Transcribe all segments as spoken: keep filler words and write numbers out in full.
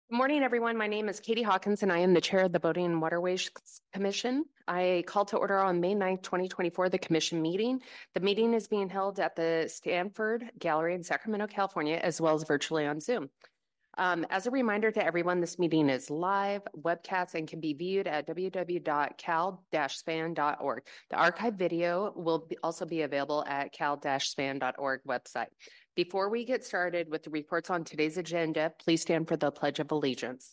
Good morning, everyone. My name is Katie Hawkins, and I am the chair of the Boating and Waterways Commission. I call to order on May ninth, twenty twenty-four, the commission meeting. The meeting is being held at the Stanford Gallery in Sacramento, California, as well as virtually on Zoom. Um, as a reminder to everyone, this meeting is live, webcast, and can be viewed at w w w dot cal dash span dot org. The archive video will be also be available at cal dash span dot org website. Before we get started with the reports on today's agenda, please stand for the Pledge of Allegiance.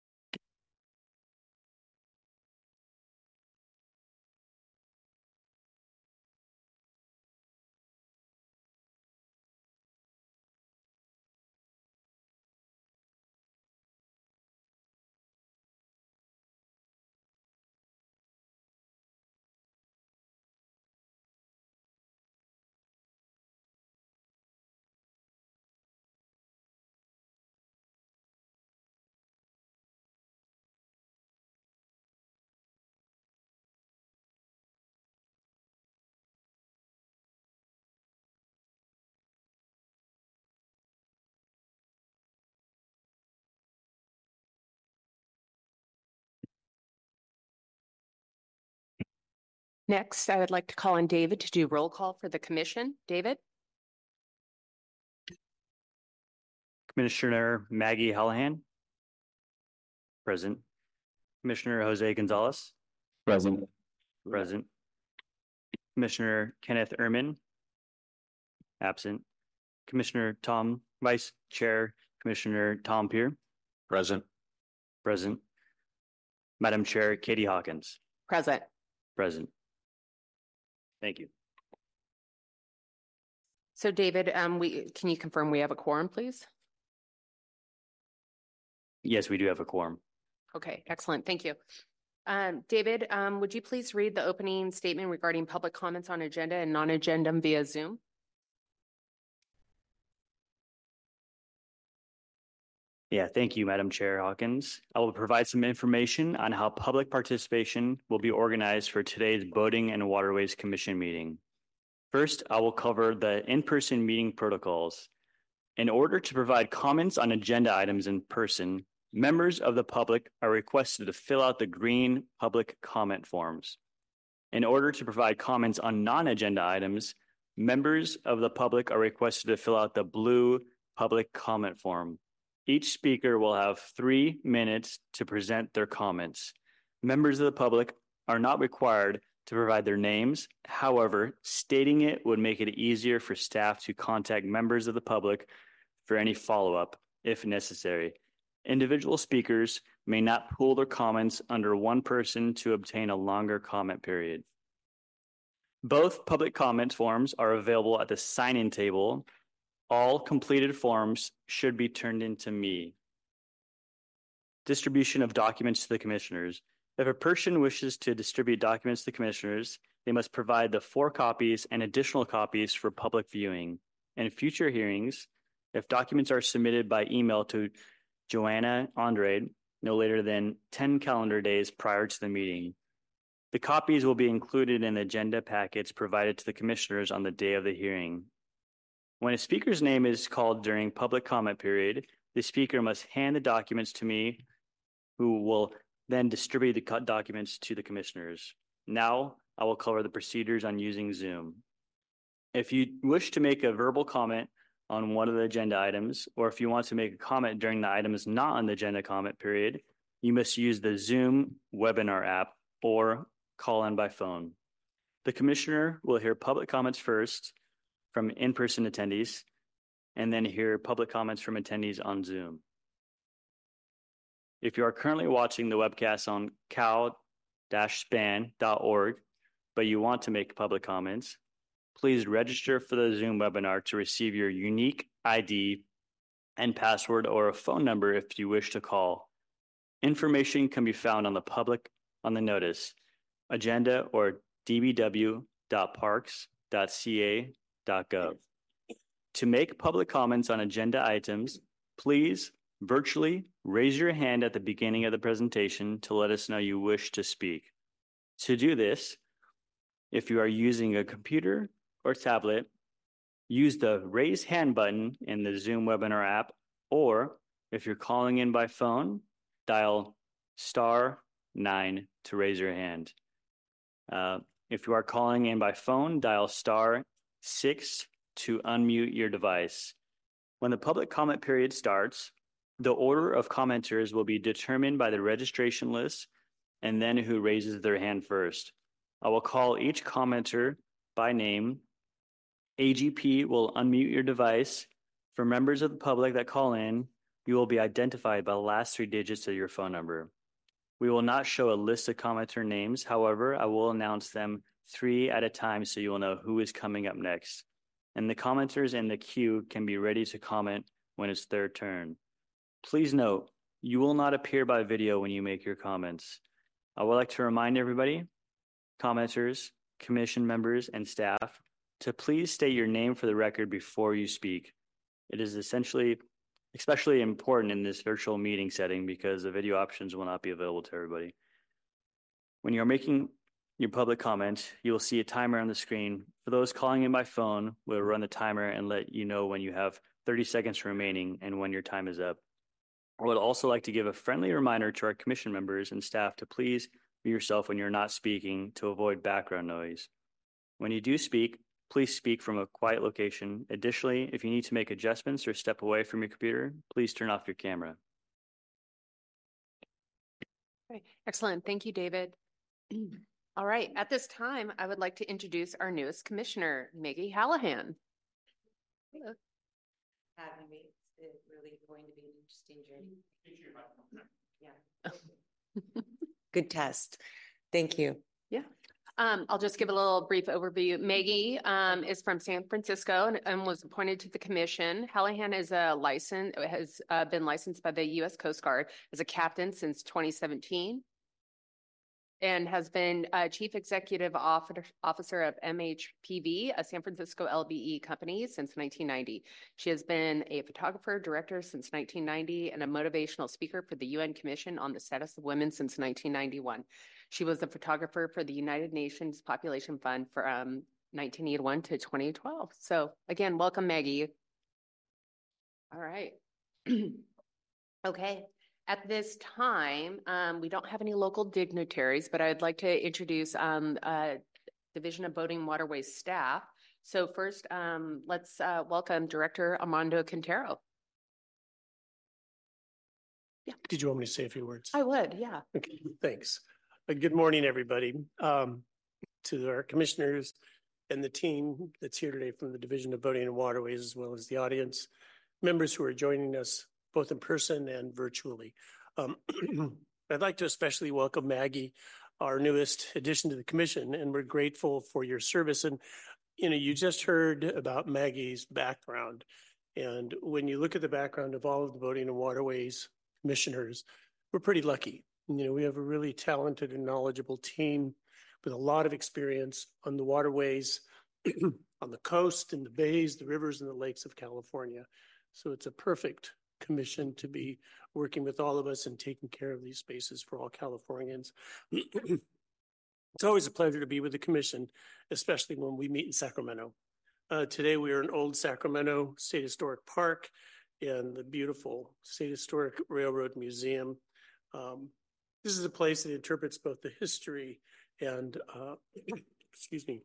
Next, I would like to call on David to do roll call for the commission. David? Commissioner Maggie Hallahan. Present. Commissioner Jose Gonzalez. Present. Present. Commissioner Kenneth Ehrman. Absent. Commissioner Tom, Vice Chair, Commissioner Tom Peer. Present. Present. Madam Chair, Katie Hawkins. Present. Present. Thank you. So David, um, we can you confirm we have a quorum, please? Yes, we do have a quorum. Okay, excellent. Thank you. Um, David, um, would you please read the opening statement regarding public comments on agenda and non-agenda via Zoom? Yeah, thank you, Madam Chair Hawkins. I will provide some information on how public participation will be organized for today's Boating and Waterways Commission meeting. First, I will cover the in-person meeting protocols. In order to provide comments on agenda items in person, members of the public are requested to fill out the green public comment forms. In order to provide comments on non-agenda items, members of the public are requested to fill out the blue public comment form. Each speaker will have three minutes to present their comments. Members of the public are not required to provide their names. However, stating it would make it easier for staff to contact members of the public for any follow-up if necessary. Individual speakers may not pool their comments under one person to obtain a longer comment period. Both public comment forms are available at the sign-in table. All completed forms should be turned in to me. Distribution of documents to the commissioners. If a person wishes to distribute documents to commissioners, they must provide the four copies and additional copies for public viewing. In future hearings, if documents are submitted by email to Joanna Andrade no later than ten calendar days prior to the meeting, the copies will be included in the agenda packets provided to the commissioners on the day of the hearing. When a speaker's name is called during public comment period, the speaker must hand the documents to me, who will then distribute the documents to the commissioners. Now, I will cover the procedures on using Zoom. If you wish to make a verbal comment on one of the agenda items, or if you want to make a comment during the items not on the agenda comment period, you must use the Zoom webinar app or call in by phone. The commissioner will hear public comments first from in-person attendees, and then hear public comments from attendees on Zoom. If you are currently watching the webcast on cal dash span dot org, but you want to make public comments, please register for the Zoom webinar to receive your unique I D and password or a phone number if you wish to call. Information can be found on the public on the notice, agenda, or d b w dot parks dot c a dot gov. To make public comments on agenda items, please virtually raise your hand at the beginning of the presentation to let us know you wish to speak. To do this, if you are using a computer or tablet, use the raise hand button in the Zoom webinar app or If you're calling in by phone, dial star nine to raise your hand. Uh, if you are calling in by phone, dial star six to unmute your device. When the public comment period starts, the order of commenters will be determined by the registration list and then who raises their hand first. I will call each commenter by name. A G P will unmute your device. For members of the public that call in, you will be identified by the last three digits of your phone number. We will not show a list of commenter names. However, I will announce them three at a time so you will know who is coming up next. And the commenters in the queue can be ready to comment when it's their turn. Please note, you will not appear by video when you make your comments. I would like to remind everybody, commenters, commission members, and staff, to please state your name for the record before you speak. It is essentially, especially important in this virtual meeting setting because the video options will not be available to everybody. When you're making your public comment, you will see a timer on the screen. For those calling in by phone, we'll run the timer and let you know when you have thirty seconds remaining and when your time is up. I would also like to give a friendly reminder to our commission members and staff to please be yourself when you're not speaking to avoid background noise. When you do speak, please speak from a quiet location. Additionally, if you need to make adjustments or step away from your computer, please turn off your camera. Okay. Excellent. Thank you, David. All right. At this time, I would like to introduce our newest commissioner, Maggie Hallahan. Hello. Having me. It's really going to be an interesting journey. Yeah. Good test. Thank you. Yeah. Um, I'll just give a little brief overview. Maggie um, is from San Francisco and, and was appointed to the commission. Hallahan is a license, has uh, been licensed by the U S Coast Guard as a captain since twenty seventeen. And has been uh, Chief Executive Officer of M H P V, a San Francisco L B E company, since nineteen ninety. She has been a photographer, director since nineteen ninety, and a motivational speaker for the U N Commission on the Status of Women since nineteen ninety-one. She was a photographer for the United Nations Population Fund from nineteen eighty-one to twenty twelve. So again, welcome, Maggie. All right. Okay. At this time, um, we don't have any local dignitaries, but I'd like to introduce um, uh, Division of Boating and Waterways staff. So first, um, let's uh, welcome Director Armando Quintero. Yeah. Did you want me to say a few words? I would, yeah. Okay, thanks. Uh, good morning, everybody. Um, to our commissioners and the team that's here today from the Division of Boating and Waterways, as well as the audience, members who are joining us both in person and virtually. Um, I'd like to especially welcome Maggie, our newest addition to the commission, and we're grateful for your service. And, you know, you just heard about Maggie's background. And when you look at the background of all of the Boating and Waterways commissioners, we're pretty lucky. You know, we have a really talented and knowledgeable team with a lot of experience on the waterways, on the coast, in the bays, the rivers, and the lakes of California. So it's a perfect commission to be working with all of us and taking care of these spaces for all Californians. It's always a pleasure to be with the commission, especially when we meet in Sacramento. Uh, today we are in Old Sacramento State Historic Park and the beautiful State Historic Railroad Museum. Um, this is a place that interprets both the history and, uh, excuse me,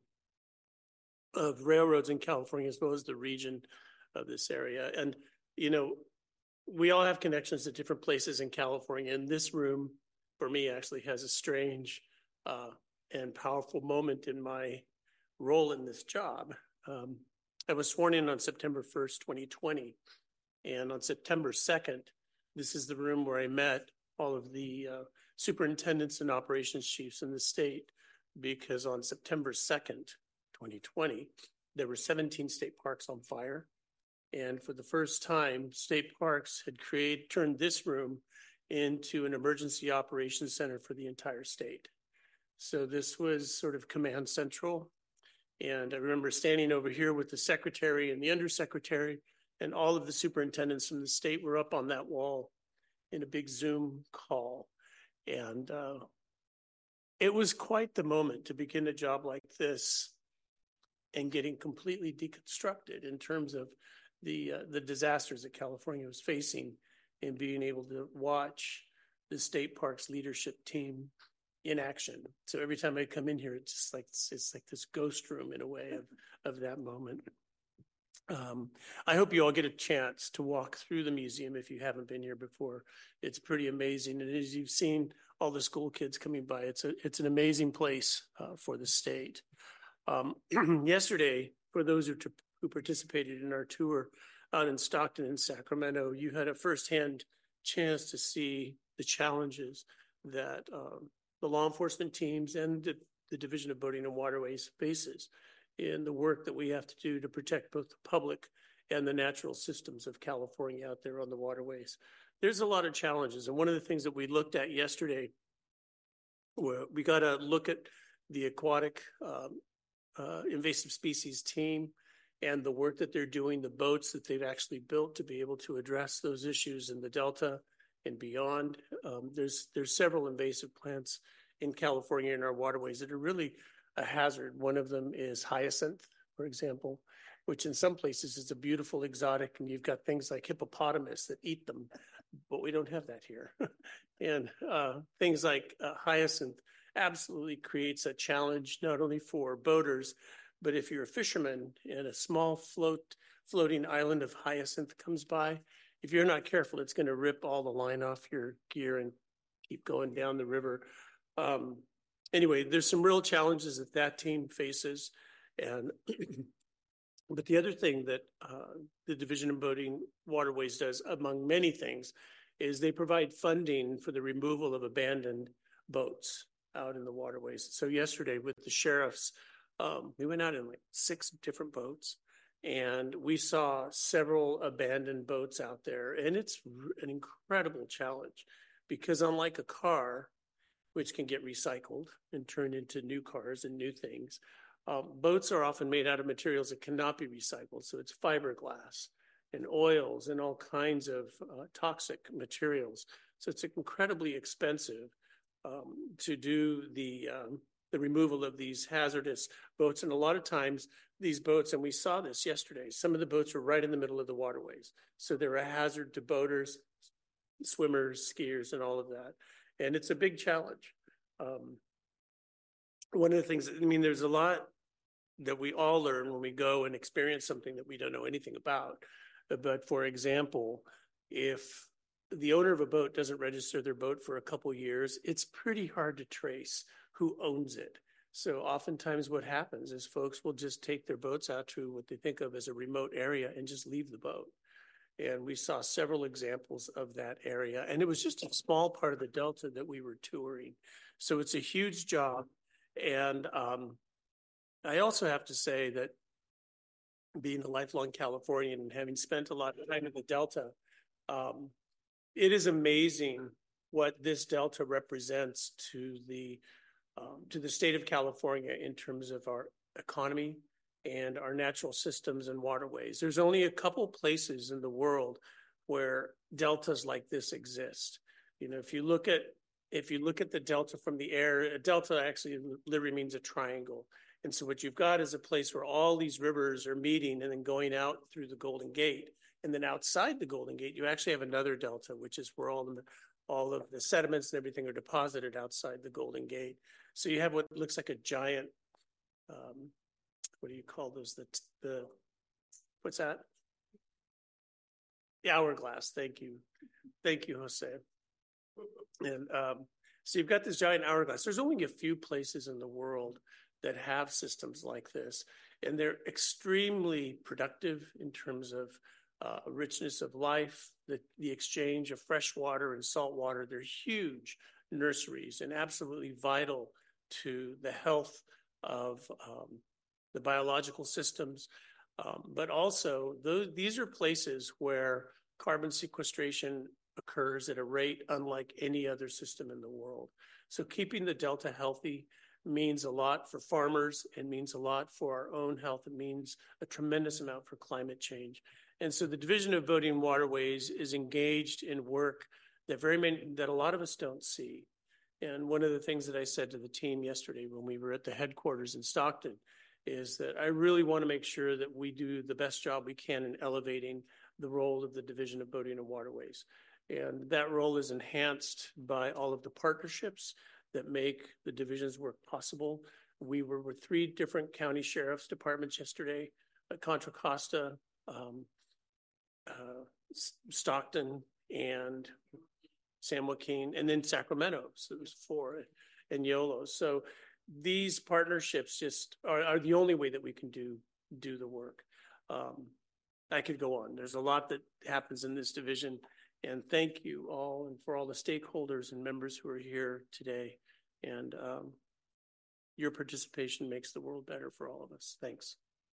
of railroads in California, as well as the region of this area. And, you know, we all have connections to different places in California. And this room, for me, actually has a strange uh, and powerful moment in my role in this job. Um, I was sworn in on September first, twenty twenty. And on September second, this is the room where I met all of the uh, superintendents and operations chiefs in the state, because on September second, twenty twenty, there were seventeen state parks on fire. And for the first time, state parks had created, turned this room into an emergency operations center for the entire state. So this was sort of command central. And I remember standing over here with the secretary and the undersecretary, and all of the superintendents from the state were up on that wall in a big Zoom call. And uh, it was quite the moment to begin a job like this and getting completely deconstructed in terms of the uh, the disasters that California was facing and being able to watch the state parks leadership team in action. So every time I come in here, it's just like, it's, it's like this ghost room in a way of, of that moment. Um, I hope you all get a chance to walk through the museum if you haven't been here before. It's pretty amazing. And as you've seen all the school kids coming by, it's a, it's an amazing place uh, for the state. Um, yesterday, for those who, who participated in our tour out in Stockton and Sacramento, you had a firsthand chance to see the challenges that um, the law enforcement teams and the, the Division of Boating and Waterways faces in the work that we have to do to protect both the public and the natural systems of California out there on the waterways. There's a lot of challenges. And one of the things that we looked at yesterday, we got to look at the aquatic um, uh, invasive species team and the work that they're doing, the boats that they've actually built to be able to address those issues in the Delta and beyond. Um, there's, there's several invasive plants in California in our waterways that are really a hazard. One of them is hyacinth, for example, which in some places is a beautiful exotic, and you've got things like hippopotamus that eat them, but we don't have that here. and uh, things like uh, hyacinth absolutely creates a challenge not only for boaters, but if you're a fisherman and a small float floating island of hyacinth comes by, if you're not careful, it's going to rip all the line off your gear and keep going down the river. Um, Anyway, there's some real challenges that that team faces. And but the other thing that uh, the Division of Boating Waterways does, among many things, is they provide funding for the removal of abandoned boats out in the waterways. So yesterday with the sheriffs, um, we went out in like six different boats, and we saw several abandoned boats out there. And it's an incredible challenge because unlike a car, which can get recycled and turned into new cars and new things. Um, boats are often made out of materials that cannot be recycled. So it's fiberglass and oils and all kinds of uh, toxic materials. So it's incredibly expensive um, to do the, um, the removal of these hazardous boats. And a lot of times these boats, and we saw this yesterday, some of the boats are right in the middle of the waterways. So they're a hazard to boaters, swimmers, skiers, and all of that. And it's a big challenge. Um, one of the things, I mean, there's a lot that we all learn when we go and experience something that we don't know anything about. But for example, if the owner of a boat doesn't register their boat for a couple years, it's pretty hard to trace who owns it. So oftentimes what happens is folks will just take their boats out to what they think of as a remote area and just leave the boat. And we saw several examples of that area. And it was just a small part of the Delta that we were touring. So it's a huge job. And um, I also have to say that being a lifelong Californian and having spent a lot of time in the Delta, um, it is amazing what this Delta represents to the, um, to the state of California in terms of our economy and our natural systems and waterways. There's only a couple places in the world where deltas like this exist. You know, if you look at if you look at the delta from the air, a delta actually literally means a triangle. And so what you've got is a place where all these rivers are meeting and then going out through the Golden Gate. And then outside the Golden Gate, you actually have another delta, which is where all the all of the sediments and everything are deposited outside the Golden Gate. So you have what looks like a giant um, what do you call those? The, the, what's that? The hourglass. Thank you. Thank you, Jose. And um, so you've got this giant hourglass. There's only a few places in the world that have systems like this, and they're extremely productive in terms of uh, richness of life, the, the exchange of fresh water and salt water. They're huge nurseries and absolutely vital to the health of um, the biological systems, um, but also those, these are places where carbon sequestration occurs at a rate unlike any other system in the world. So keeping the Delta healthy means a lot for farmers and means a lot for our own health. It means a tremendous amount for climate change. And so the Division of Boating and Waterways is engaged in work that very many, that a lot of us don't see. And one of the things that I said to the team yesterday when we were at the headquarters in Stockton is that I really want to make sure that we do the best job we can in elevating the role of the Division of Boating and Waterways. And that role is enhanced by all of the partnerships that make the division's work possible. We were with three different county sheriff's departments yesterday, uh, Contra Costa, um, uh, Stockton, and San Joaquin, and then Sacramento. So there's four, and Yolo. So these partnerships just are, are the only way that we can do do the work. Um, I could go on. There's a lot that happens in this division, and thank you all and for all the stakeholders and members who are here today. And um, your participation makes the world better for all of us. Thanks.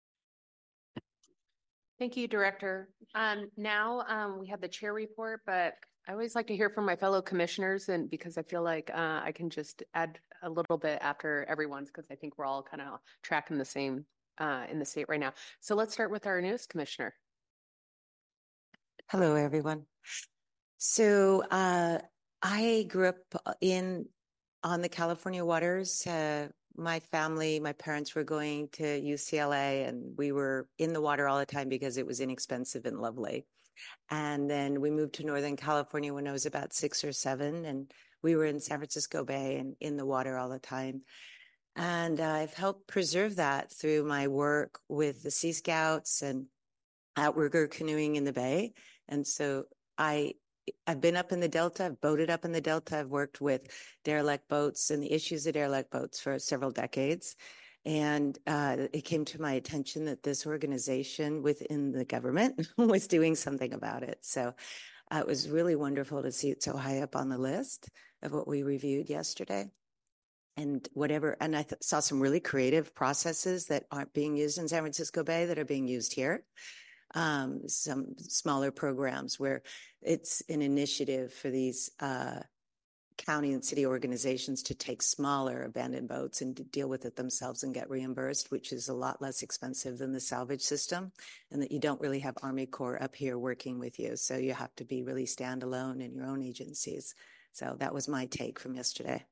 Thank you, Director. Um, now um, we have the chair report, but I always like to hear from my fellow commissioners, and because I feel like uh, I can just add a little bit after everyone's, because I think we're all kind of tracking the same uh, in the state right now. So let's start with our newest commissioner. Hello, everyone. So uh, I grew up in on the California waters. Uh, my family, my parents were going to U C L A, and we were in the water all the time because it was inexpensive and lovely. And then we moved to Northern California when I was about six or seven, and we were in San Francisco Bay and in the water all the time. And uh, I've helped preserve that through my work with the Sea Scouts and outrigger canoeing in the Bay. And so I, I've been up in the Delta, I've boated up in the Delta, I've worked with derelict boats and the issues of derelict boats for several decades. And uh, it came to my attention that this organization within the government was doing something about it. So uh, it was really wonderful to see it so high up on the list of what we reviewed yesterday. And whatever, and I th- saw some really creative processes that aren't being used in San Francisco Bay that are being used here. Um, some smaller programs where it's an initiative for these uh, county and city organizations to take smaller abandoned boats and to deal with it themselves and get reimbursed, which is a lot less expensive than the salvage system, and that you don't really have Army Corps up here working with you. So you have to be really standalone in your own agencies. So that was my take from yesterday.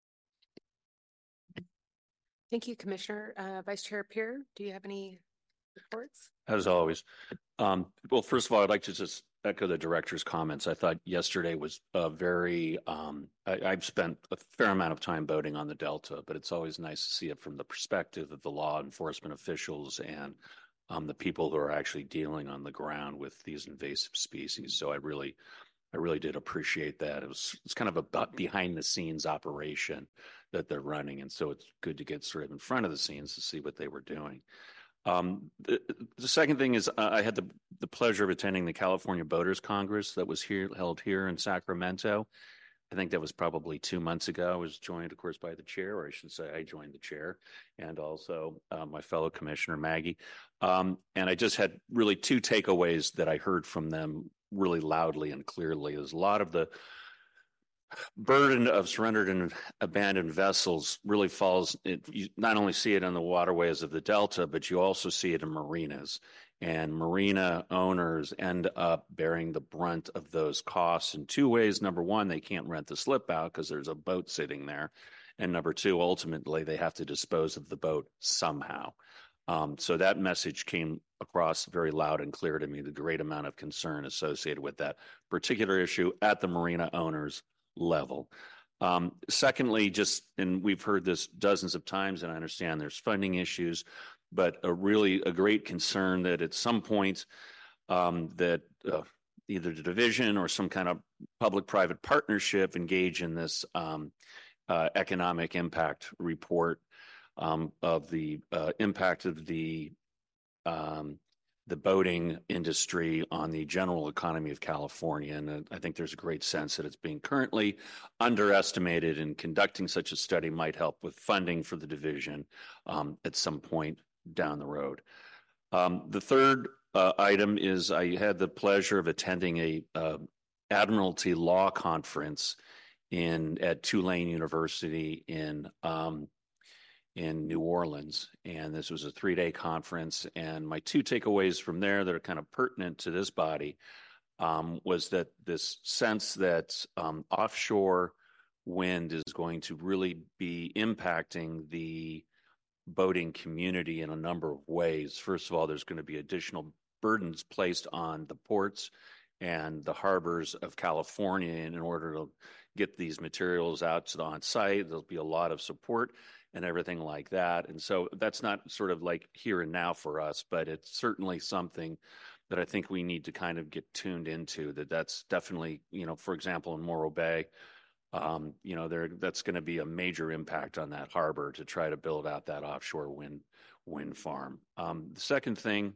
Thank you, Commissioner. Uh, Vice Chair Peer, do you have any reports? As always. Um, well, first of all, I'd like to just echo the director's comments. I thought yesterday was a very, um, I, I've spent a fair amount of time boating on the Delta, but it's always nice to see it from the perspective of the law enforcement officials and um, the people who are actually dealing on the ground with these invasive species. So I really, I really did appreciate that. It was, it's kind of a behind the scenes operation that they're running. And so it's good to get sort of in front of the scenes to see what they were doing. Um, the, the second thing is uh, I had the, the pleasure of attending the California Boaters Congress that was here held here in Sacramento. I think that was probably two months ago. I was joined, of course, by the chair, or I should say I joined the chair, and also uh, my fellow commissioner, Maggie. Um, and I just had really two takeaways that I heard from them really loudly and clearly. There's a lot of the burden of surrendered and abandoned vessels really falls, it, you not only see it in the waterways of the Delta, but you also see it in marinas. And marina owners end up bearing the brunt of those costs in two ways. Number one, they can't rent the slip out because there's a boat sitting there. And number two, ultimately, they have to dispose of the boat somehow. Um, so that message came across very loud and clear to me, the great amount of concern associated with that particular issue at the marina owners level. Um, secondly, just, and we've heard this dozens of times, and I understand there's funding issues, but a really a great concern that at some point um, that uh, either the division or some kind of public-private partnership engage in this um, uh, economic impact report um, of the uh, impact of the um, the boating industry on the general economy of California. And uh, I think there's a great sense that it's being currently underestimated, and conducting such a study might help with funding for the division um, at some point down the road. Um, the third uh, item is I had the pleasure of attending a uh, Admiralty Law Conference in at Tulane University in um, in New Orleans. And this was a three-day conference. And my two takeaways from there that are kind of pertinent to this body um, was that this sense that um, offshore wind is going to really be impacting the boating community in a number of ways. First of all, there's going to be additional burdens placed on the ports and the harbors of California in order to get these materials out to the on site. There'll be a lot of support and everything like that. And so that's not sort of like here and now for us, but it's certainly something that I think we need to kind of get tuned into, that that's definitely, you know, for example, in Morro Bay, um, you know, there that's going to be a major impact on that harbor to try to build out that offshore wind wind farm. Um, the second thing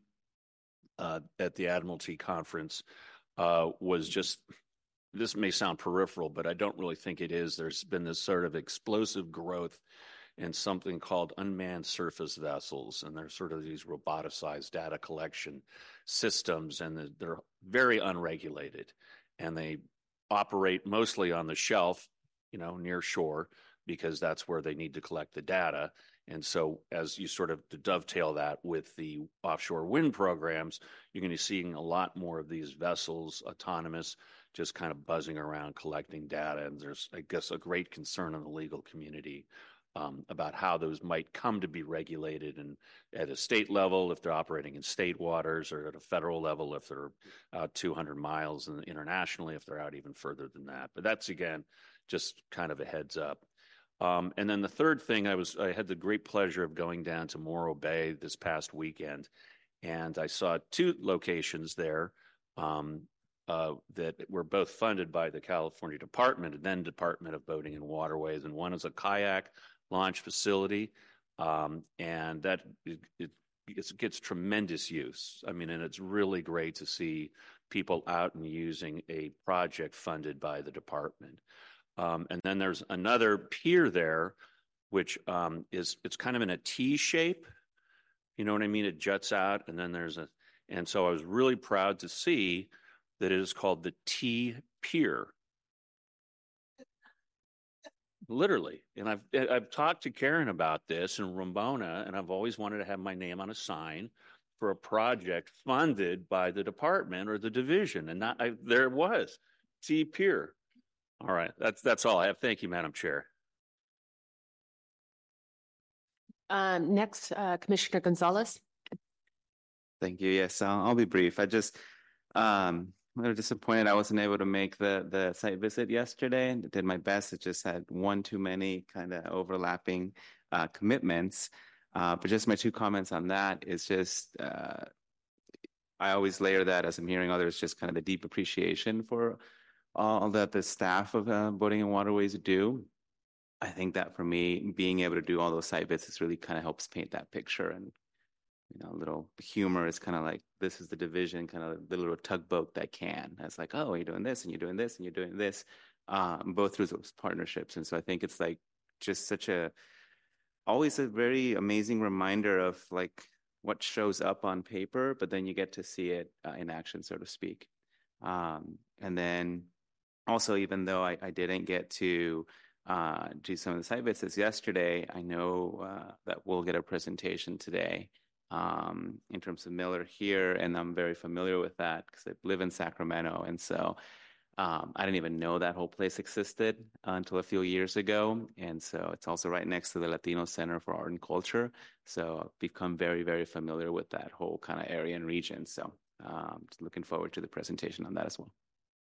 uh, at the Admiralty conference uh, was just, this may sound peripheral, but I don't really think it is. There's been this sort of explosive growth in something called unmanned surface vessels, and they're sort of these roboticized data collection systems, and they're very unregulated, and they operate mostly on the shelf, you know, near shore, because that's where they need to collect the data. And so as you sort of dovetail that with the offshore wind programs, you're going to be seeing a lot more of these vessels, autonomous, just kind of buzzing around collecting data. And there's, I guess, a great concern in the legal community um, about how those might come to be regulated, and at a state level, if they're operating in state waters, or at a federal level, if they're out two hundred miles, and internationally, if they're out even further than that. But that's, again, just kind of a heads up. Um, and then the third thing, I was I had the great pleasure of going down to Morro Bay this past weekend, and I saw two locations there um, uh, that were both funded by the California Department and then Department of Boating and Waterways. And one is a kayak launch facility, um, and that it, it, it gets tremendous use. I mean, and it's really great to see people out and using a project funded by the department. Um, and then there's another pier there, which um, is, it's kind of in a T shape. You know what I mean? It juts out, and then there's a, and so I was really proud to see that it is called the T Pier. Literally. And I've, I've talked to Karen about this in Ramona, and I've always wanted to have my name on a sign for a project funded by the department or the division. And not, I, there it was, T Pier. All right, that's that's all I have. Thank you, Madam Chair. Um, next, uh, Commissioner Gonzalez. Thank you. Yes, I'll, I'll be brief. I just, um, I'm a little disappointed I wasn't able to make the the site visit yesterday, and did my best. It just had one too many kind of overlapping uh, commitments. Uh, but just my two comments on that is just, uh, I always layer that, as I'm hearing others, just kind of the deep appreciation for all that the staff of uh, Boating and Waterways do. I think that for me, being able to do all those site visits really kind of helps paint that picture. And, you know, a little humor is kind of like, this is the division, kind of the little tugboat that can. It's like, oh, you're doing this, and you're doing this, and you're doing this, um, both through those partnerships. And so I think it's like just such a, always a very amazing reminder of like what shows up on paper, but then you get to see it uh, in action, so to speak. Um, and then also, even though I, I didn't get to uh, do some of the site visits yesterday, I know uh, that we'll get a presentation today um, in terms of Miller here, and I'm very familiar with that because I live in Sacramento, and so um, I didn't even know that whole place existed uh, until a few years ago, and so it's also right next to the Latino Center for Art and Culture, so I've become very, very familiar with that whole kind of area and region, so um, just looking forward to the presentation on that as well.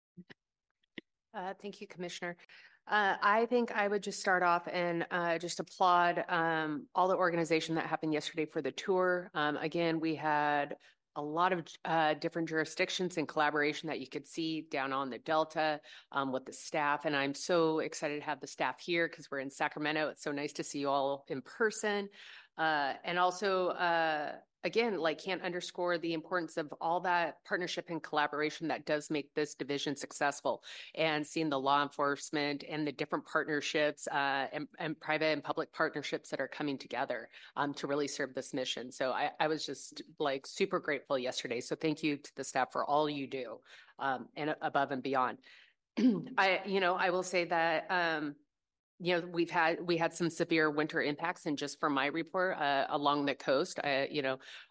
Uh, thank you, Commissioner. Uh, I think I would just start off and uh, just applaud um, all the organization that happened yesterday for the tour. Um, again, we had a lot of uh, different jurisdictions and collaboration that you could see down on the Delta um, with the staff. And I'm so excited to have the staff here because we're in Sacramento. It's so nice to see you all in person. Uh, and also, uh, again, like can't underscore the importance of all that partnership and collaboration that does make this division successful, and seeing the law enforcement and the different partnerships uh, and, and private and public partnerships that are coming together um, to really serve this mission. So I, I was just like super grateful yesterday. So thank you to the staff for all you do um, and above and beyond. I, you know, I will say that, um, you know, we've had, we had some severe winter impacts, and just from my report uh, along the coast, uh, you know,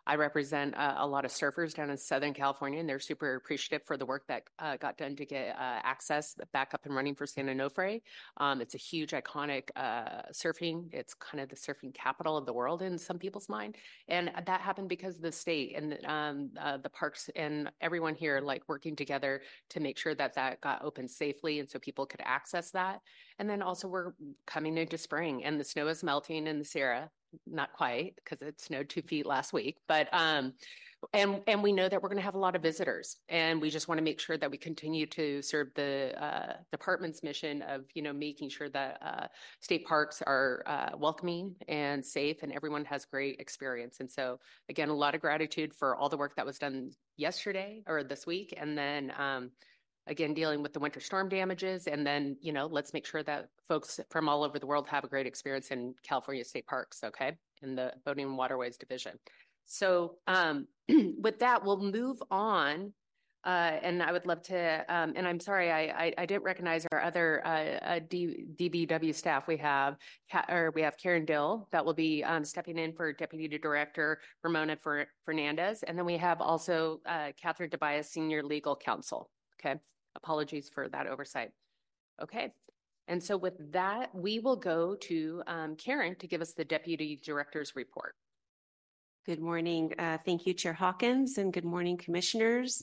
I represent a, a lot of surfers down in Southern California, and they're super appreciative for the work that uh, got done to get uh, access back up and running for San Onofre. Um, it's a huge, iconic uh, surfing. It's kind of the surfing capital of the world in some people's mind. And that happened because of the state and um, uh, the parks and everyone here like working together to make sure that that got open safely and so people could access that. And then also we're coming into spring and the snow is melting in the Sierra. Not quite, because it snowed two feet last week, but um, and and we know that we're going to have a lot of visitors, and we just want to make sure that we continue to serve the uh, department's mission of you know making sure that uh, state parks are uh, welcoming and safe, and everyone has great experience. And so, again, a lot of gratitude for all the work that was done yesterday or this week, and then. Um, Again, dealing with the winter storm damages, and then, you know, let's make sure that folks from all over the world have a great experience in California State Parks, okay, in the Boating and Waterways Division. So um, with that, we'll move on. Uh, and I would love to, um, and I'm sorry, I, I, I didn't recognize our other uh, uh, D, DBW staff. We have, or we have Karen Dill that will be um, stepping in for Deputy Director Ramona Fer Fernandez. And then we have also uh, Catherine Tobias, Senior Legal Counsel, okay? Apologies for that oversight. Okay. And so with that, we will go to um, Karen to give us the Deputy Director's report. Good morning. Uh, thank you, Chair Hawkins, and good morning, Commissioners.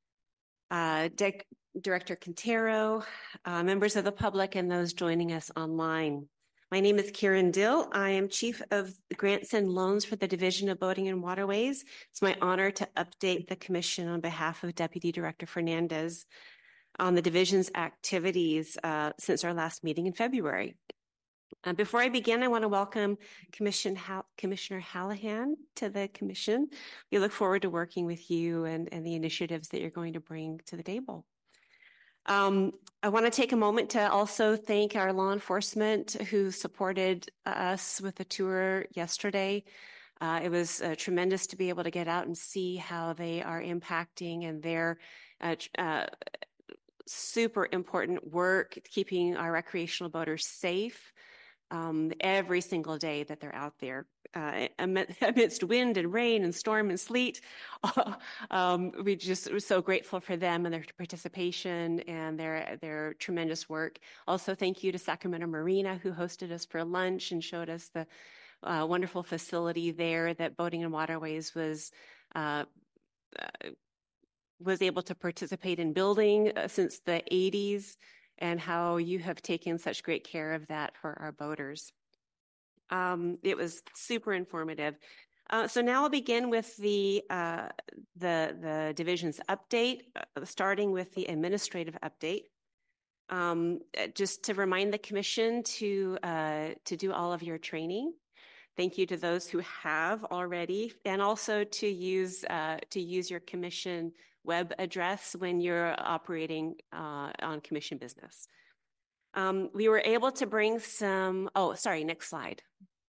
Uh, De Director Quintero, uh, members of the public, and those joining us online. My name is Karen Dill. I am Chief of Grants and Loans for the Division of Boating and Waterways. It's my honor to update the Commission on behalf of Deputy Director Fernandez on the division's activities uh, since our last meeting in February. Uh, before I begin, I want to welcome Commission Hall Commissioner Hallahan to the Commission. We look forward to working with you and, and the initiatives that you're going to bring to the table. Um, I want to take a moment to also thank our law enforcement who supported us with the tour yesterday. Uh, it was uh, tremendous to be able to get out and see how they are impacting and their uh, uh, super important work keeping our recreational boaters safe um, every single day that they're out there uh, amidst wind and rain and storm and sleet. um, we just were so grateful for them and their participation and their their tremendous work. Also, thank you to Sacramento Marina who hosted us for lunch and showed us the uh, wonderful facility there that Boating and Waterways was uh, uh, was able to participate in building uh, since the eighties, and how you have taken such great care of that for our boaters. Um, it was super informative. Uh, so now I'll begin with the, uh, the, the division's update, uh, starting with the administrative update. Um, just to remind the Commission to, uh, to do all of your training. Thank you to those who have already, and also to use, uh, to use your Commission web address when you're operating uh, on Commission business. Um, we were able to bring some, oh, sorry, next slide.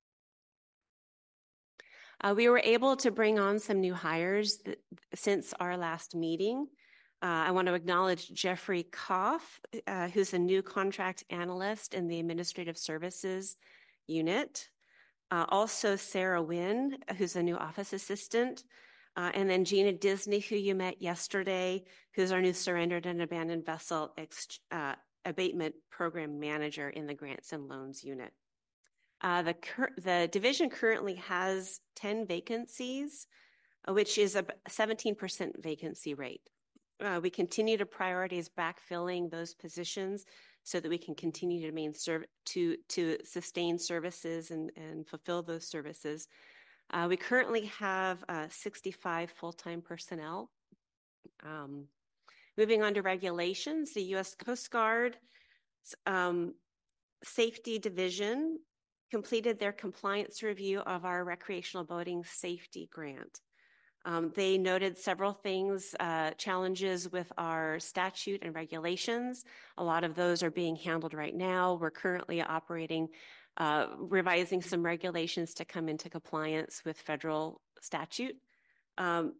Uh, we were able to bring on some new hires th since our last meeting. Uh, I want to acknowledge Jeffrey Koff, uh, who's a new contract analyst in the Administrative Services unit. Uh, also Sarah Wynn, who's a new office assistant. Uh, and then Gina Disney, who you met yesterday, who's our new surrendered and abandoned vessel ex uh, abatement program manager in the grants and loans unit. Uh, the, the division currently has ten vacancies, uh, which is a seventeen percent vacancy rate. Uh, we continue to prioritize backfilling those positions so that we can continue to, main serv to, to sustain services and, and fulfill those services. Uh, we currently have uh, sixty-five full-time personnel. Um, moving on to regulations, the U S Coast Guard um, Safety Division completed their compliance review of our recreational boating safety grant. Um, they noted several things, uh, challenges with our statute and regulations. A lot of those are being handled right now. We're currently operating Uh, revising some regulations to come into compliance with federal statute. Um,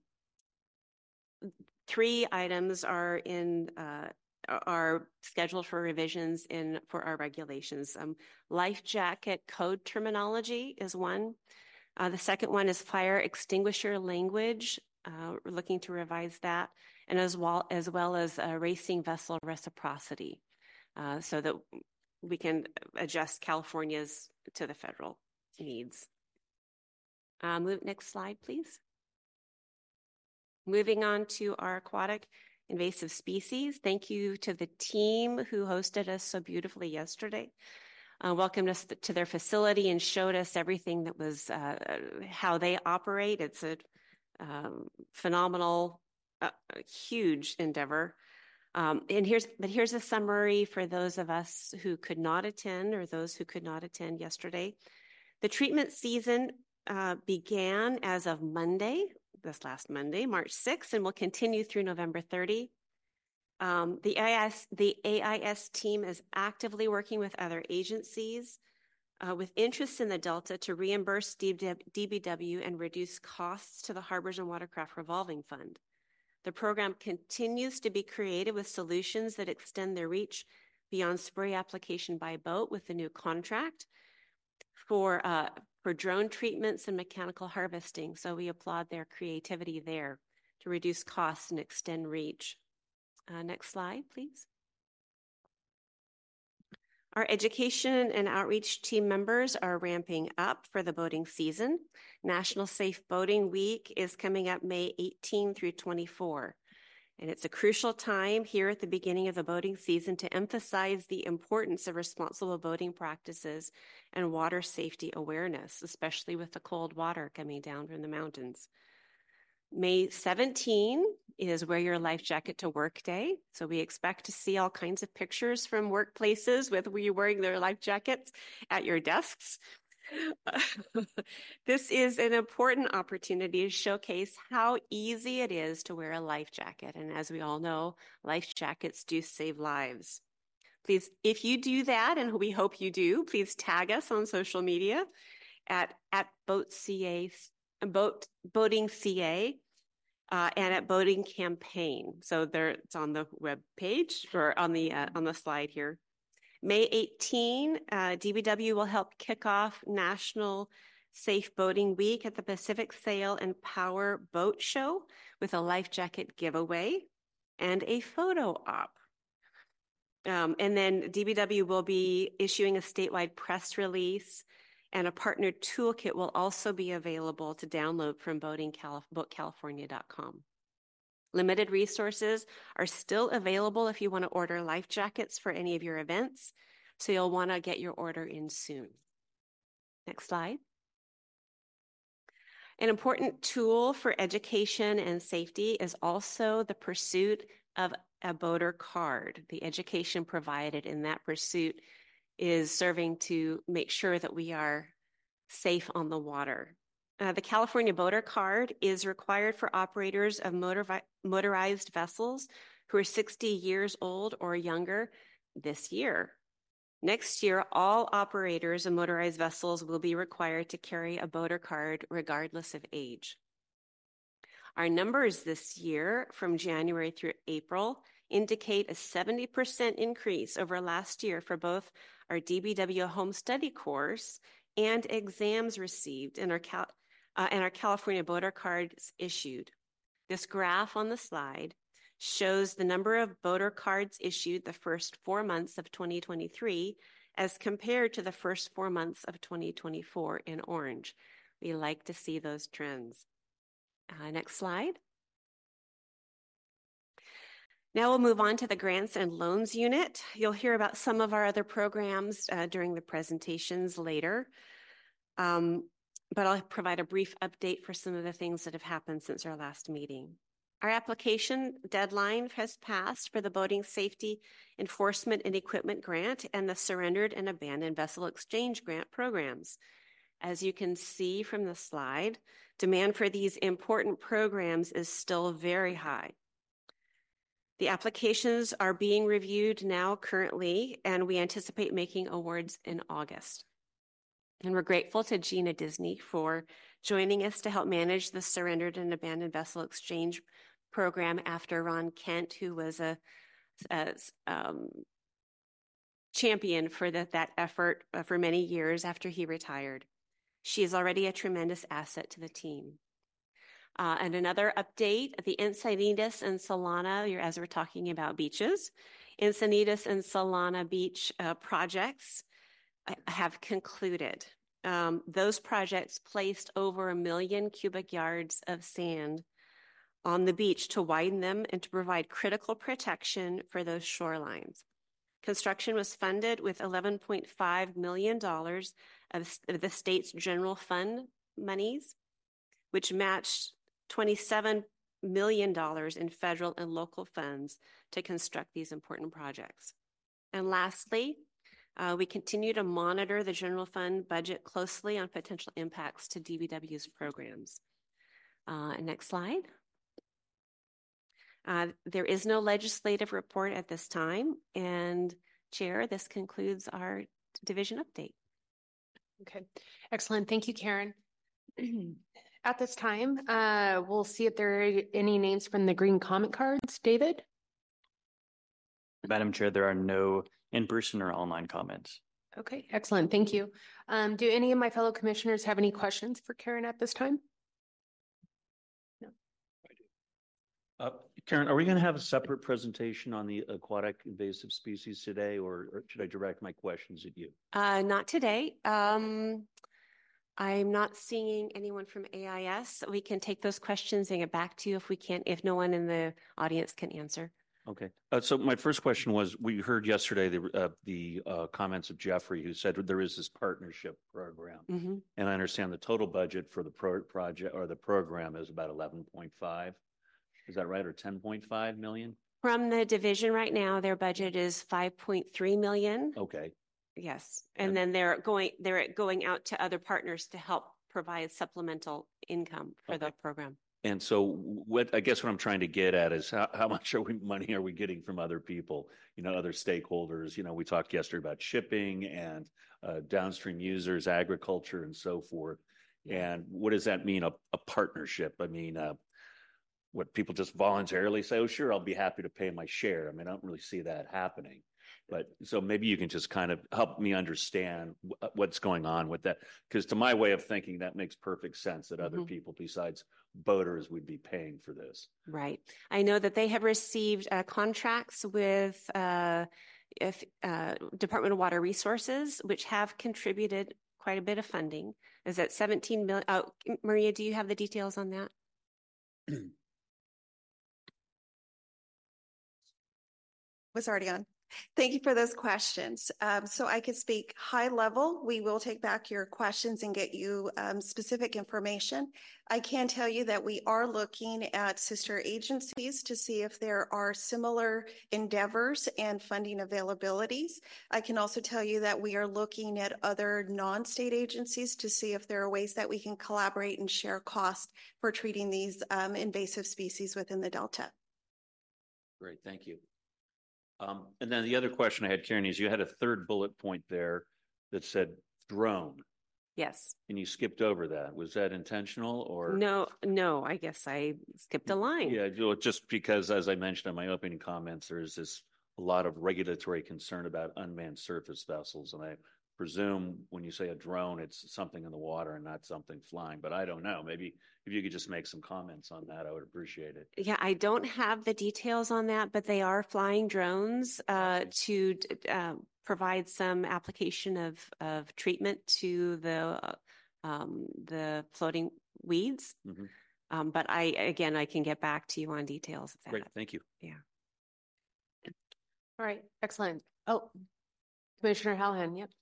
three items are in uh, are scheduled for revisions in for our regulations. Um, life jacket code terminology is one. Uh, the second one is fire extinguisher language. Uh, we're looking to revise that, and as well as well as uh, racing vessel reciprocity, uh, so that we can adjust California's to the federal needs. Uh, move next slide, please. Moving on to our aquatic invasive species. Thank you to the team who hosted us so beautifully yesterday. Uh, welcomed us to their facility and showed us everything that was uh, how they operate. It's a um, phenomenal, uh, huge endeavor. Um, and here's, but here's a summary for those of us who could not attend or those who could not attend yesterday. The treatment season uh, began as of Monday, this last Monday, March sixth, and will continue through November thirtieth. Um, the, A I S, the A I S team is actively working with other agencies uh, with interest in the Delta to reimburse D B W and reduce costs to the Harbors and Watercraft Revolving Fund. The program continues to be creative with solutions that extend their reach beyond spray application by boat with the new contract for, uh, for drone treatments and mechanical harvesting. So we applaud their creativity there to reduce costs and extend reach. Uh, next slide, please. Our education and outreach team members are ramping up for the boating season. National Safe Boating Week is coming up May eighteenth through twenty-fourth. And it's a crucial time here at the beginning of the boating season to emphasize the importance of responsible boating practices and water safety awareness, especially with the cold water coming down from the mountains. May seventeenth is Wear Your Life Jacket to Work Day. So we expect to see all kinds of pictures from workplaces with you wearing their life jackets at your desks. This is an important opportunity to showcase how easy it is to wear a life jacket. And as we all know, life jackets do save lives. Please, if you do that, and we hope you do, please tag us on social media at, at BoatCA, Boat, Boating C A. Uh, and at Boating Campaign. So there, it's on the web page or on the uh, on the slide here. May eighteenth, uh, D B W will help kick off National Safe Boating Week at the Pacific Sail and Power Boat Show with a life jacket giveaway and a photo op. Um, and then D B W will be issuing a statewide press release, and a partner toolkit will also be available to download from boating california dot com. Limited resources are still available if you want to order life jackets for any of your events, so you'll want to get your order in soon. Next slide. An important tool for education and safety is also the pursuit of a boater card. The education provided in that pursuit is serving to make sure that we are safe on the water. Uh, the California Boater Card is required for operators of motor motorized vessels who are sixty years old or younger this year. Next year, all operators of motorized vessels will be required to carry a boater card regardless of age. Our numbers this year from January through April indicate a seventy percent increase over last year for both our D B W home study course and exams received in our, Cal uh, and our California Boater Cards issued. This graph on the slide shows the number of boater cards issued the first four months of twenty twenty-three as compared to the first four months of twenty twenty-four in orange. We like to see those trends. Uh, next slide. Now we'll move on to the grants and loans unit. You'll hear about some of our other programs uh, during the presentations later. Um, but I'll provide a brief update for some of the things that have happened since our last meeting. Our application deadline has passed for the Boating Safety Enforcement and Equipment Grant and the Surrendered and Abandoned Vessel Exchange Grant programs. As you can see from the slide, demand for these important programs is still very high. The applications are being reviewed now currently, and we anticipate making awards in August. And we're grateful to Gina Disney for joining us to help manage the Surrendered and Abandoned Vessel Exchange program after Ron Kent, who was a, a um, champion for the, that effort for many years after he retired. She is already a tremendous asset to the team. Uh, and another update, the Encinitas and Solana, as we're talking about beaches, Encinitas and Solana beach uh, projects have concluded. Um, those projects placed over a million cubic yards of sand on the beach to widen them and to provide critical protection for those shorelines. Construction was funded with eleven point five million dollars of, of the state's general fund monies, which matched twenty-seven million dollars in federal and local funds to construct these important projects. And lastly, uh, we continue to monitor the general fund budget closely on potential impacts to D B W's programs. Uh, next slide. Uh, there is no legislative report at this time. And Chair, this concludes our division update. Okay, excellent. Thank you, Karen. At this time, uh, we'll see if there are any names from the green comment cards. David? Madam Chair, there are no in-person or online comments. Okay, excellent. Thank you. Um, do any of my fellow commissioners have any questions for Karen at this time? No. Uh, Karen, are we going to have a separate presentation on the aquatic invasive species today, or, or should I direct my questions at you? Uh, not today. Um, I'm not seeing anyone from A I S. We can take those questions and get back to you if we can, if no one in the audience can answer. Okay. Uh, so my first question was, we heard yesterday the uh, the uh, comments of Jeffrey, who said there is this partnership program, Mm-hmm. and I understand the total budget for the pro project or the program is about eleven point five. Is that right, or ten point five million? From the division right now, their budget is five point three million. Okay. Yes, and And- then they're going they're going out to other partners to help provide supplemental income for the Okay. program. And so what, I guess what I'm trying to get at is how, how much are we, money are we getting from other people, you know, other stakeholders? You know, we talked yesterday about shipping and uh, downstream users, agriculture and so forth. And what does that mean, a, a partnership? I mean, uh, what, people just voluntarily say, oh, sure, I'll be happy to pay my share. I mean, I don't really see that happening. But so maybe you can just kind of help me understand wh- what's going on with that. Because to my way of thinking, that makes perfect sense that other Mhm. people besides boaters would be paying for this. Right. I know that they have received uh, contracts with uh, if, uh, Department of Water Resources, which have contributed quite a bit of funding. Is that seventeen million? Oh, Maria, do you have the details on that? Was already on. Thank you for those questions. Um, so I could speak high level. We will take back your questions and get you um, specific information. I can tell you that we are looking at sister agencies to see if there are similar endeavors and funding availabilities. I can also tell you that we are looking at other non-state agencies to see if there are ways that we can collaborate and share costs for treating these um, invasive species within the Delta. Great, thank you. Um, and then the other question I had, Karen, is you had a third bullet point there that said drone, Yes. and you skipped over that. Was that intentional or? No, no, I guess I skipped a line. Yeah, you know, just because, as I mentioned in my opening comments, there is this a lot of regulatory concern about unmanned surface vessels, and I presume when you say a drone, it's something in the water and not something flying. But I don't know. Maybe if you could just make some comments on that, I would appreciate it. Yeah, I don't have the details on that, but they are flying drones uh, to uh, provide some application of of treatment to the uh, um, the floating weeds. Mhm. Um, but I again, I can get back to you on details of that. Great, thank you. Yeah. All right, excellent. Oh, Commissioner Hallahan, yep.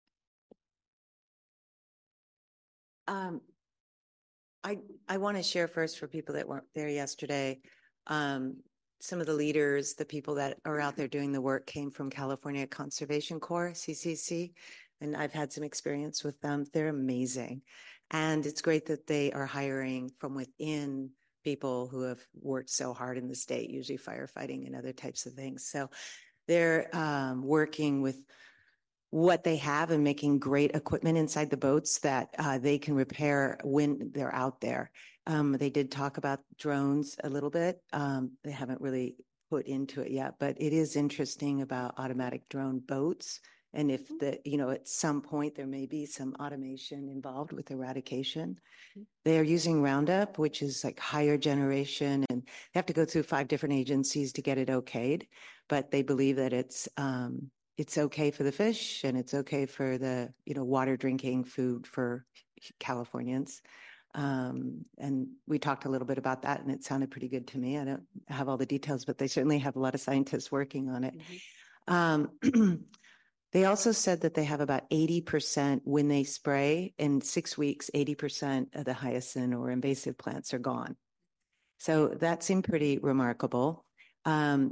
Um, I, I want to share first for people that weren't there yesterday. Um, some of the leaders, the people that are out there doing the work came from California Conservation Corps, C C C, and I've had some experience with them. They're amazing. And it's great that they are hiring from within people who have worked so hard in the state, usually firefighting and other types of things. So they're um, working with what they have and making great equipment inside the boats that uh, they can repair when they're out there. Um, they did talk about drones a little bit. Um, they haven't really put into it yet, but it is interesting about automatic drone boats And if the, you know, at some point there may be some automation involved with eradication. They are using Roundup, which is like higher generation, and they have to go through five different agencies to get it okayed. But they believe that it's um, it's okay for the fish and it's okay for the, you know, water drinking food for Californians. Um, and we talked a little bit about that, and it sounded pretty good to me. I don't have all the details, but they certainly have a lot of scientists working on it. Mm-hmm. Um, They also said that they have about eighty percent when they spray in six weeks, eighty percent of the hyacinth or invasive plants are gone. So that seemed pretty remarkable. Um,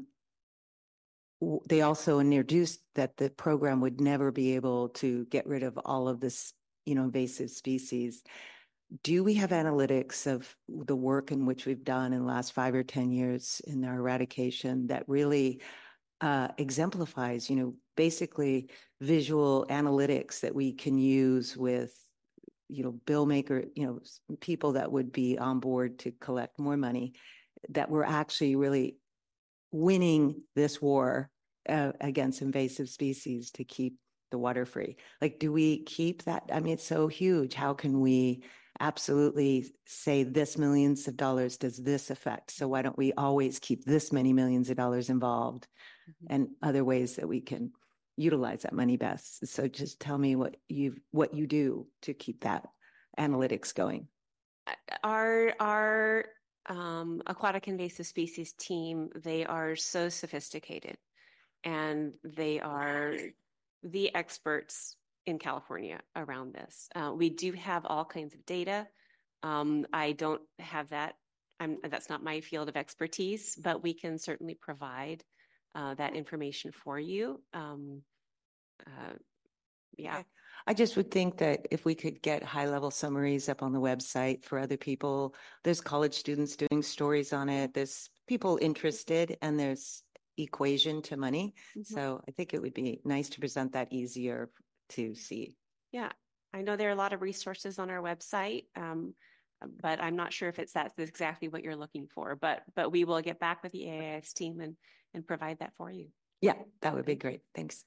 they also introduced that the program would never be able to get rid of all of this, you know, invasive species. Do we have analytics of the work in which we've done in the last five or ten years in our eradication that really Uh, exemplifies, you know, basically visual analytics that we can use with, you know, bill maker, you know, people that would be on board to collect more money, that we're actually really winning this war uh, against invasive species to keep the water free. Like, do we keep that? I mean, it's so huge. How can we absolutely say this millions of dollars does this affect? So why don't we always keep this many millions of dollars involved? Mm-hmm. And other ways that we can utilize that money best. So just tell me what you what you do to keep that analytics going. Our our um, aquatic invasive species team, they are so sophisticated, and they are the experts in California around this. Uh, we do have all kinds of data. Um, I don't have that. I'm, that's not my field of expertise, but we can certainly provide uh, that information for you. Um, uh, yeah. Okay. I just would think that if we could get high-level summaries up on the website for other people, there's college students doing stories on it, there's people interested, and there's equation to money. Mm-hmm. So I think it would be nice to present that easier to see. Yeah, I know there are a lot of resources on our website, um, but I'm not sure if it's that's exactly what you're looking for. But but we will get back with the A I S team and and provide that for you. Yeah, that would be great. Thanks.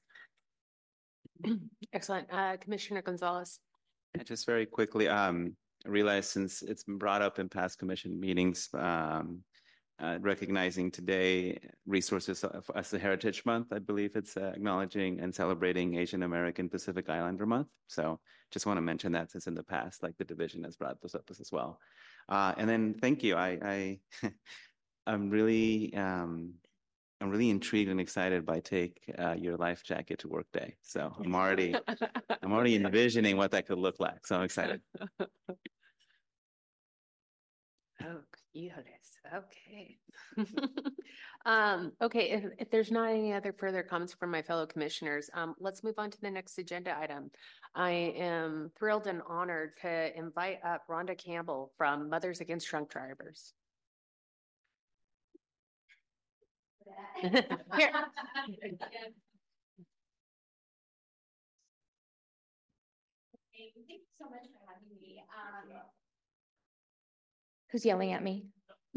Excellent. Uh, Commissioner Gonzalez. Just very quickly, um, I realize since it's been brought up in past commission meetings, um, uh, recognizing today resources as the Heritage Month, I believe it's uh, acknowledging and celebrating Asian American Pacific Islander Month. So just want to mention that since in the past, like the division has brought this up as well. Uh, and then thank you. I, I I'm really um, I'm really intrigued and excited by take uh, your life jacket to work day. So I'm already I'm already envisioning what that could look like. So I'm excited. Oh, yes. Okay. um, okay. If, if there's not any other further comments from my fellow commissioners, um, let's move on to the next agenda item. I am thrilled and honored to invite up Rhonda Campbell from Mothers Against Drunk Drivers. Here. Thank you so much for having me. Um, who's yelling at me?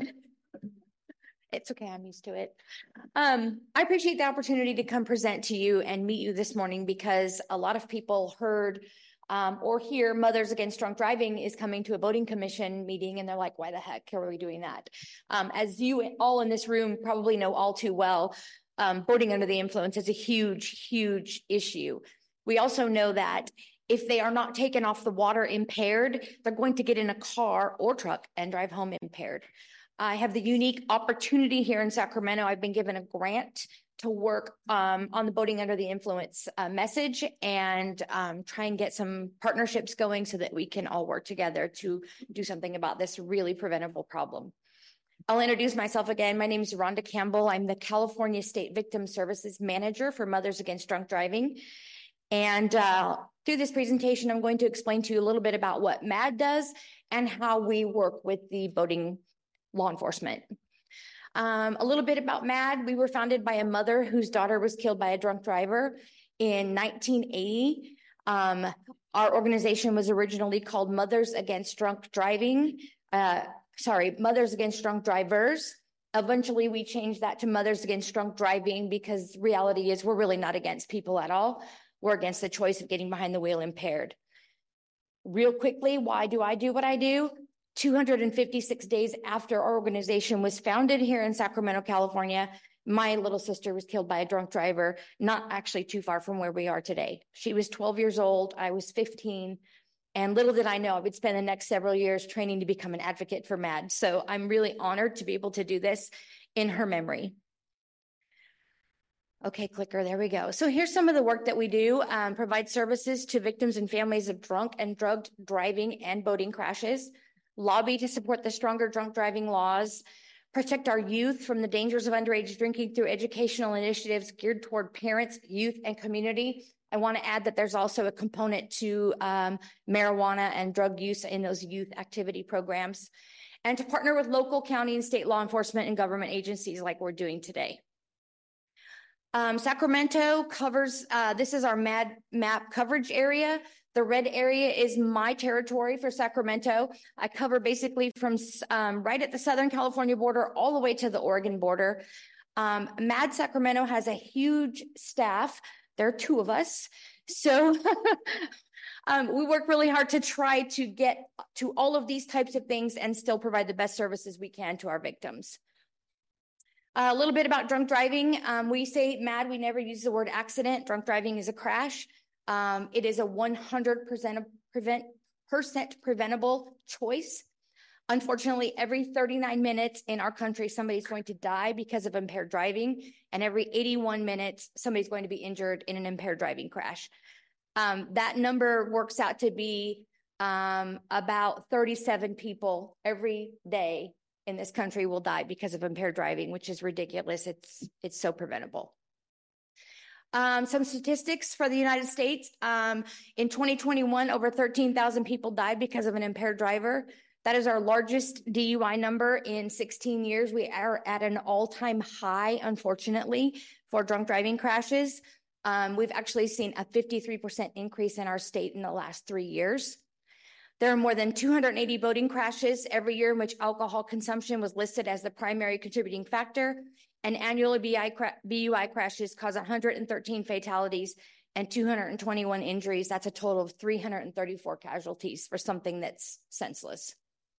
It's okay, I'm used to it. Um, I appreciate the opportunity to come present to you and meet you this morning because a lot of people heard um, or hear Mothers Against Drunk Driving is coming to a voting commission meeting and they're like, why the heck are we doing that? Um, as you all in this room probably know all too well, um, boating under the influence is a huge, huge issue. We also know that if they are not taken off the water impaired, they're going to get in a car or truck and drive home impaired. I have the unique opportunity here in Sacramento. I've been given a grant to work um, on the boating under the influence uh, message and um, try and get some partnerships going so that we can all work together to do something about this really preventable problem. I'll introduce myself again. My name is Rhonda Campbell. I'm the California State Victim Services Manager for Mothers Against Drunk Driving. And uh, through this presentation, I'm going to explain to you a little bit about what MADD does and how we work with the boating law enforcement. Um, a little bit about MADD. We were founded by a mother whose daughter was killed by a drunk driver in nineteen eighty. Um, our organization was originally called Mothers Against Drunk Driving. Uh, sorry, Mothers Against Drunk Drivers. Eventually, we changed that to Mothers Against Drunk Driving because reality is we're really not against people at all. or against the choice of getting behind the wheel impaired. Real quickly, why do I do what I do? two hundred fifty-six days after our organization was founded here in Sacramento, California, my little sister was killed by a drunk driver, not actually too far from where we are today. She was twelve years old, I was fifteen, and little did I know I would spend the next several years training to become an advocate for MADD. So I'm really honored to be able to do this in her memory. Okay, clicker, there we go. So here's some of the work that we do. Um, provide services to victims and families of drunk and drugged driving and boating crashes. Lobby to support the stronger drunk driving laws. Protect our youth from the dangers of underage drinking through educational initiatives geared toward parents, youth, and community. I want to add that there's also a component to um, marijuana and drug use in those youth activity programs. And to partner with local, county, and state law enforcement and government agencies like we're doing today. Um, Sacramento covers, uh, this is our MADD map coverage area. The red area is my territory for Sacramento. I cover basically from um, right at the Southern California border all the way to the Oregon border. Um, MADD Sacramento has a huge staff. There are two of us. So um, we work really hard to try to get to all of these types of things and still provide the best services we can to our victims. Uh, a little bit about drunk driving. Um, we say MADD, we never use the word accident. Drunk driving is a crash. Um, it is a one hundred percent prevent, percent preventable choice. Unfortunately, every thirty-nine minutes in our country, somebody's going to die because of impaired driving, and every eighty-one minutes, somebody's going to be injured in an impaired driving crash. Um, that number works out to be um, about thirty-seven people every day in this country will die because of impaired driving, which is ridiculous. It's, it's so preventable. Um, some statistics for the United States. Um, in twenty twenty-one, over thirteen thousand people died because of an impaired driver. That is our largest D U I number in sixteen years. We are at an all-time high, unfortunately, for drunk driving crashes. Um, we've actually seen a fifty-three percent increase in our state in the last three years. There are more than two hundred eighty boating crashes every year in which alcohol consumption was listed as the primary contributing factor. And annually B U I crashes cause one hundred thirteen fatalities and two hundred twenty-one injuries. That's a total of three hundred thirty-four casualties for something that's senseless.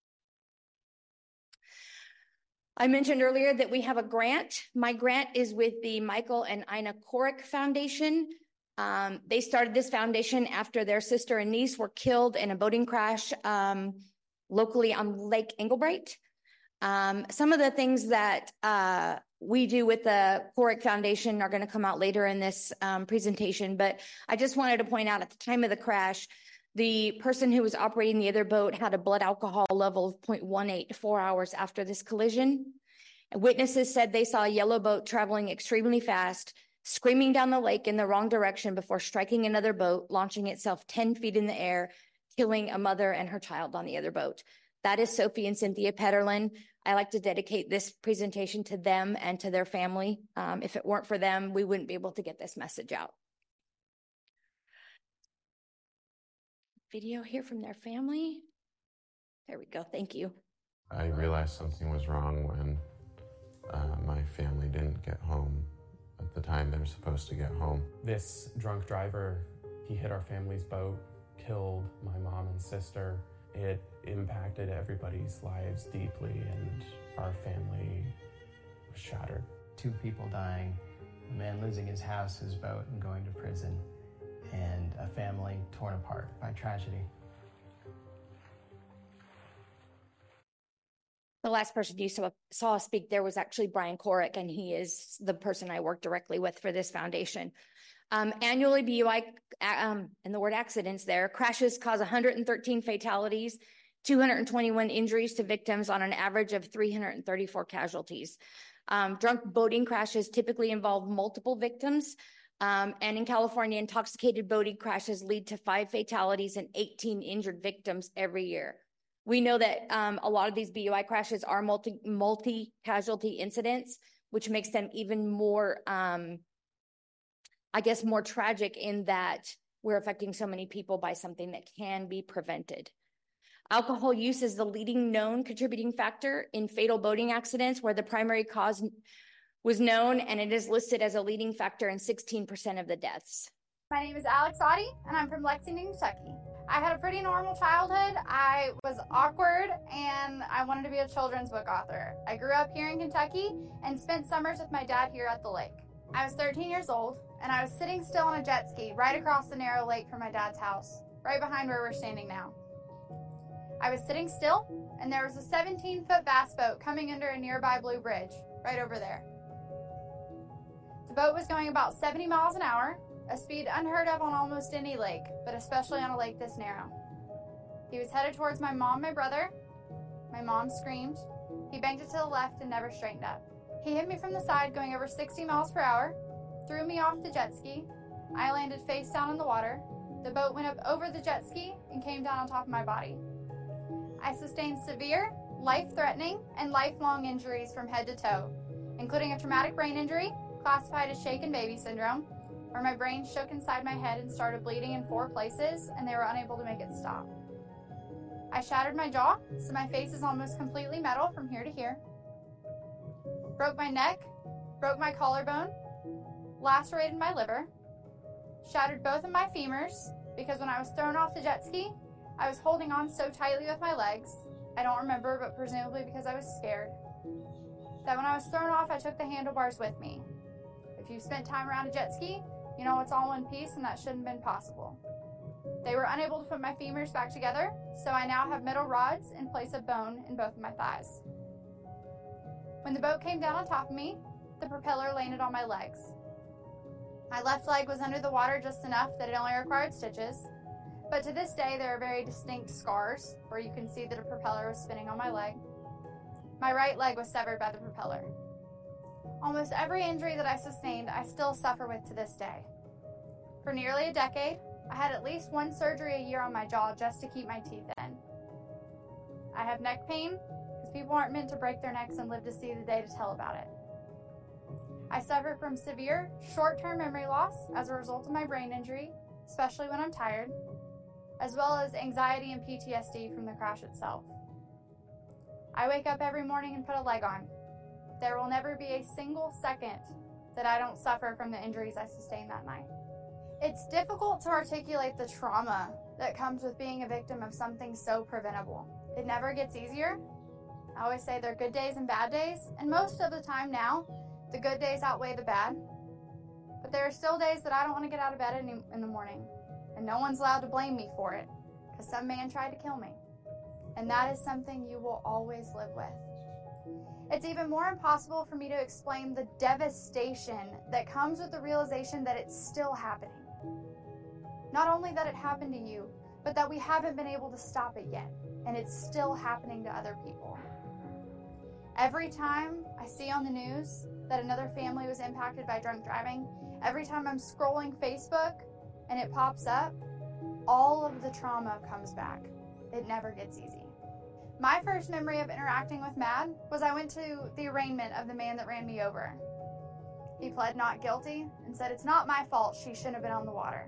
I mentioned earlier that we have a grant. My grant is with the Michael and Ina Korick Foundation. Um, they started this foundation after their sister and niece were killed in a boating crash um, locally on Lake Englebright. Um, some of the things that uh, we do with the Korick Foundation are going to come out later in this um, presentation, but I just wanted to point out at the time of the crash, the person who was operating the other boat had a blood alcohol level of zero point one eight four hours after this collision. Witnesses said they saw a yellow boat traveling extremely fast, screaming down the lake in the wrong direction before striking another boat, launching itself ten feet in the air, killing a mother and her child on the other boat. That is Sophie and Cynthia Petterlin. I like to dedicate this presentation to them and to their family. Um, if it weren't for them, we wouldn't be able to get this message out. Video here from their family. There we go. Thank you. I realized something was wrong when uh, my family didn't get home at the time they were supposed to get home. This drunk driver, he hit our family's boat, killed my mom and sister. It impacted everybody's lives deeply, and our family was shattered. Two people dying, a man losing his house, his boat, and going to prison, and a family torn apart by tragedy. The last person you saw, saw speak there was actually Brian Korick, and he is the person I work directly with for this foundation. Um, annually, B U I, um, and the word accidents there, crashes cause one hundred thirteen fatalities, two hundred twenty-one injuries to victims on an average of three hundred thirty-four casualties. Um, drunk boating crashes typically involve multiple victims. Um, and in California, intoxicated boating crashes lead to five fatalities and eighteen injured victims every year. We know that um, a lot of these B U I crashes are multi, multi-casualty incidents, which makes them even more, um, I guess, more tragic in that we're affecting so many people by something that can be prevented. Alcohol use is the leading known contributing factor in fatal boating accidents where the primary cause was known, and it is listed as a leading factor in sixteen percent of the deaths. My name is Alex Audie, and I'm from Lexington, Kentucky. I had a pretty normal childhood. I was awkward, and I wanted to be a children's book author. I grew up here in Kentucky and spent summers with my dad here at the lake. I was thirteen years old, and I was sitting still on a jet ski right across the narrow lake from my dad's house, right behind where we're standing now. I was sitting still, and there was a seventeen-foot bass boat coming under a nearby blue bridge, right over there. The boat was going about seventy miles an hour, a speed unheard of on almost any lake, but especially on a lake this narrow. He was headed towards my mom and my brother. My mom screamed. He banked it to the left and never straightened up. He hit me from the side going over sixty miles per hour, threw me off the jet ski. I landed face down in the water. The boat went up over the jet ski and came down on top of my body. I sustained severe, life-threatening, and lifelong injuries from head to toe, including a traumatic brain injury classified as shaken baby syndrome, where my brain shook inside my head and started bleeding in four places, and they were unable to make it stop. I shattered my jaw, so my face is almost completely metal from here to here. Broke my neck, broke my collarbone, lacerated my liver, shattered both of my femurs, because when I was thrown off the jet ski, I was holding on so tightly with my legs, I don't remember, but presumably because I was scared, that when I was thrown off, I took the handlebars with me. If you've spent time around a jet ski, you know it's all one piece, and that shouldn't have been possible. They were unable to put my femurs back together, so I now have metal rods in place of bone in both of my thighs. When the boat came down on top of me, the propeller landed on my legs. My left leg was under the water just enough that it only required stitches, but to this day there are very distinct scars where you can see that a propeller was spinning on my leg. My right leg was severed by the propeller. Almost every injury that I sustained, I still suffer with to this day. For nearly a decade, I had at least one surgery a year on my jaw just to keep my teeth in. I have neck pain because people aren't meant to break their necks and live to see the day to tell about it. I suffer from severe short-term memory loss as a result of my brain injury, especially when I'm tired, as well as anxiety and P T S D from the crash itself. I wake up every morning and put a leg on. There will never be a single second that I don't suffer from the injuries I sustained that night. It's difficult to articulate the trauma that comes with being a victim of something so preventable. It never gets easier. I always say there are good days and bad days, and most of the time now, the good days outweigh the bad. But there are still days that I don't want to get out of bed in, in the morning, and no one's allowed to blame me for it, because some man tried to kill me. And that is something you will always live with. It's even more impossible for me to explain the devastation that comes with the realization that it's still happening. Not only that it happened to you, but that we haven't been able to stop it yet, and it's still happening to other people. Every time I see on the news that another family was impacted by drunk driving, every time I'm scrolling Facebook and it pops up, all of the trauma comes back. It never gets easy. My first memory of interacting with MADD was I went to the arraignment of the man that ran me over. He pled not guilty and said it's not my fault, she shouldn't have been on the water.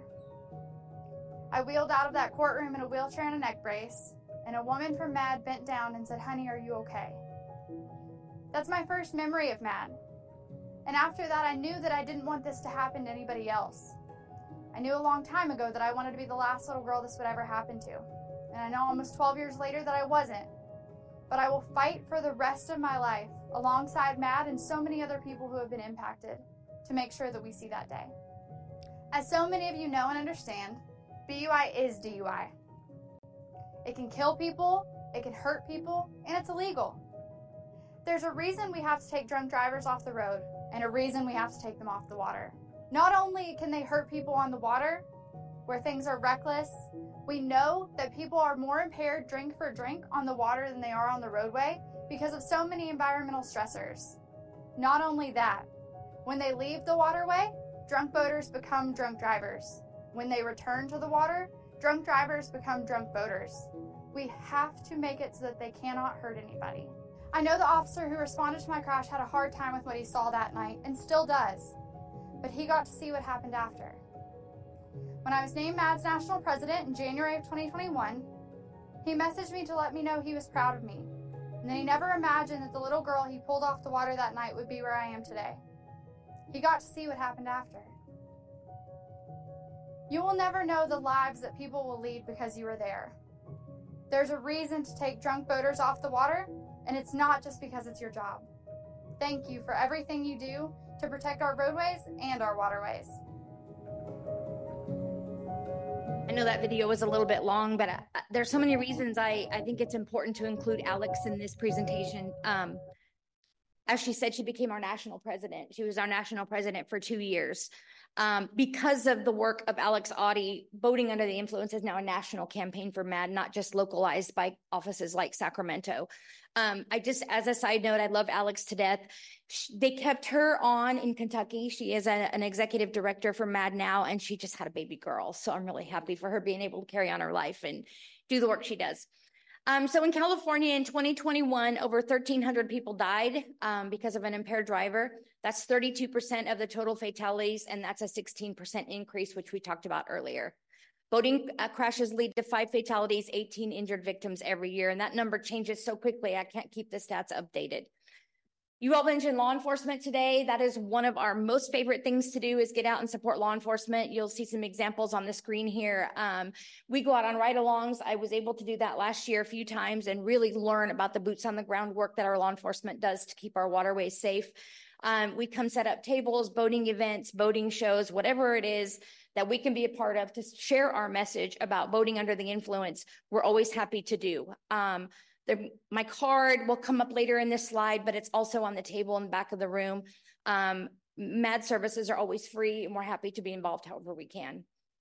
I wheeled out of that courtroom in a wheelchair and a neck brace, and a woman from MADD bent down and said, "Honey, are you okay?" That's my first memory of MADD. And after that, I knew that I didn't want this to happen to anybody else. I knew a long time ago that I wanted to be the last little girl this would ever happen to. And I know almost twelve years later that I wasn't. But I will fight for the rest of my life alongside MADD and so many other people who have been impacted to make sure that we see that day. As so many of you know and understand, B U I is D U I. It can kill people, it can hurt people, and it's illegal. There's a reason we have to take drunk drivers off the road, and a reason we have to take them off the water. Not only can they hurt people on the water, where things are reckless, we know that people are more impaired drink for drink on the water than they are on the roadway because of so many environmental stressors. Not only that, when they leave the waterway, drunk boaters become drunk drivers. When they return to the water, drunk drivers become drunk boaters. We have to make it so that they cannot hurt anybody. I know the officer who responded to my crash had a hard time with what he saw that night, and still does, but he got to see what happened after. When I was named MADD's national president in January of twenty twenty-one, he messaged me to let me know he was proud of me, and that he never imagined that the little girl he pulled off the water that night would be where I am today. He got to see what happened after. You will never know the lives that people will lead because you are there. There's a reason to take drunk boaters off the water, and it's not just because it's your job. Thank you for everything you do to protect our roadways and our waterways. I know that video was a little bit long, but uh, there's so many reasons I, I think it's important to include Alex in this presentation. Um, as she said, she became our national president. She was our national president for two years. Um, because of the work of Alex Audie, Boating Under the Influence is now a national campaign for MADD, not just localized by offices like Sacramento. Um, I just, as a side note, I love Alex to death. She, they kept her on in Kentucky. She is a, an executive director for MADD now, and she just had a baby girl. So I'm really happy for her being able to carry on her life and do the work she does. Um, so in California in twenty twenty-one, over thirteen hundred people died um, because of an impaired driver. That's thirty-two percent of the total fatalities, and that's a sixteen percent increase, which we talked about earlier. Boating uh, crashes lead to five fatalities, eighteen injured victims every year, and that number changes so quickly, I can't keep the stats updated. You all mentioned law enforcement today. That is one of our most favorite things to do, is get out and support law enforcement. You'll see some examples on the screen here. Um, we go out on ride-alongs. I was able to do that last year a few times and really learn about the boots on the ground work that our law enforcement does to keep our waterways safe. Um, we come set up tables, boating events, boating shows, whatever it is that we can be a part of to share our message about boating under the influence. We're always happy to do. Um, The, my card will come up later in this slide, but it's also on the table in the back of the room. Um, MADD services are always free, and we're happy to be involved however we can.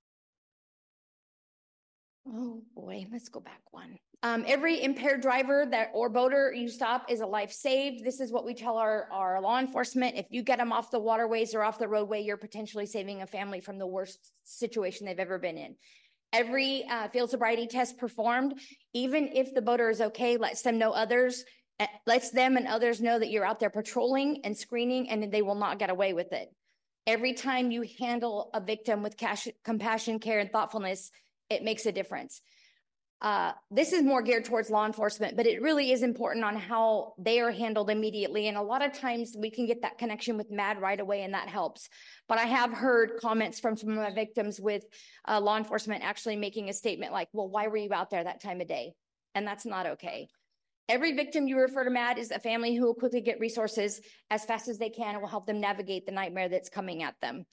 Oh boy, let's go back one. Um, every impaired driver that or boater you stop is a life saved. This is what we tell our, our law enforcement. If you get them off the waterways or off the roadway, you're potentially saving a family from the worst situation they've ever been in. Every uh, field sobriety test performed, even if the boater is okay, lets them know others, uh, lets them and others know that you're out there patrolling and screening, and they will not get away with it. Every time you handle a victim with cash, compassion, care, and thoughtfulness, it makes a difference. Uh, this is more geared towards law enforcement, but it really is important on how they are handled immediately. And a lot of times we can get that connection with MADD right away, and that helps. But I have heard comments from some of my victims with uh, law enforcement actually making a statement like, well, why were you out there that time of day? And that's not okay. Every victim you refer to MADD is a family who will quickly get resources as fast as they can and will help them navigate the nightmare that's coming at them.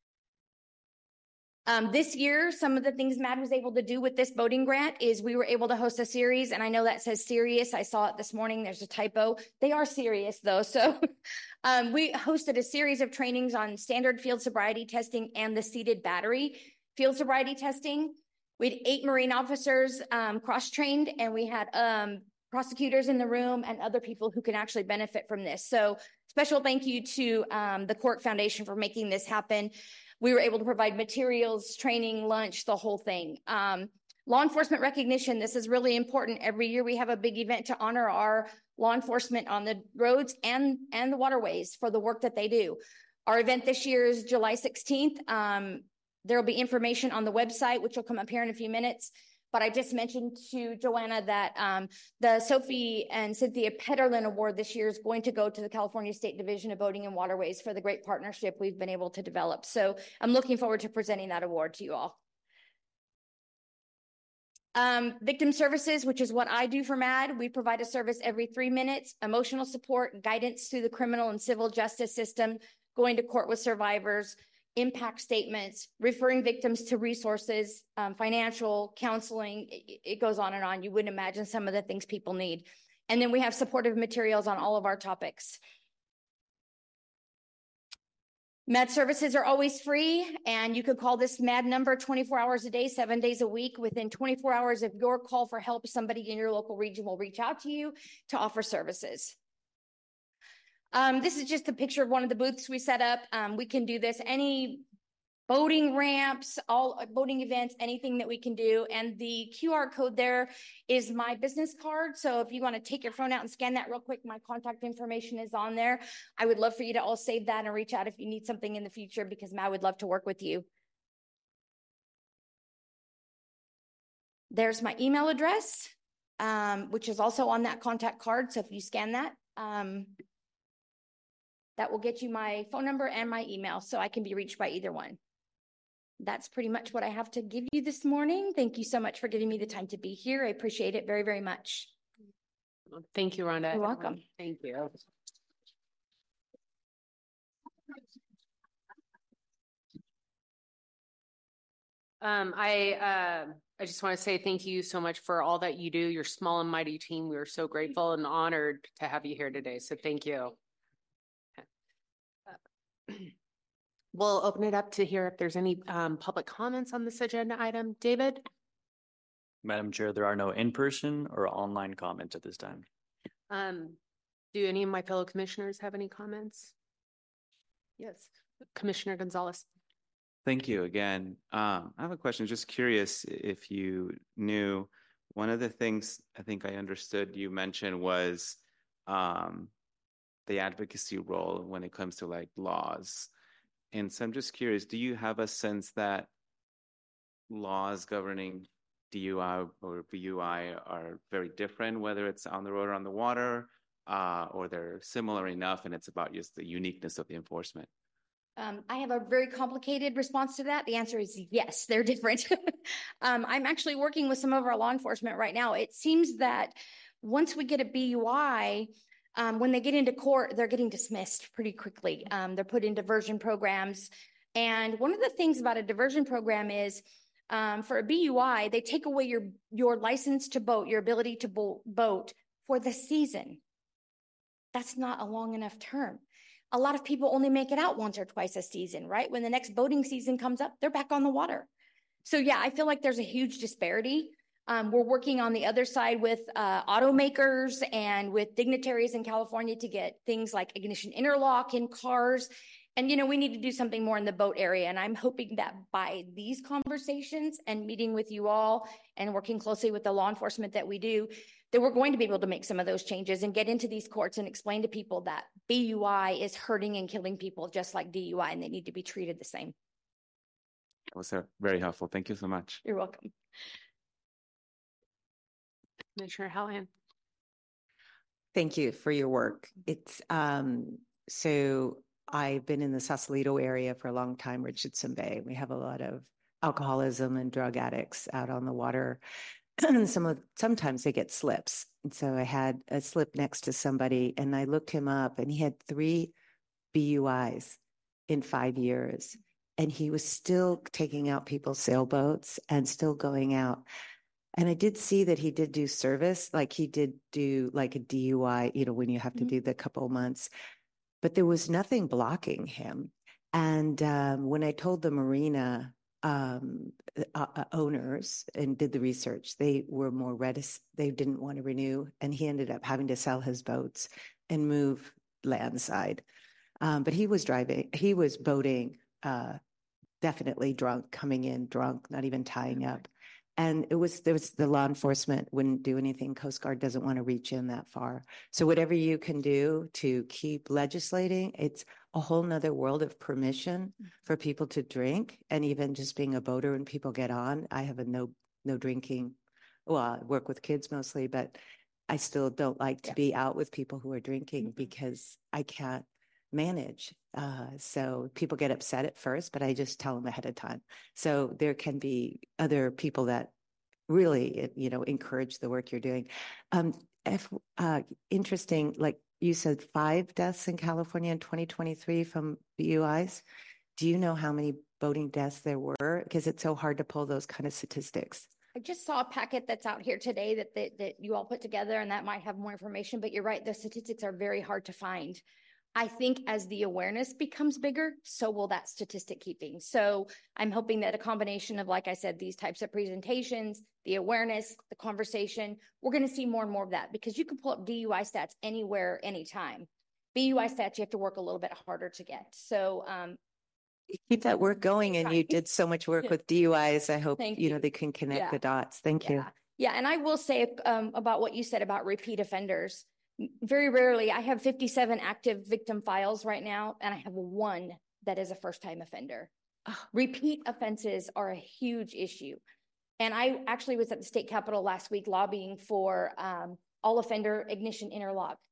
Um, this year, some of the things MADD was able to do with this boating grant is we were able to host a series, and I know that says serious. I saw it this morning. There's a typo. They are serious, though. So um, we hosted a series of trainings on standard field sobriety testing and the seated battery field sobriety testing. We had eight Marine officers um, cross-trained, and we had um, prosecutors in the room and other people who can actually benefit from this. So special thank you to um, the Court Foundation for making this happen. We were able to provide materials, training, lunch, the whole thing. Um, law enforcement recognition, this is really important. Every year we have a big event to honor our law enforcement on the roads and, and the waterways for the work that they do. Our event this year is July sixteenth. Um, there will be information on the website, which will come up here in a few minutes. But I just mentioned to Joanna that um, the Sophie and Cynthia Petterlin Award this year is going to go to the California State Division of Boating and Waterways for the great partnership we've been able to develop. So I'm looking forward to presenting that award to you all. Um, victim services, which is what I do for MADD. We provide a service every three minutes, emotional support, guidance through the criminal and civil justice system, going to court with survivors, impact statements, referring victims to resources, um, financial, counseling, it, it goes on and on. You wouldn't imagine some of the things people need. And then we have supportive materials on all of our topics. MADD services are always free, and you could call this MADD number twenty-four hours a day, seven days a week. Within twenty-four hours of your call for help, somebody in your local region will reach out to you to offer services. Um, this is just a picture of one of the booths we set up. Um, we can do this, any boating ramps, all boating events, anything that we can do. And the Q R code there is my business card. So if you want to take your phone out and scan that real quick, my contact information is on there. I would love for you to all save that and reach out if you need something in the future, because Matt would love to work with you. There's my email address, um, which is also on that contact card. So if you scan that, um, that will get you my phone number and my email, so I can be reached by either one. that's pretty much what I have to give you this morning. Thank you so much for giving me the time to be here. I appreciate it very, very much. Thank you, Rhonda. You're welcome. Thank you. Um, I, uh, I just want to say thank you so much for all that you do. Your small and mighty team. We are so grateful and honored to have you here today. So thank you. We'll open it up to hear if there's any um, public comments on this agenda item. David? Madam Chair, there are no in-person or online comments at this time. Um, do any of my fellow commissioners have any comments? Yes, Commissioner Gonzalez. Thank you again. Um, I have a question. Just curious if you knew, one of the things I think I understood you mentioned was um, the advocacy role when it comes to like laws. And so I'm just curious, do you have a sense that laws governing D U I or B U I are very different, whether it's on the road or on the water, uh, or they're similar enough and it's about just the uniqueness of the enforcement? Um, I have a very complicated response to that. The answer is yes, they're different. um, I'm actually working with some of our law enforcement right now. It seems that once we get a B U I, um, when they get into court, they're getting dismissed pretty quickly. Um, they're put in diversion programs. And one of the things about a diversion program is um, for a B U I, they take away your, your license to boat, your ability to bo- boat for the season. That's not a long enough term. A lot of people only make it out once or twice a season, right? When the next boating season comes up, they're back on the water. So yeah, I feel like there's a huge disparity. Um, we're working on the other side with uh, automakers and with dignitaries in California to get things like ignition interlock in cars. And, you know, we need to do something more in the boat area. And I'm hoping that by these conversations and meeting with you all and working closely with the law enforcement that we do, that we're going to be able to make some of those changes and get into these courts and explain to people that B U I is hurting and killing people just like D U I, and they need to be treated the same. That was uh, very helpful. Thank you so much. You're welcome. Commissioner Hallahan. Thank you for your work. It's um, so I've been in the Sausalito area for a long time, Richardson Bay. We have a lot of alcoholism and drug addicts out on the water. Some of sometimes they get slips. And so I had a slip next to somebody and I looked him up and he had three B U Is in five years. And he was still taking out people's sailboats and still going out. And I did see that he did do service, like he did do like a D U I, you know, when you have to mm-hmm. do the couple months, but there was nothing blocking him. And um, when I told the marina um, uh, uh, owners and did the research, they were more reticent. They didn't want to renew. And he ended up having to sell his boats and move landside. Um, but he was driving, he was boating, uh, definitely drunk, coming in drunk, not even tying up. And it was, there was the law enforcement wouldn't do anything. Coast Guard doesn't want to reach in that far. So whatever you can do to keep legislating, it's a whole nother world of permission for people to drink. And even just being a boater when people get on, I have a no, no drinking. Well, I work with kids mostly, but I still don't like to yeah. be out with people who are drinking mm-hmm. because I can't manage. Uh, so people get upset at first, but I just tell them ahead of time. So there can be other people that really, you know, encourage the work you're doing. Um, if, uh, interesting, like you said, five deaths in California in twenty twenty-three from B U Is. Do you know how many boating deaths there were? Because it's so hard to pull those kind of statistics. I just saw a packet that's out here today that, that, that you all put together, and that might have more information, but you're right, the statistics are very hard to find. I think as the awareness becomes bigger, so will that statistic keeping. So I'm hoping that a combination of, like I said, these types of presentations, the awareness, the conversation, we're going to see more and more of that, because you can pull up D U I stats anywhere, anytime. B U I stats, you have to work a little bit harder to get. So um, keep that work going. And you did so much work with D U Is. I hope, you, you know, they can connect yeah. the dots. Thank yeah. you. Yeah. And I will say um, about what you said about repeat offenders. Very rarely, I have fifty-seven active victim files right now, and I have one that is a first-time offender. Repeat offenses are a huge issue. And I actually was at the state capitol last week lobbying for um, all offender ignition interlock.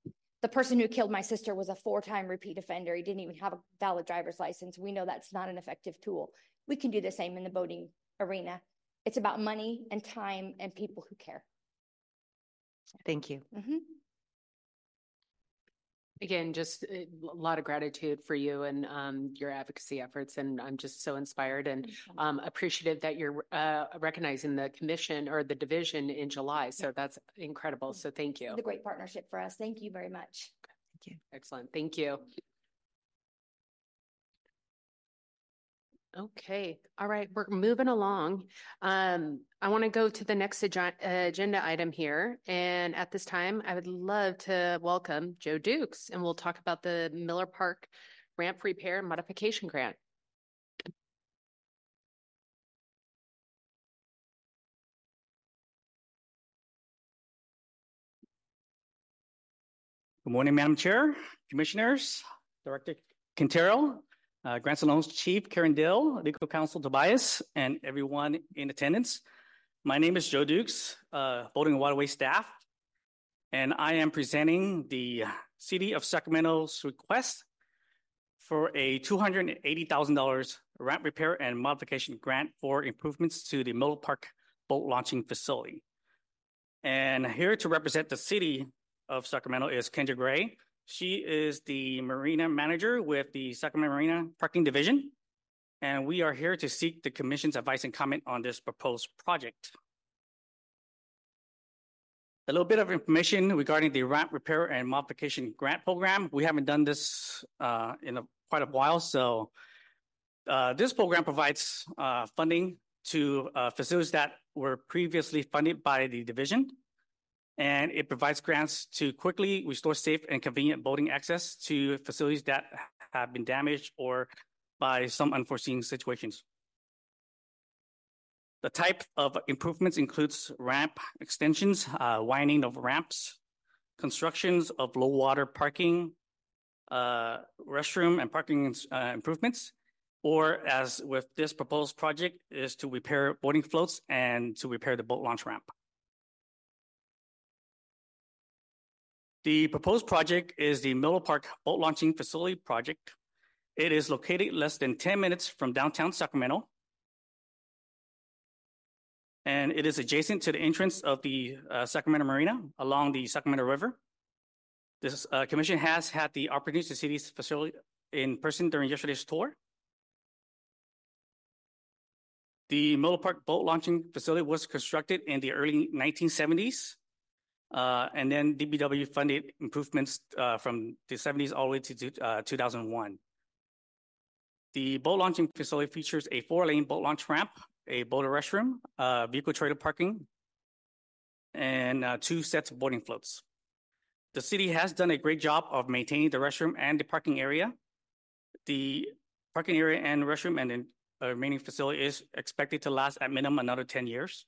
the person who killed my sister was a four-time repeat offender. He didn't even have a valid driver's license. We know that's not an effective tool. We can do the same in the boating arena. It's about money and time and people who care. Thank you. Mm-hmm. Again, just a lot of gratitude for you and um, your advocacy efforts. And I'm just so inspired and um, appreciative that you're uh, recognizing the commission or the division in July. So that's incredible. So thank you. It's a great partnership for us. Thank you very much. Thank you. Excellent. Thank you. Okay. All right. We're moving along. Um, I want to go to the next ag- agenda item here. And at this time, I would love to welcome Joe Dukes, and we'll talk about the Miller Park Ramp Repair and Modification Grant. Good morning, Madam Chair, Commissioners, Director Quintero, uh, Grants and Loans Chief Karen Dill, Legal Counsel Tobias, and everyone in attendance. My name is Joe Dukes, uh, Boating and Waterway staff, and I am presenting the City of Sacramento's request for a two hundred eighty thousand dollars ramp repair and modification grant for improvements to the Miller Park boat launching facility. And here to represent the City of Sacramento is Kendra Gray. She is the Marina Manager with the Sacramento Marina Parking Division. And we are here to seek the Commission's advice and comment on this proposed project. A little bit of information regarding the ramp repair and modification grant program. We haven't done this uh, in a, quite a while. So uh, this program provides uh, funding to uh, facilities that were previously funded by the division. And it provides grants to quickly restore safe and convenient boating access to facilities that have been damaged or by some unforeseen situations. The type of improvements includes ramp extensions, uh, widening of ramps, constructions of low water parking, uh, restroom and parking uh, improvements, or as with this proposed project is to repair boating floats and to repair the boat launch ramp. The proposed project is the Miller Park Boat Launching Facility project. It is located less than ten minutes from downtown Sacramento. And it is adjacent to the entrance of the uh, Sacramento Marina along the Sacramento River. This uh, commission has had the opportunity to see this facility in person during yesterday's tour. The Miller Park Boat Launching Facility was constructed in the early nineteen seventies. Uh, and then D B W funded improvements uh, from the seventies all the way to uh, two thousand one. The boat launching facility features a four-lane boat launch ramp, a boater restroom, uh, vehicle trailer parking, and uh, two sets of boarding floats. The city has done a great job of maintaining the restroom and the parking area. The parking area and restroom and the uh, remaining facility is expected to last at minimum another ten years.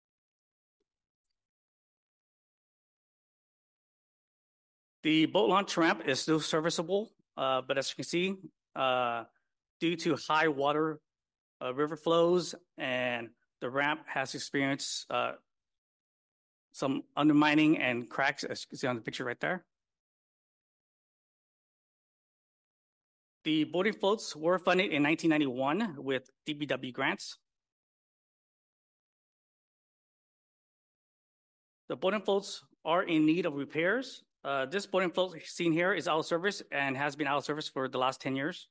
The boat launch ramp is still serviceable, uh, but as you can see, uh, due to high water uh, river flows and the ramp has experienced uh, some undermining and cracks, as you can see on the picture right there. The boating floats were funded in nineteen ninety-one with D B W grants. The boating floats are in need of repairs. Uh, this boating float seen here is out of service and has been out of service for the last ten years.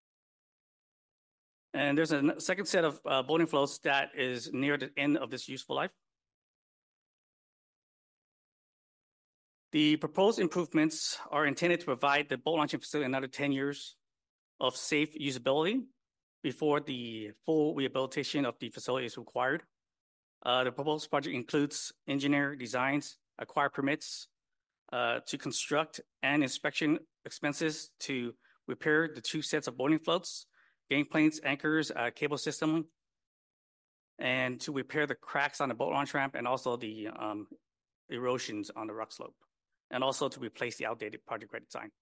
And there's a second set of uh, boating floats that is near the end of this useful life. The proposed improvements are intended to provide the boat launching facility another ten years of safe usability before the full rehabilitation of the facility is required. Uh, the proposed project includes engineer designs, acquire permits, Uh, to construct and inspection expenses to repair the two sets of boarding floats, gangplanes, anchors, uh, cable system, and to repair the cracks on the boat launch ramp and also the um, erosions on the rock slope, and also to replace the outdated project ready design.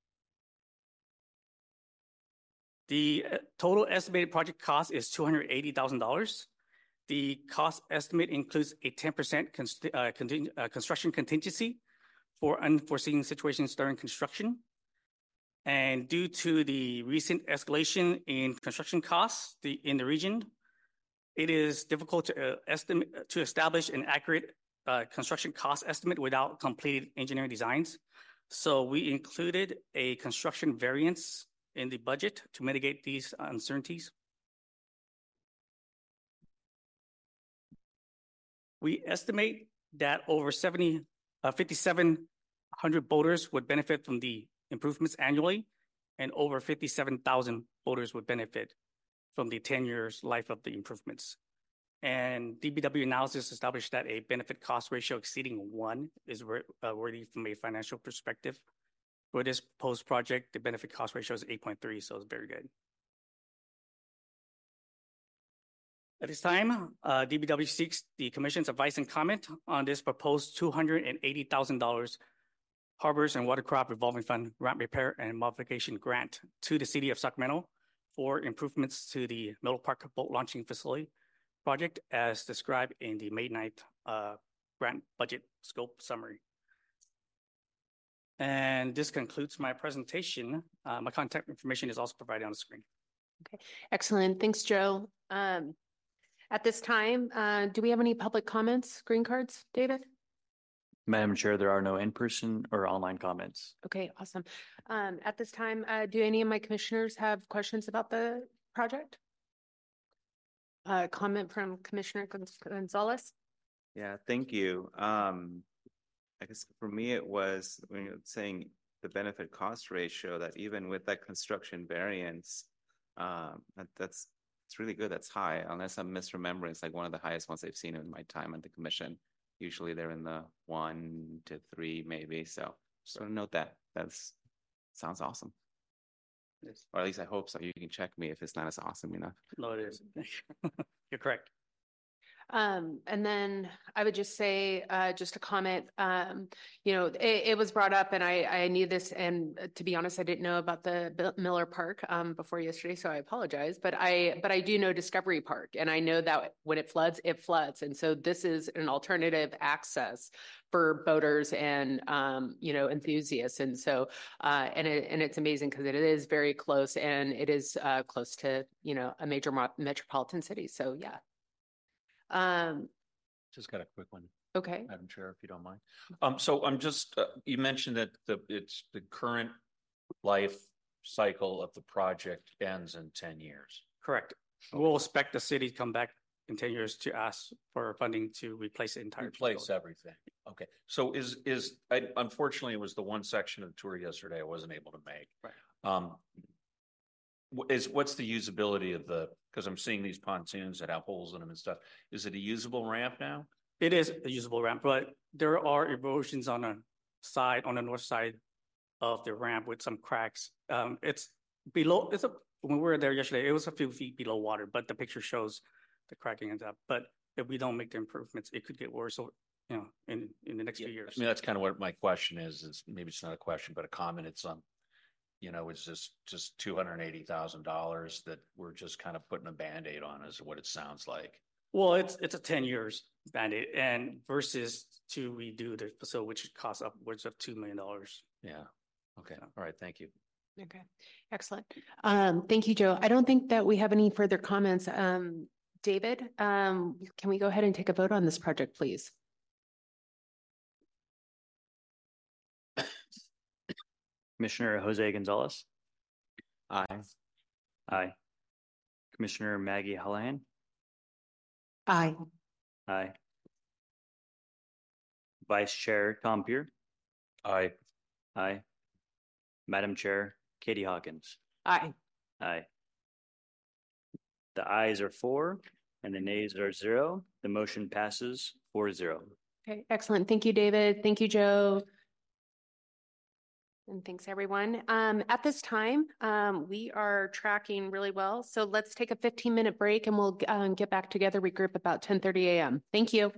The total estimated project cost is two hundred eighty thousand dollars. The cost estimate includes a ten percent const uh, conting uh, construction contingency for unforeseen situations during construction. And due to the recent escalation in construction costs the, in the region, it is difficult to uh, estimate to establish an accurate uh, construction cost estimate without completed engineering designs. So we included a construction variance in the budget to mitigate these uncertainties. We estimate that over seventy, uh, fifty-seven hundred boaters would benefit from the improvements annually, and over fifty-seven thousand boaters would benefit from the ten years life of the improvements. And D B W analysis established that a benefit cost ratio exceeding one is uh, worthy from a financial perspective. For this proposed project, the benefit cost ratio is eight point three, so it's very good. At this time, uh, D B W seeks the Commission's advice and comment on this proposed two hundred eighty thousand dollars Harbors and Watercraft Revolving Fund Ramp Repair and Modification Grant to the City of Sacramento for improvements to the Miller Park Boat Launching Facility project as described in the May ninth uh, grant budget scope summary. And this concludes my presentation. Uh, my contact information is also provided on the screen. Okay, excellent. Thanks, Joe. Um, At this time, uh, do we have any public comments, green cards, David? Madam Chair, there are no in-person or online comments. Okay, awesome. Um, at this time, uh, do any of my commissioners have questions about the project? Uh, comment from Commissioner Gonzalez? Yeah, thank you. Um, I guess for me, it was when you're saying the benefit cost ratio, that even with that construction variance, um, that, that's it's really good. That's high, unless I'm misremembering. It's like one of the highest ones I've seen in my time at the commission. Usually they're in the one to three, maybe. So just want to note that. That's sounds awesome. Yes. Or at least I hope so. You can check me if it's not as awesome enough. No, it is. You're correct. Um, and then I would just say, uh, just a comment, um, you know, it, it was brought up and I, I knew this, and to be honest, I didn't know about the Miller Park, um, before yesterday, so I apologize, but I, but I do know Discovery Park, and I know that when it floods, it floods. And so this is an alternative access for boaters and, um, you know, enthusiasts. And so, uh, and it, and it's amazing because it is very close, and it is, uh, close to, you know, a major metropolitan city. So yeah. Um, Just got a quick one. Okay. Madam Chair, if you don't mind. Um, so I'm just, uh, you mentioned that the, it's the current life cycle of the project ends in ten years. Correct. Okay. We'll expect the city to come back in ten years to ask for funding to replace the entire Replace facility. everything. Okay. So is, is, I, unfortunately, it was the one section of the tour yesterday I wasn't able to make. Right. Um, Is what's the usability of the, because I'm seeing these pontoons that have holes in them and stuff. Is it a usable ramp now? It is a usable ramp, but there are erosions on the side, on the north side of the ramp with some cracks. Um, it's below, it's a, when we were there yesterday, it was a few feet below water, but the picture shows the cracking and stuff. But if we don't make the improvements, it could get worse, or, you know, in, in the next Yeah, few years. I mean, that's kind of what my question is, is maybe it's not a question, but a comment. It's um, you know, it's just, just two hundred eighty thousand dollars that we're just kind of putting a Band-Aid on is what it sounds like. Well, it's, it's a ten years Band-Aid, and versus to redo the facility, which costs upwards of two million dollars. Yeah. Okay. All right. Thank you. Okay, excellent. Um, thank you, Joe. I don't think that we have any further comments. Um, David, um, can we go ahead and take a vote on this project, please? Commissioner Jose Gonzalez. Aye. Aye. Commissioner Maggie Hallahan. Aye. Aye. Vice Chair Tom Peer. Aye. Aye. Madam Chair Katie Hawkins. Aye. Aye. The ayes are four and the nays are zero. The motion passes four zero. Okay, excellent. Thank you, David. Thank you, Joe. And thanks, everyone. Um, at this time, um, we are tracking really well. So let's take a fifteen minute break and we'll um, get back together, regroup about ten thirty a m Thank you.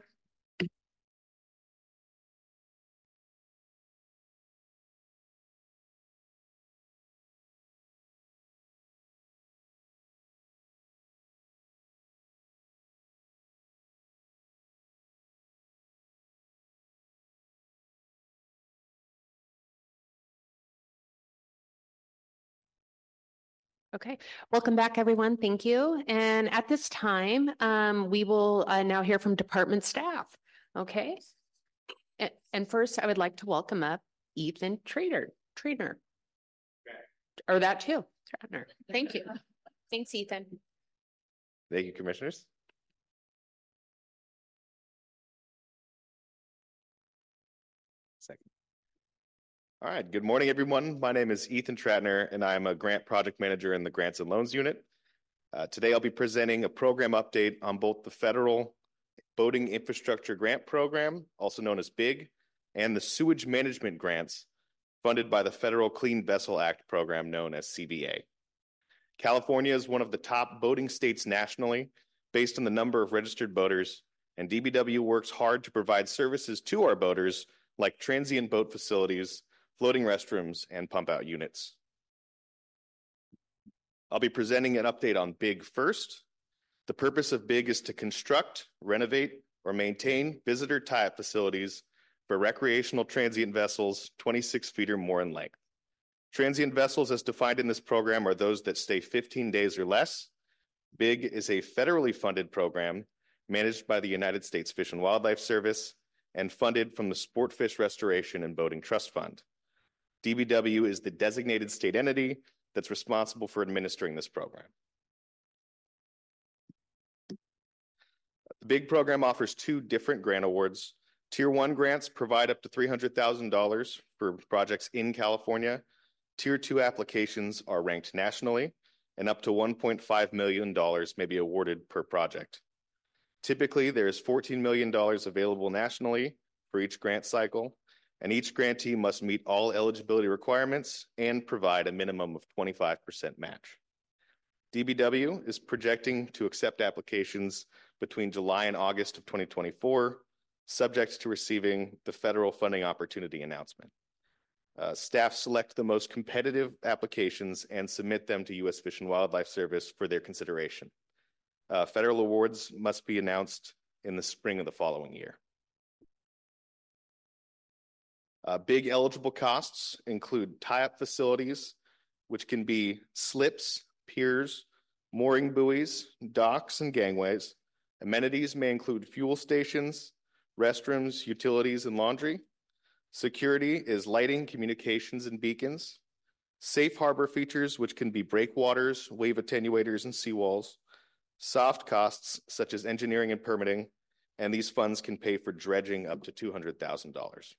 Okay, welcome back, everyone. Thank you. And at this time, um, we will uh, now hear from department staff. Okay. And, and first, I would like to welcome up Ethan Trader, Trainer. Or that too, Trainer. Thank you. Thanks, Ethan. Thank you, commissioners. Second. All right, good morning, everyone. My name is Ethan Tratner, and I'm a grant project manager in the Grants and Loans Unit. Uh, today, I'll be presenting a program update on both the Federal Boating Infrastructure Grant Program, also known as BIG, and the Sewage Management Grants funded by the Federal Clean Vessel Act program known as C V A. California is one of the top boating states nationally based on the number of registered boaters, and D B W works hard to provide services to our boaters like transient boat facilities, floating restrooms, and pump out units. I'll be presenting an update on BIG first. The purpose of BIG is to construct, renovate, or maintain visitor tie-up facilities for recreational transient vessels twenty-six feet or more in length. Transient vessels as defined in this program are those that stay fifteen days or less. BIG is a federally funded program managed by the United States Fish and Wildlife Service and funded from the Sport Fish Restoration and Boating Trust Fund. D B W is the designated state entity that's responsible for administering this program. The BIG program offers two different grant awards. Tier one grants provide up to three hundred thousand dollars for projects in California. Tier two applications are ranked nationally, and up to one point five million dollars may be awarded per project. Typically, there is fourteen million dollars available nationally for each grant cycle, and each grantee must meet all eligibility requirements and provide a minimum of twenty-five percent match. D B W is projecting to accept applications between July and August of twenty twenty-four, subject to receiving the federal funding opportunity announcement. Uh, staff select the most competitive applications and submit them to U S Fish and Wildlife Service for their consideration. Uh, federal awards must be announced in the spring of the following year. Uh, big eligible costs include tie-up facilities, which can be slips, piers, mooring buoys, docks, and gangways. Amenities may include fuel stations, restrooms, utilities, and laundry. Security is lighting, communications, and beacons. Safe harbor features, which can be breakwaters, wave attenuators, and seawalls. Soft costs, such as engineering and permitting, and these funds can pay for dredging up to two hundred thousand dollars.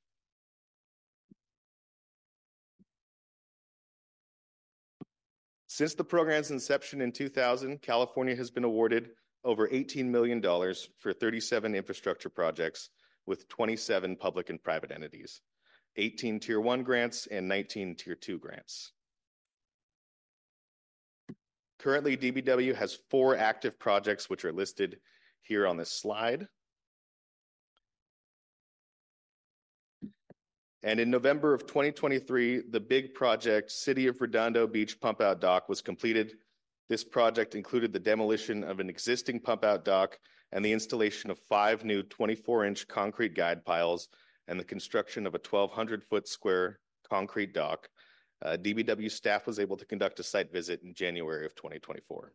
Since the program's inception in two thousand, California has been awarded over eighteen million dollars for thirty-seven infrastructure projects with twenty-seven public and private entities, eighteen Tier one grants, and nineteen Tier two grants. Currently, D B W has four active projects which are listed here on this slide. And in November of twenty twenty-three, the big project, City of Redondo Beach Pump Out Dock, was completed. This project included the demolition of an existing pump out dock and the installation of five new twenty-four inch concrete guide piles and the construction of a twelve hundred foot square concrete dock. Uh, D B W staff was able to conduct a site visit in January of twenty twenty-four.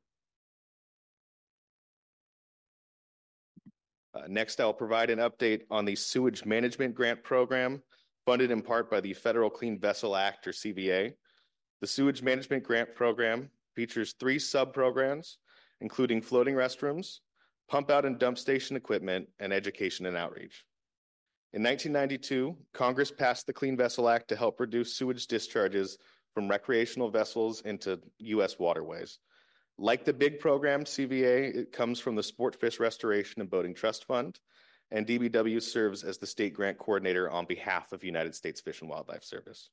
Uh, next, I'll provide an update on the Sewage Management Grant Program, funded in part by the Federal Clean Vessel Act, or C V A. The Sewage Management Grant Program features three sub-programs, including floating restrooms, pump out and dump station equipment, and education and outreach. In nineteen ninety-two, Congress passed the Clean Vessel Act to help reduce sewage discharges from recreational vessels into U S waterways. Like the big program, C V A, it comes from the Sport Fish Restoration and Boating Trust Fund, and D B W serves as the state grant coordinator on behalf of United States Fish and Wildlife Service.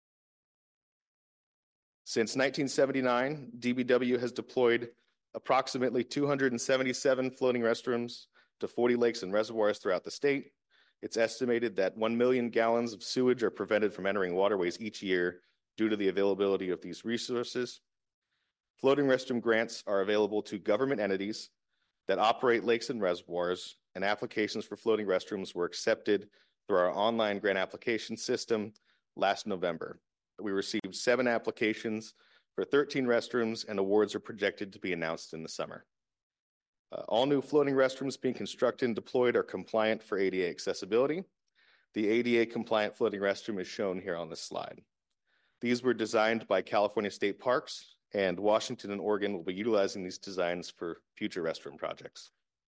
Since nineteen seventy-nine, D B W has deployed approximately two hundred seventy-seven floating restrooms to forty lakes and reservoirs throughout the state. It's estimated that one million gallons of sewage are prevented from entering waterways each year due to the availability of these resources. Floating restroom grants are available to government entities that operate lakes and reservoirs, and applications for floating restrooms were accepted through our online grant application system last November. We received seven applications for thirteen restrooms, and awards are projected to be announced in the summer. Uh, all new floating restrooms being constructed and deployed are compliant for A D A accessibility. The A D A compliant floating restroom is shown here on this slide. These were designed by California State Parks, and Washington and Oregon will be utilizing these designs for future restroom projects.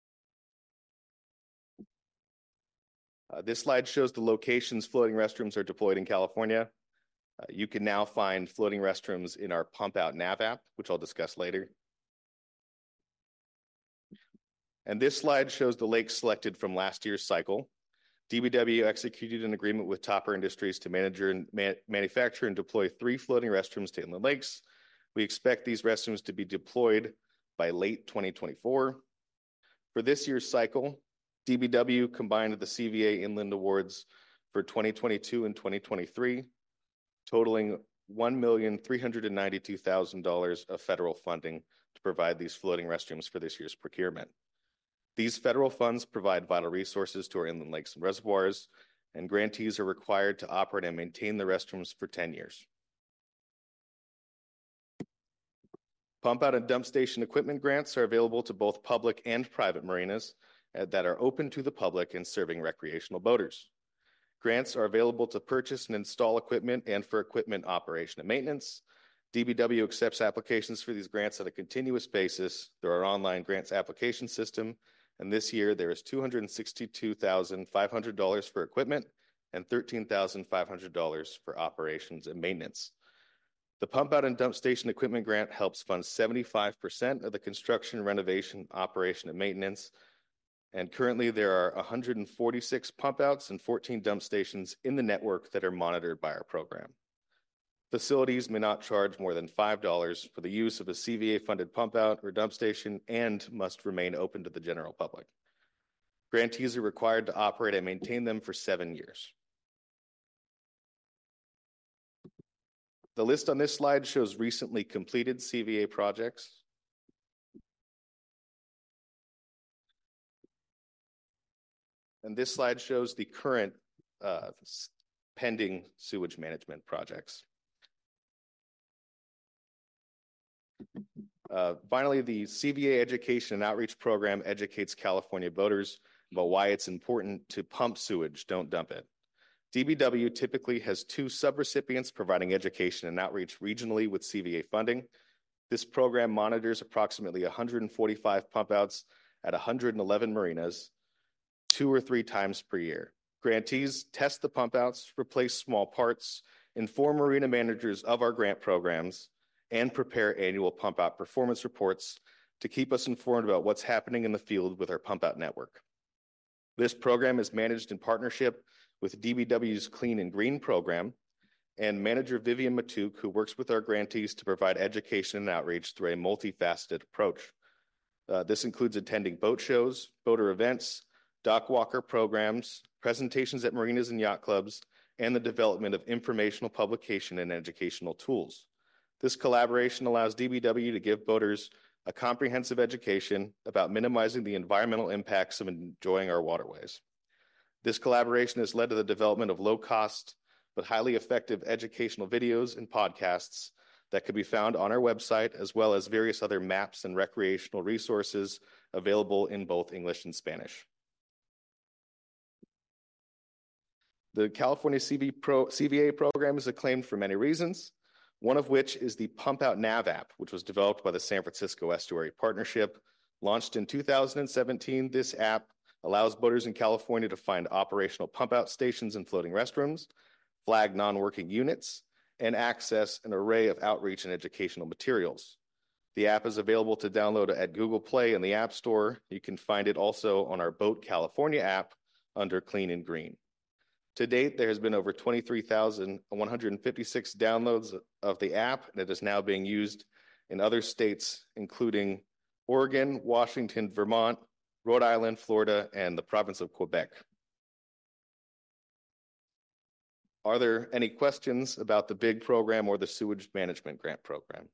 Uh, this slide shows the locations floating restrooms are deployed in California. Uh, you can now find floating restrooms in our Pump Out Nav app, which I'll discuss later. And this slide shows the lakes selected from last year's cycle. D B W executed an agreement with Topper Industries to manage and ma manufacture and deploy three floating restrooms to inland lakes. We expect these restrooms to be deployed by late twenty twenty-four. For this year's cycle, D B W combined the C V A Inland Awards for twenty twenty-two and twenty twenty-three, totaling one million three hundred ninety-two thousand dollars of federal funding to provide these floating restrooms for this year's procurement. These federal funds provide vital resources to our inland lakes and reservoirs, and grantees are required to operate and maintain the restrooms for ten years. Pump out and dump station equipment grants are available to both public and private marinas that are open to the public and serving recreational boaters. Grants are available to purchase and install equipment and for equipment operation and maintenance. D B W accepts applications for these grants on a continuous basis through our online grants application system, and this year there is two hundred sixty-two thousand five hundred dollars for equipment and thirteen thousand five hundred dollars for operations and maintenance. The Pump Out and Dump Station Equipment Grant helps fund seventy-five percent of the construction, renovation, operation, and maintenance. And currently there are one hundred forty-six pump outs and fourteen dump stations in the network that are monitored by our program. Facilities may not charge more than five dollars for the use of a C V A-funded pump out or dump station and must remain open to the general public. Grantees are required to operate and maintain them for seven years. The list on this slide shows recently completed C V A projects. And this slide shows the current uh, pending sewage management projects. Uh, finally, the C V A Education and Outreach Program educates California voters about why it's important to pump sewage, don't dump it. D B W typically has two subrecipients providing education and outreach regionally with C V A funding. This program monitors approximately one hundred forty-five pump outs at one hundred eleven marinas, two or three times per year. Grantees test the pump outs, replace small parts, inform marina managers of our grant programs, and prepare annual pump out performance reports to keep us informed about what's happening in the field with our pump out network. This program is managed in partnership with D B W's Clean and Green program and manager Vivian Matuk, who works with our grantees to provide education and outreach through a multifaceted approach. Uh, this includes attending boat shows, boater events, dock walker programs, presentations at marinas and yacht clubs, and the development of informational publication and educational tools. This collaboration allows D B W to give boaters a comprehensive education about minimizing the environmental impacts of enjoying our waterways. This collaboration has led to the development of low-cost but highly effective educational videos and podcasts that can be found on our website, as well as various other maps and recreational resources available in both English and Spanish. The California C V Pro, C V A program is acclaimed for many reasons, one of which is the Pump Out Nav app, which was developed by the San Francisco Estuary Partnership. Launched in two thousand seventeen, this app allows boaters in California to find operational pump out stations and floating restrooms, flag non-working units, and access an array of outreach and educational materials. The app is available to download at Google Play and the App Store. You can find it also on our Boat California app under Clean and Green. To date, there has been over twenty-three thousand one hundred fifty-six downloads of the app, and it is now being used in other states, including Oregon, Washington, Vermont, Rhode Island, Florida, and the province of Quebec. Are there any questions about the BIG program or the sewage management grant program?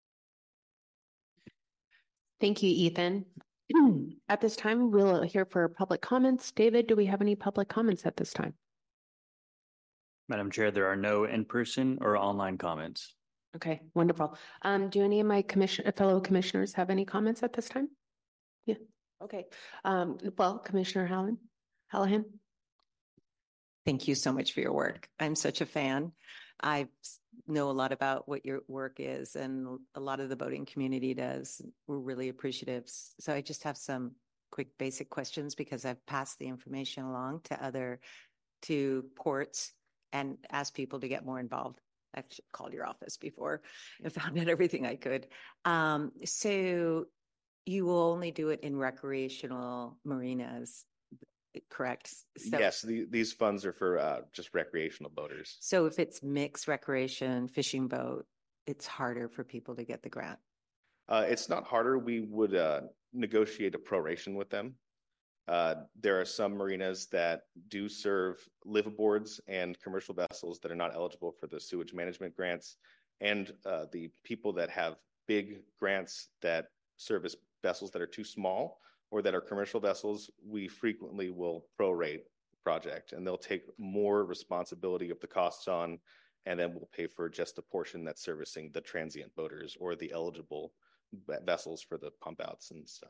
Thank you, Ethan. At this time, we'll hear for public comments. David, do we have any public comments at this time? Madam Chair, there are no in-person or online comments. Okay, wonderful. Um, do any of my commission, fellow commissioners have any comments at this time? Yeah, okay. Um, well, Commissioner Hallen, Hallahan. Thank you so much for your work. I'm such a fan. I know a lot about what your work is, and a lot of the boating community does. We're really appreciative. So I just have some quick basic questions because I've passed the information along to other, to ports and asked people to get more involved. I've called your office before and found out everything I could. Um, so you will only do it in recreational marinas, correct? So, Yes, the, these funds are for uh, just recreational boaters. so if it's mixed recreation, fishing boat, it's harder for people to get the grant. Uh, it's not harder. We would uh, negotiate a proration with them. Uh, there are some marinas that do serve liveaboards and commercial vessels that are not eligible for the sewage management grants. And uh, the people that have big grants that service vessels that are too small or that are commercial vessels, we frequently will prorate the project, and they'll take more responsibility of the costs on, and then we'll pay for just a portion that's servicing the transient boaters or the eligible vessels for the pump outs and stuff.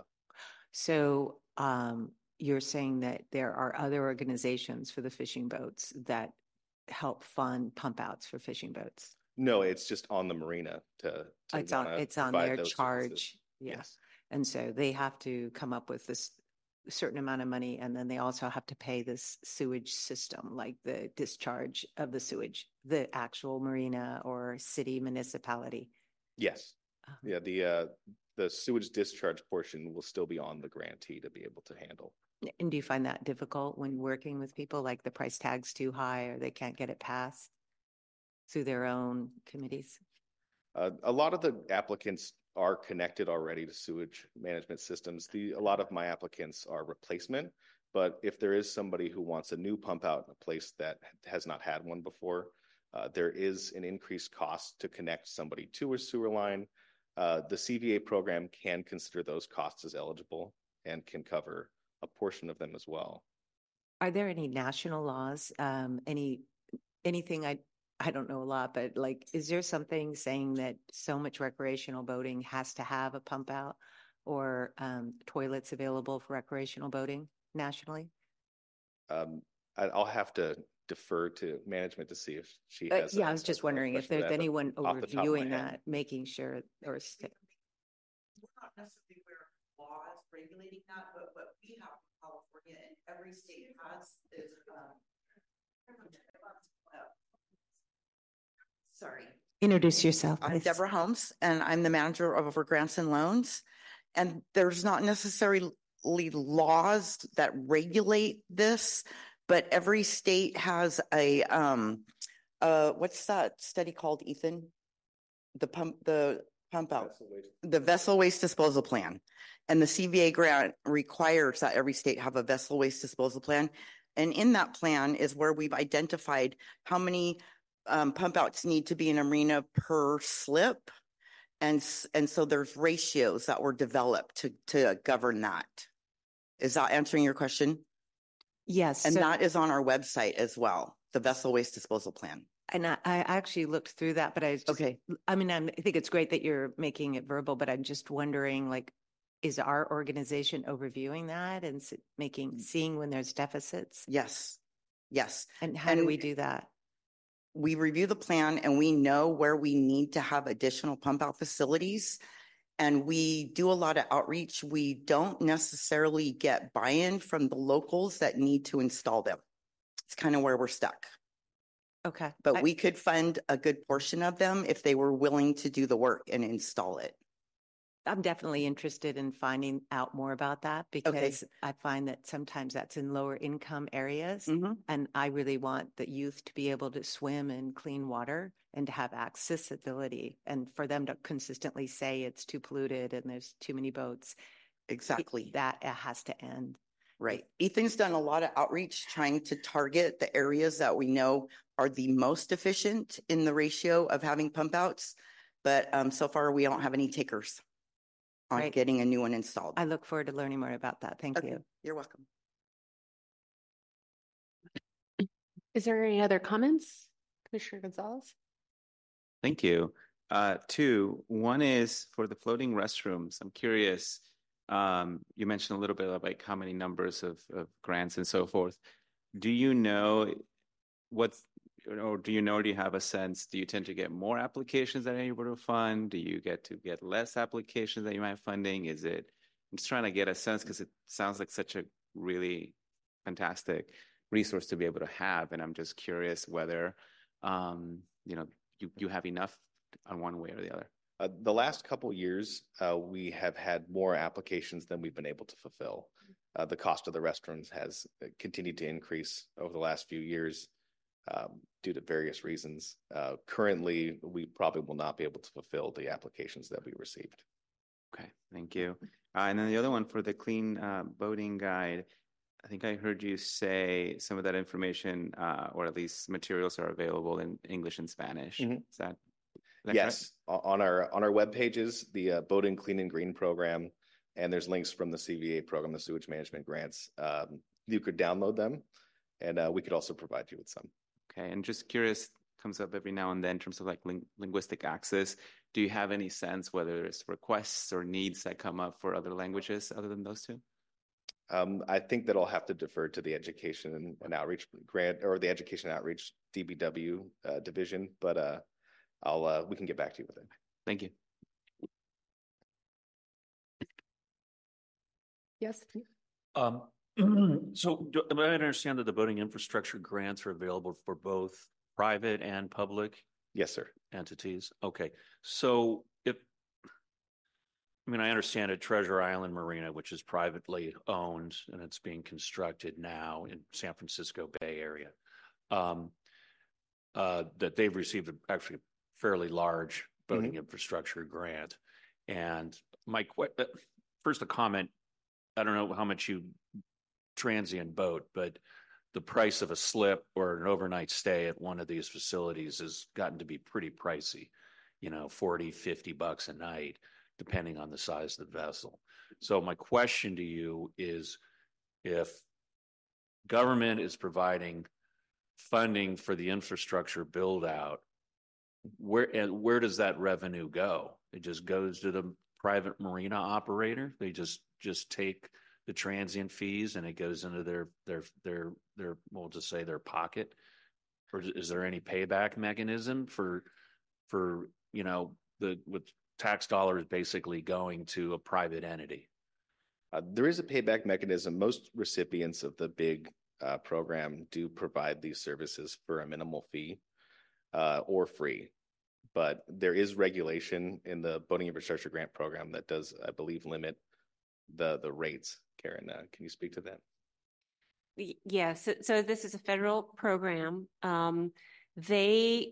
So um, you're saying that there are other organizations for the fishing boats that help fund pump outs for fishing boats? No, it's just on the marina to, to It's on, it's on their charge. Yeah. Yes. And so they have to come up with this certain amount of money, and then they also have to pay this sewage system, like the discharge of the sewage, the actual marina or city municipality. Yes. Yeah, the uh, the sewage discharge portion will still be on the grantee to be able to handle. And do you find that difficult when working with people, like the price tag's too high or they can't get it passed through their own committees? Uh, a lot of the applicants are connected already to sewage management systems. The a lot of my applicants are replacement, but if there is somebody who wants a new pump out in a place that has not had one before, uh, there is an increased cost to connect somebody to a sewer line. Uh, the C V A program can consider those costs as eligible and can cover a portion of them as well. Are there any national laws, um, any, anything I, I don't know a lot, but like, is there something saying that so much recreational boating has to have a pump out or um, toilets available for recreational boating nationally? Um, I, I'll have to defer to management to see if she Uh, has. yeah, a- I was just a wondering if question to there's that, but anyone off the top of my overviewing head- that, making sure or. st- We're not necessarily aware of laws regulating that, but what we have in California and every state has is, um, sorry. Introduce yourself, I'm please. Deborah Holmes, and I'm the manager of Over Grants and Loans. And there's not necessarily laws that regulate this, but every state has a, um, uh, what's that study called, Ethan? The pump, the pump out, the vessel waste disposal plan. And the C V A grant requires that every state have a vessel waste disposal plan. And in that plan is where we've identified how many um, pump outs need to be in a marina per slip. And, and so there's ratios that were developed to, to govern that. Is that answering your question? Yes. And so- that is on our website as well, the vessel waste disposal plan. And I, I actually looked through that, but I was just, Okay. I mean, I'm, I think it's great that you're making it verbal, but I'm just wondering, like, is our organization overviewing that and s- making, seeing when there's deficits? Yes. Yes. And how do And- we do that? We review the plan and we know where we need to have additional pump out facilities. And we do a lot of outreach. We don't necessarily get buy-in from the locals that need to install them. It's kind of where we're stuck. Okay. But I- we could fund a good portion of them if they were willing to do the work and install it. I'm definitely interested in finding out more about that because I find that sometimes that's in lower income areas. Mhm. And I really want the youth to be able to swim in clean water and to have accessibility and for them to consistently say it's too polluted and there's too many boats. Exactly. That it has to end. Right. Ethan's done a lot of outreach trying to target the areas that we know are the most efficient in the ratio of having pump outs. But um, so far, we don't have any takers on Right. getting a new one installed. I look forward to learning more about that. Thank Okay. you. You're welcome. Is there any other comments? Commissioner Gonzalez? Thank you. Uh, two, one is for the floating restrooms. I'm curious. Um, you mentioned a little bit about like how many numbers of, of grants and so forth. Do you know what's, or do you know, do you have a sense? Do you tend to get more applications than you're able to fund? Do you get to get less applications that you might funding? Is it, I'm just trying to get a sense because it sounds like such a really fantastic resource to be able to have. And I'm just curious whether, um, you know, you, you have enough on one way or the other. Uh, the last couple years, uh, we have had more applications than we've been able to fulfill. Uh, the cost of the restrooms has continued to increase over the last few years um, due to various reasons. Uh, currently, we probably will not be able to fulfill the applications that we received. Okay, thank you. Uh, and then the other one for the clean uh, boating guide, I think I heard you say some of that information, uh, or at least materials, are available in English and Spanish. Mm-hmm. Is that, is that yes? Correct? On our on our web pages, the uh, Boating Clean and Green program, and there's links from the C V A program, the sewage management grants. Um, you could download them, and uh, we could also provide you with some. Okay, and just curious, comes up every now and then in terms of like ling- linguistic access. Do you have any sense whether it's requests or needs that come up for other languages other than those two? Um, I think that I'll have to defer to the education and, and outreach grant, or the education outreach D B W uh, division, but uh, I'll uh, we can get back to you with it. Thank you. Yes. Um, so do, I understand that the boating infrastructure grants are available for both private and public? Yes, sir. Entities. Okay. So if, I mean, I understand at Treasure Island Marina, which is privately owned and it's being constructed now in San Francisco Bay Area, um, uh, that they've received a, actually a fairly large boating mm-hmm. infrastructure grant. And my first, a comment, I don't know how much you transient boat, but the price of a slip or an overnight stay at one of these facilities has gotten to be pretty pricey, you know, forty, fifty bucks a night, depending on the size of the vessel. So my question to you is, if government is providing funding for the infrastructure build out, where and where does that revenue go? It just goes to the private marina operator. They just just take the transient fees and it goes into their their their their we'll just say their pocket. Or is there any payback mechanism for for you know the with tax dollars basically going to a private entity? Uh, there is a payback mechanism. Most recipients of the big uh, program do provide these services for a minimal fee uh, or free. But there is regulation in the Boating Infrastructure Grant Program that does, I believe, limit the the rates. Karen, uh, can you speak to that? Yes. So, so this is a federal program. Um, they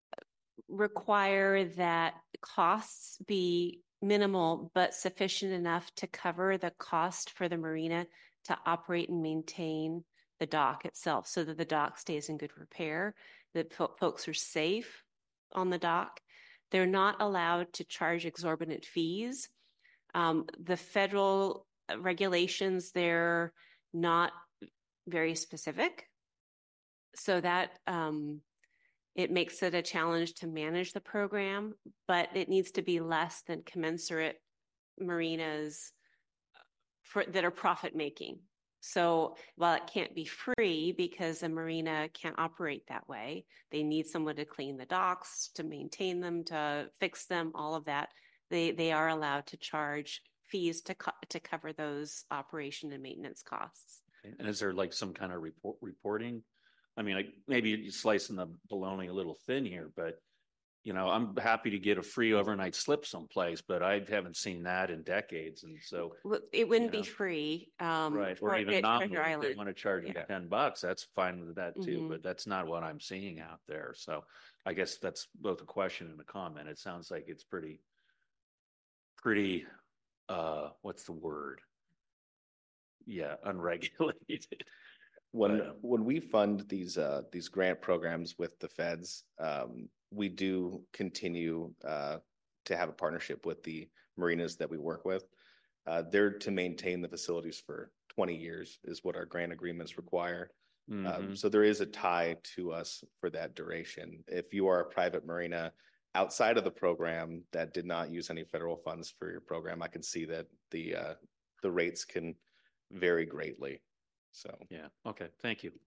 require that costs be minimal but sufficient enough to cover the cost for the marina to operate and maintain the dock itself, so that the dock stays in good repair, that fo- folks are safe on the dock. They're not allowed to charge exorbitant fees. Um, the federal regulations, they're not very specific. So that um, it makes it a challenge to manage the program, but it needs to be less than commensurate marinas for, that are profit making. So while it can't be free because a marina can't operate that way, they need someone to clean the docks, to maintain them, to fix them, all of that. They they are allowed to charge fees to co- to cover those operation and maintenance costs. And is there like some kind of report reporting? I mean, like maybe you're slicing the bologna a little thin here, but you know, I'm happy to get a free overnight slip someplace, but I haven't seen that in decades. And so well, it wouldn't you know, be free. Um, right. Or even nominal. If they want to charge yeah. you ten bucks, that's fine with that too. Mm-hmm. But that's not what I'm seeing out there. So I guess that's both a question and a comment. It sounds like it's pretty, pretty, uh, what's the word? Yeah, unregulated. When but, um, when we fund these uh, these grant programs with the feds, um, we do continue uh, to have a partnership with the marinas that we work with. Uh, they're to maintain the facilities for twenty years is what our grant agreements require. Mm-hmm. Um, so there is a tie to us for that duration. If you are a private marina outside of the program that did not use any federal funds for your program, I can see that the uh, the rates can vary greatly. So yeah, okay, thank you.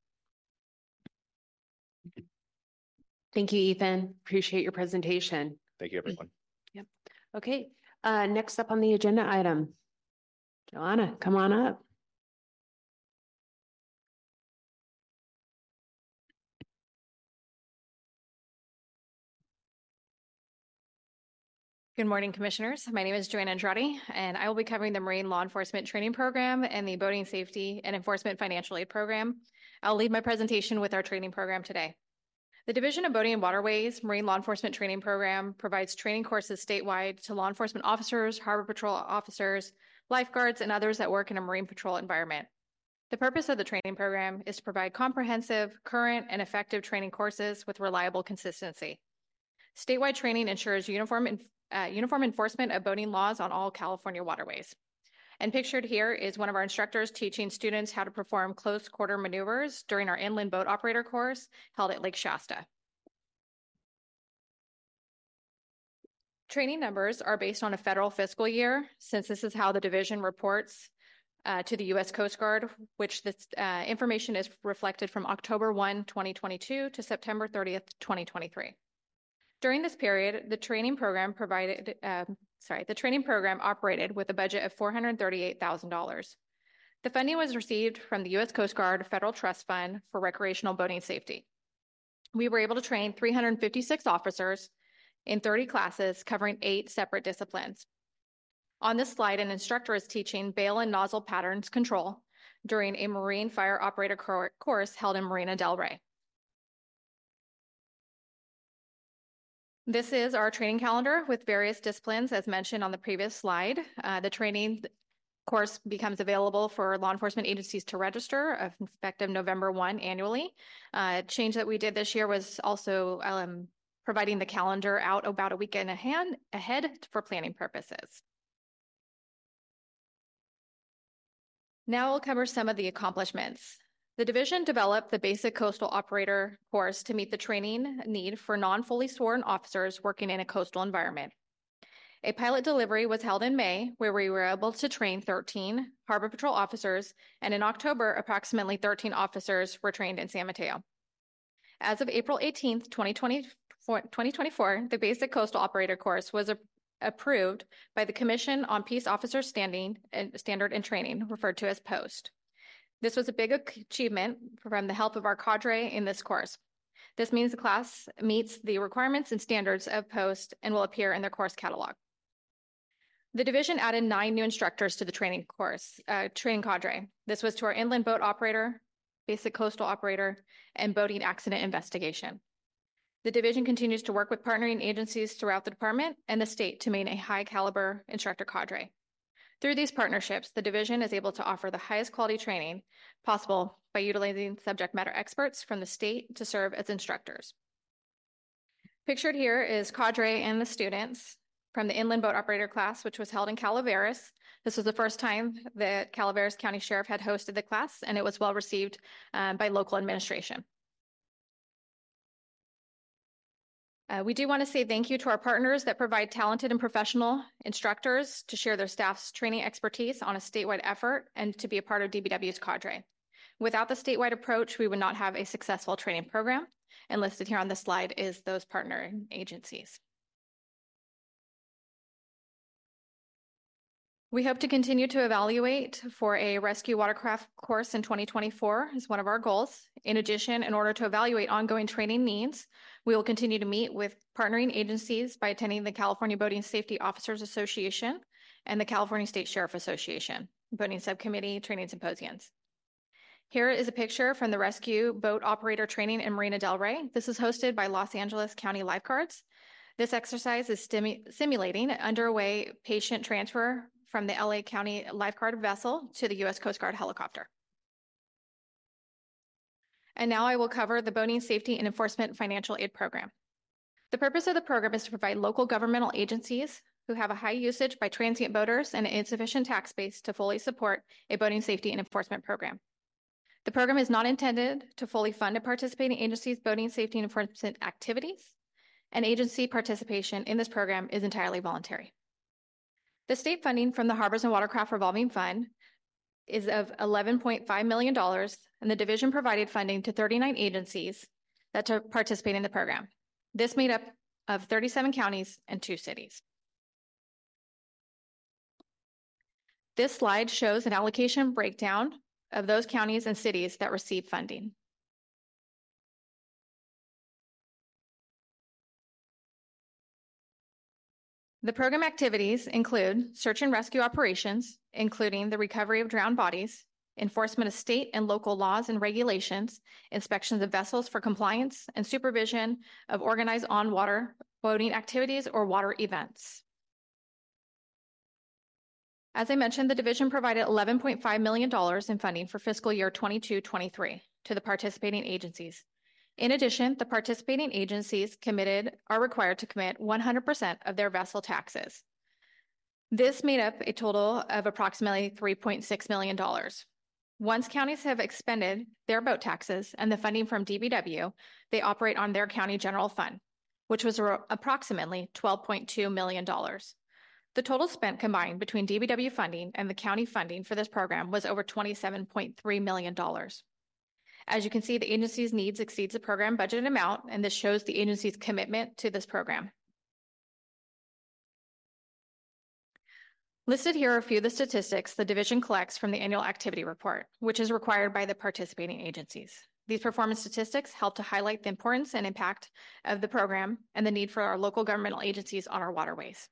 Thank you, Ethan. Appreciate your presentation. Thank you, everyone. Yep. Okay, uh, next up on the agenda item. Joanna, come on up. Good morning, Commissioners. My name is Joanna Andrade, and I will be covering the Marine Law Enforcement Training Program and the Boating Safety and Enforcement Financial Aid Program. I'll lead my presentation with our training program today. The Division of Boating and Waterways Marine Law Enforcement Training Program provides training courses statewide to law enforcement officers, harbor patrol officers, lifeguards, and others that work in a marine patrol environment. The purpose of the training program is to provide comprehensive, current, and effective training courses with reliable consistency. Statewide training ensures uniform Uh, uniform enforcement of boating laws on all California waterways. And pictured here is one of our instructors teaching students how to perform close quarter maneuvers during our inland boat operator course held at Lake Shasta. Training numbers are based on a federal fiscal year, since this is how the division reports uh, to the U S Coast Guard, which this uh, information is reflected from October first, twenty twenty-two to September thirtieth, twenty twenty-three. During this period, the training program provided, um, sorry, the training program operated with a budget of four hundred thirty-eight thousand dollars. The funding was received from the U S Coast Guard Federal Trust Fund for Recreational Boating Safety. We were able to train three hundred fifty-six officers in thirty classes covering eight separate disciplines. On this slide, an instructor is teaching bail and nozzle patterns control during a Marine Fire Operator course held in Marina del Rey. This is our training calendar with various disciplines as mentioned on the previous slide. Uh, the training course becomes available for law enforcement agencies to register effective November first annually. Uh, a change that we did this year was also um, providing the calendar out about a weekend ahead, ahead for planning purposes. Now we'll cover some of the accomplishments. The division developed the basic coastal operator course to meet the training need for non-fully sworn officers working in a coastal environment. A pilot delivery was held in May, where we were able to train thirteen Harbor Patrol officers, and in October, approximately thirteen officers were trained in San Mateo. As of April eighteenth, twenty twenty-four, the basic coastal operator course was a approved by the Commission on Peace Officer Standing and Standard and Training, referred to as POST. This was a big achievement from the help of our cadre in this course. This means the class meets the requirements and standards of POST and will appear in their course catalog. The division added nine new instructors to the training course, uh, training cadre. This was to our inland boat operator, basic coastal operator, and boating accident investigation. The division continues to work with partnering agencies throughout the department and the state to maintain a high caliber instructor cadre. Through these partnerships, the division is able to offer the highest quality training possible by utilizing subject matter experts from the state to serve as instructors. Pictured here is cadre and the students from the inland boat operator class, which was held in Calaveras. This was the first time that Calaveras County Sheriff had hosted the class, and it was well received uh, by local administration. Uh, we do want to say thank you to our partners that provide talented and professional instructors to share their staff's training expertise on a statewide effort and to be a part of D B W's cadre. Without the statewide approach, we would not have a successful training program, and listed here on this slide is those partner agencies. We hope to continue to evaluate for a rescue watercraft course in twenty twenty-four is one of our goals. In addition, in order to evaluate ongoing training needs, we will continue to meet with partnering agencies by attending the California Boating Safety Officers Association and the California State Sheriff Association, Boating Subcommittee Training Symposiums. Here is a picture from the Rescue Boat Operator Training in Marina del Rey. This is hosted by Los Angeles County Lifeguards. This exercise is simulating underway patient transfer from the L A County Lifeguard vessel to the U S Coast Guard helicopter. And now I will cover the Boating Safety and Enforcement Financial Aid Program. The purpose of the program is to provide local governmental agencies who have a high usage by transient boaters and an insufficient tax base to fully support a boating safety and enforcement program. The program is not intended to fully fund a participating agency's boating safety and enforcement activities, and agency participation in this program is entirely voluntary. The state funding from the Harbors and Watercraft Revolving Fund is of eleven point five million dollars, and the division provided funding to thirty-nine agencies that to participate in the program. This made up of thirty-seven counties and two cities. This slide shows an allocation breakdown of those counties and cities that receive funding. The program activities include search and rescue operations, including the recovery of drowned bodies, enforcement of state and local laws and regulations, inspections of vessels for compliance, and supervision of organized on-water boating activities or water events. As I mentioned, the division provided eleven point five million dollars in funding for fiscal year twenty-two twenty-three to the participating agencies. In addition, the participating agencies committed are required to commit one hundred percent of their vessel taxes. This made up a total of approximately three point six million dollars. Once counties have expended their boat taxes and the funding from D B W, they operate on their county general fund, which was approximately twelve point two million dollars. The total spent combined between D B W funding and the county funding for this program was over twenty-seven point three million dollars. As you can see, the agency's needs exceeds the program budgeted amount, and this shows the agency's commitment to this program. Listed here are a few of the statistics the division collects from the annual activity report, which is required by the participating agencies. These performance statistics help to highlight the importance and impact of the program and the need for our local governmental agencies on our waterways.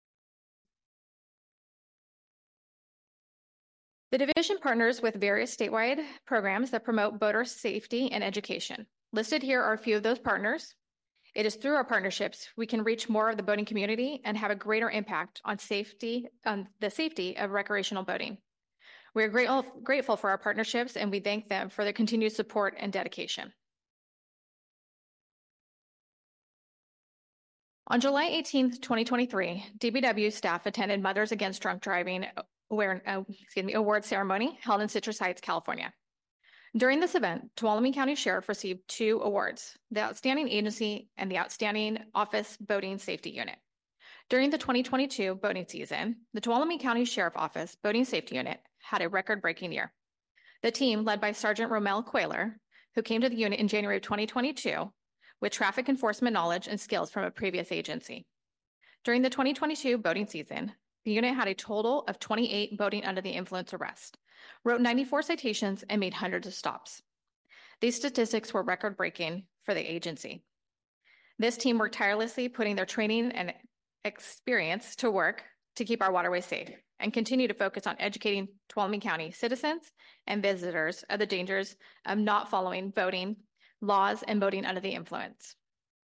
The division partners with various statewide programs that promote boater safety and education. Listed here are a few of those partners. It is through our partnerships we can reach more of the boating community and have a greater impact on safety, on the safety of recreational boating. We are grateful, grateful for our partnerships, and we thank them for their continued support and dedication. On July eighteenth, twenty twenty-three, D B W staff attended Mothers Against Drunk Driving Aware, uh, excuse me, award ceremony held in Citrus Heights, California. During this event, Tuolumne County Sheriff received two awards, the Outstanding Agency and the Outstanding Office Boating Safety Unit. During the twenty twenty-two boating season, the Tuolumne County Sheriff Office Boating Safety Unit had a record-breaking year. The team, led by Sergeant Romel Quayler, who came to the unit in January of twenty twenty-two, with traffic enforcement knowledge and skills from a previous agency. During the twenty twenty-two boating season, the unit had a total of twenty-eight boating under the influence arrests, wrote ninety-four citations, and made hundreds of stops. These statistics were record-breaking for the agency. This team worked tirelessly, putting their training and experience to work to keep our waterways safe and continue to focus on educating Tuolumne County citizens and visitors of the dangers of not following boating laws and boating under the influence.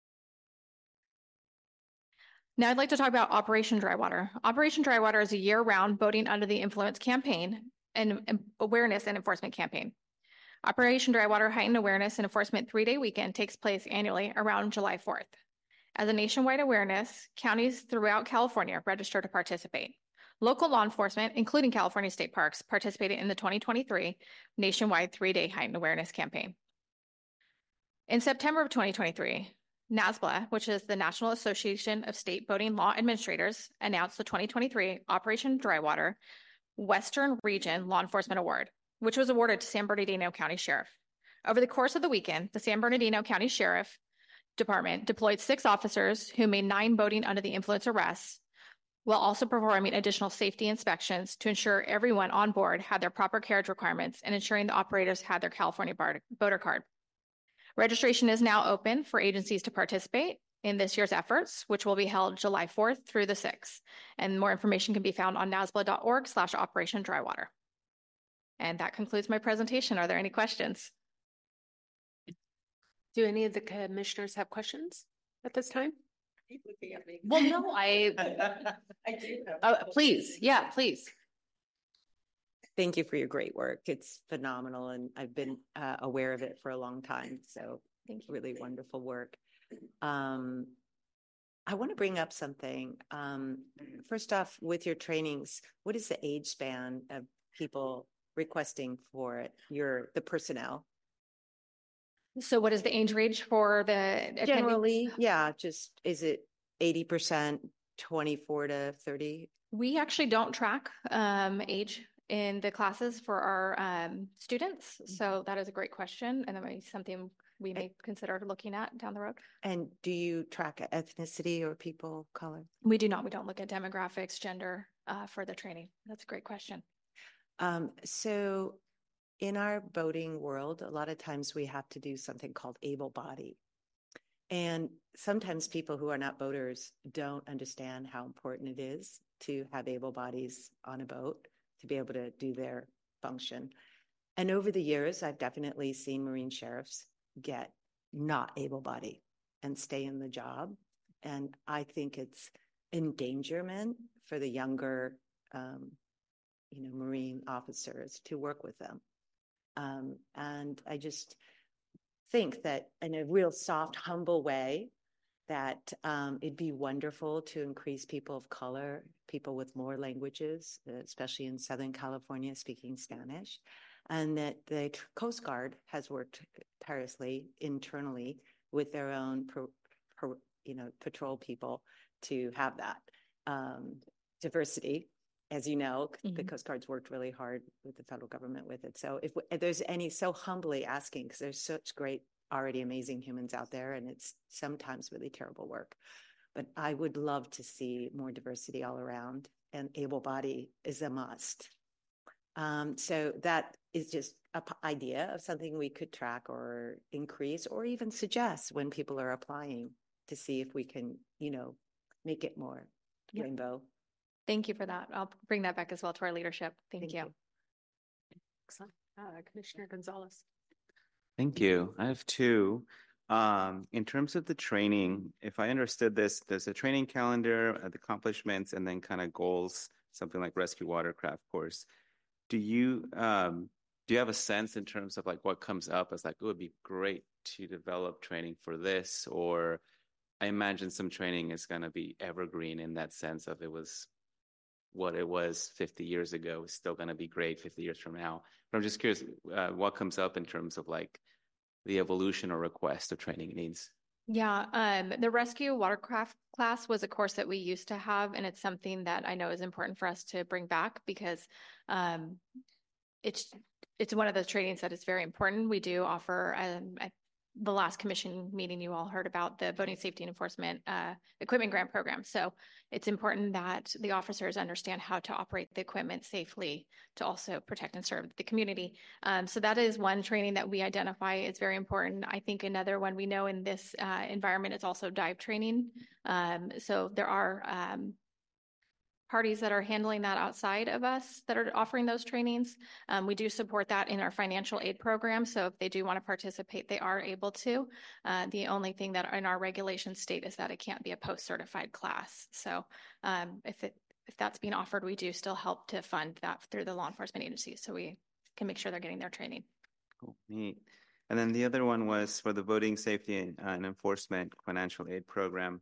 Now I'd like to talk about Operation Drywater. Operation Drywater is a year-round boating under the influence campaign and awareness and enforcement campaign. Operation Drywater Heightened Awareness and Enforcement three-day weekend takes place annually around July fourth. As a nationwide awareness, counties throughout California register to participate. Local law enforcement, including California State Parks, participated in the twenty twenty-three nationwide three-day heightened awareness campaign. In September of twenty twenty-three, NASBLA, which is the National Association of State Boating Law Administrators, announced the twenty twenty-three Operation Drywater Western Region Law Enforcement Award, which was awarded to San Bernardino County Sheriff. Over the course of the weekend, the San Bernardino County Sheriff Department deployed six officers who made nine boating under the influence arrests, while also performing additional safety inspections to ensure everyone on board had their proper carriage requirements and ensuring the operators had their California boater card. Registration is now open for agencies to participate in this year's efforts, which will be held July fourth through the sixth. And more information can be found on nasbla.org slash Operation Drywater. And that concludes my presentation. Are there any questions? Do any of the commissioners have questions at this time? Keep looking at me. Well, no, I, I do have uh, please, yeah, please. Thank you for your great work. It's phenomenal, and I've been uh, aware of it for a long time. So thank you. Really wonderful work. Um, I want to bring up something. Um, first off, with your trainings, what is the age span of people requesting for it? Your the personnel? So what is the age range for the attending? Generally, yeah, just, is it eighty percent, twenty-four to thirty? We actually don't track um, age in the classes for our um, students. So that is a great question. And that might be something we may consider looking at down the road. And do you track ethnicity or people of color? We do not. We don't look at demographics, gender uh, for the training. That's a great question. Um, so in our boating world, a lot of times we have to do something called able body. And sometimes people who are not boaters don't understand how important it is to have able bodies on a boat to be able to do their function. And over the years, I've definitely seen Marine sheriffs get not able body and stay in the job. And I think it's endangerment for the younger, um, you know, Marine officers to work with them. Um, and I just think that in a real soft, humble way, that um, it'd be wonderful to increase people of color, people with more languages, especially in Southern California speaking Spanish, and that the Coast Guard has worked tirelessly internally with their own, pro, pro, you know, patrol people to have that um, diversity. As you know, mm-hmm. the Coast Guard's worked really hard with the federal government with it. So if, if there's any, so humbly asking, because there's such great, already amazing humans out there, and it's sometimes really terrible work. But I would love to see more diversity all around, and able body is a must. Um, so that is just an p- idea of something we could track or increase or even suggest when people are applying to see if we can, you know, make it more yep. rainbow. Thank you for that. I'll bring that back as well to our leadership. Thank, Thank you. you. Excellent. Uh, Commissioner Gonzalez. Thank you. I have two. Um, in terms of the training, if I understood this, there's a training calendar, uh, the accomplishments, and then kind of goals, something like rescue watercraft course. Do you um, do you have a sense in terms of like what comes up as like, it would be great to develop training for this? Or I imagine some training is going to be evergreen in that sense of it was what it was fifty years ago is still going to be great fifty years from now. But I'm just curious uh, what comes up in terms of like the evolution or request of training needs. Yeah, um, the rescue watercraft class was a course that we used to have, and it's something that I know is important for us to bring back because um, it's it's one of those trainings that is very important. We do offer, um, I, the last commission meeting you all heard about the boating safety and enforcement uh, equipment grant program. So it's important that the officers understand how to operate the equipment safely to also protect and serve the community. Um, so that is one training that we identify is very important. I think another one we know in this uh, environment is also dive training. Um, so there are um, parties that are handling that outside of us that are offering those trainings. Um, we do support that in our financial aid program. So if they do want to participate, they are able to. Uh, the only thing that in our regulations state is that it can't be a post-certified class. So um, if it if that's being offered, we do still help to fund that through the law enforcement agencies. So we can make sure they're getting their training. Cool, neat. And then the other one was for the boating safety and, uh, and enforcement financial aid program.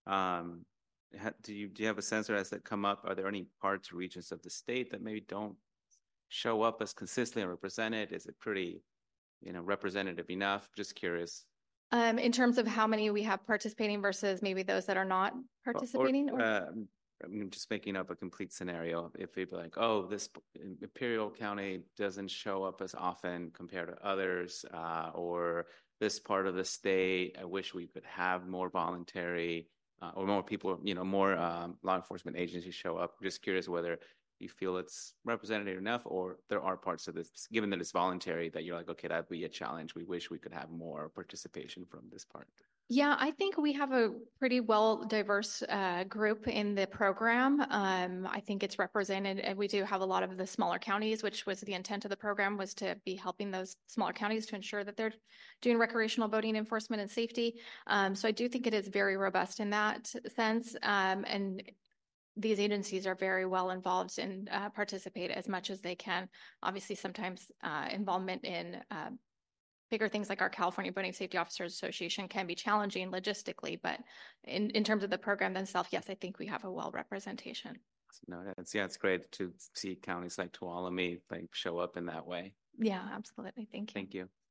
Um, Do you do you have a sense, or has that come up? Are there any parts or regions of the state that maybe don't show up as consistently represented? Is it pretty, you know, representative enough? Just curious. Um, in terms of how many we have participating versus maybe those that are not participating? Or, or? Uh, I'm just making up a complete scenario. If people are like, oh, this Imperial County doesn't show up as often compared to others, uh, or this part of the state, I wish we could have more voluntary. Uh, or more people, you know, more um, law enforcement agencies show up. I'm just curious whether you feel it's representative enough, or there are parts of this, given that it's voluntary, that you're like, okay, that'd be a challenge. We wish we could have more participation from this part. Yeah, I think we have a pretty well diverse uh, group in the program. Um, I think it's represented, and we do have a lot of the smaller counties, which was the intent of the program, was to be helping those smaller counties to ensure that they're doing recreational boating enforcement and safety. Um, so I do think it is very robust in that sense. Um, and these agencies are very well involved and uh, participate as much as they can. Obviously, sometimes uh, involvement in uh, bigger things like our California Boating Safety Officers Association can be challenging logistically, but in, in terms of the program themselves, yes, I think we have a well representation. No, that's, yeah, it's great to see counties like Tuolumne like show up in that way. Yeah, absolutely. Thank you. Thank you.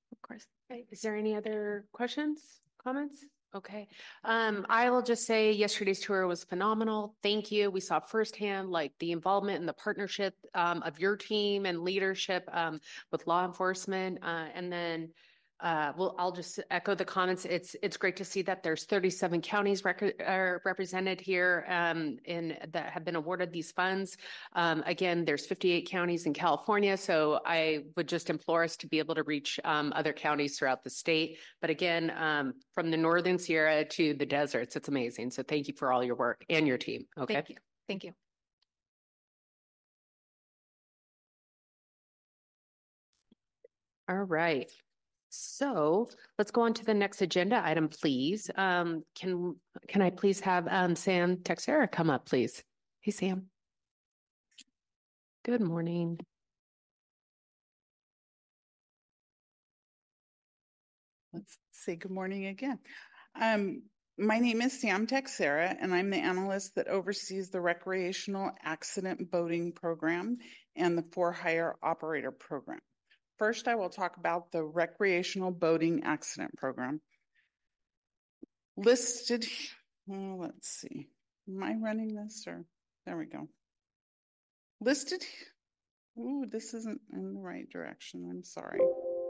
Of course. Okay. Is there any other questions, comments? Okay. Um, I will just say yesterday's tour was phenomenal. Thank you. We saw firsthand like the involvement and the partnership um, of your team and leadership um, with law enforcement. Uh, and then uh, well, I'll just echo the comments. It's it's great to see that there's thirty-seven counties rec- are represented here um, in that have been awarded these funds. Um, again, there's fifty-eight counties in California, so I would just implore us to be able to reach um, other counties throughout the state. But again, um, from the Northern Sierra to the deserts, it's amazing. So thank you for all your work and your team. Okay. Thank you. Thank you. All right. So let's go on to the next agenda item, please. Um, can can I please have um, Sam Texera come up, please? Hey, Sam. Good morning. Let's say good morning again. Um, my name is Sam Texera, and I'm the analyst that oversees the Recreational Accident Boating Program and the For-Hire Operator Program. First, I will talk about the Recreational Boating Accident Program. Listed, well, let's see. Am I running this or? There we go. Listed, ooh, this isn't in the right direction. I'm sorry.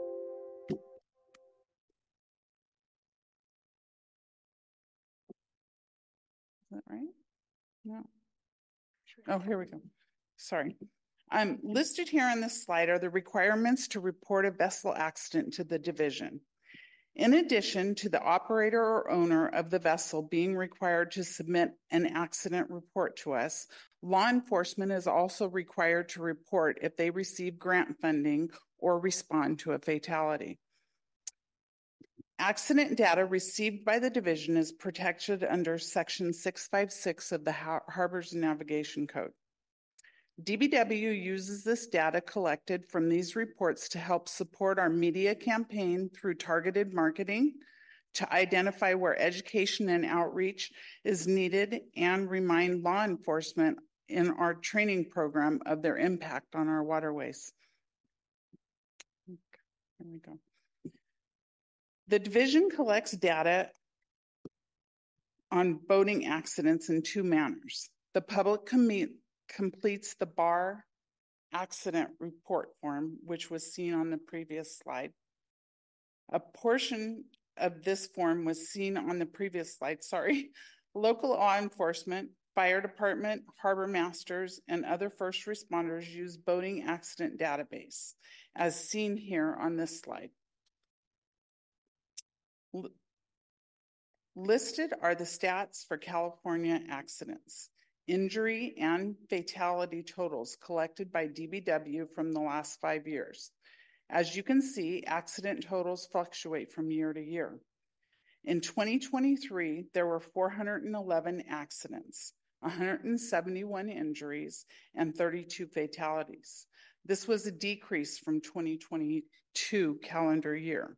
Is that right? No. Oh, here we go. Sorry. Um, listed here on this slide are the requirements to report a vessel accident to the division. In addition to the operator or owner of the vessel being required to submit an accident report to us, law enforcement is also required to report if they receive grant funding or respond to a fatality. Accident data received by the division is protected under Section six five six of the Har- Harbors Navigation Code. D B W uses this data collected from these reports to help support our media campaign through targeted marketing, to identify where education and outreach is needed, and remind law enforcement in our training program of their impact on our waterways. Here we go. The division collects data on boating accidents in two manners. The public com- completes the B A R accident report form, which was seen on the previous slide. A portion of this form was seen on the previous slide, sorry. Local law enforcement, fire department, harbor masters, and other first responders use boating accident database, as seen here on this slide. L- listed are the stats for California accidents, injury and fatality totals collected by D B W from the last five years. As you can see, accident totals fluctuate from year to year. In twenty twenty-three, there were four hundred eleven accidents, one hundred seventy-one injuries, and thirty-two fatalities. This was a decrease from twenty twenty-two calendar year.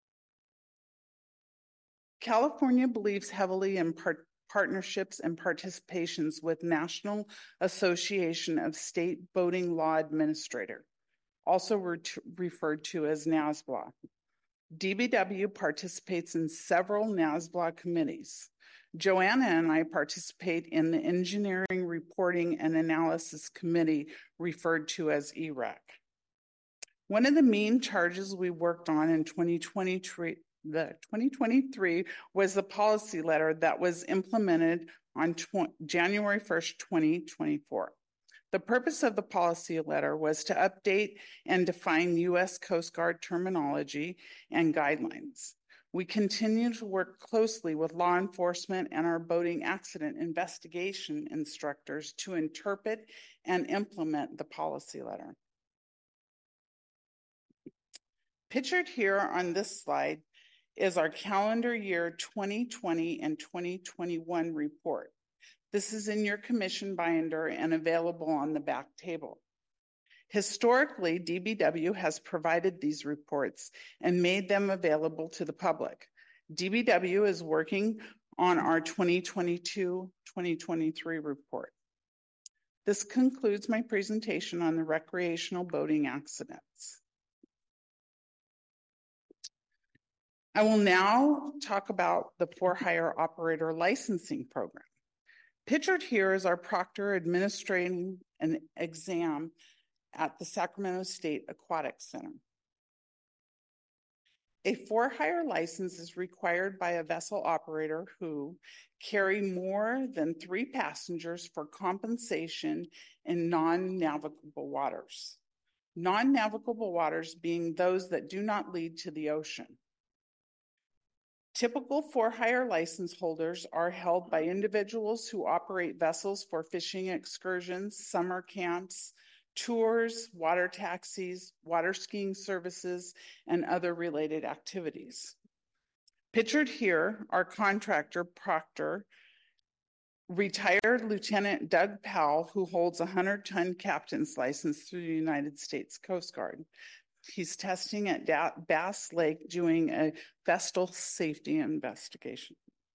California believes heavily in part partnerships and participations with National Association of State Boating Law Administrator, also re referred to as NASBLA. D B W participates in several NASBLA committees. Joanna and I participate in the Engineering Reporting and Analysis Committee, referred to as E R A C. One of the main charges we worked on in twenty twenty-three The twenty twenty-three was the policy letter that was implemented on January first, twenty twenty-four. The purpose of the policy letter was to update and define U S Coast Guard terminology and guidelines. We continue to work closely with law enforcement and our boating accident investigation instructors to interpret and implement the policy letter. Pictured here on this slide is our calendar year twenty twenty and twenty twenty-one report. This is in your commission binder and available on the back table. Historically, D B W has provided these reports and made them available to the public. D B W is working on our twenty twenty-two twenty twenty-three report. This concludes my presentation on the recreational boating accidents. I will now talk about the for-hire operator licensing program. Pictured here is our proctor administering an exam at the Sacramento State Aquatic Center. A for-hire license is required by a vessel operator who carry more than three passengers for compensation in non-navigable waters. Non-navigable waters being those that do not lead to the ocean. Typical for-hire license holders are held by individuals who operate vessels for fishing excursions, summer camps, tours, water taxis, water skiing services, and other related activities. Pictured here, our contractor, Proctor, retired Lieutenant Doug Powell, who holds a hundred-ton captain's license through the United States Coast Guard. He's testing at da- Bass Lake doing a vessel safety investigation.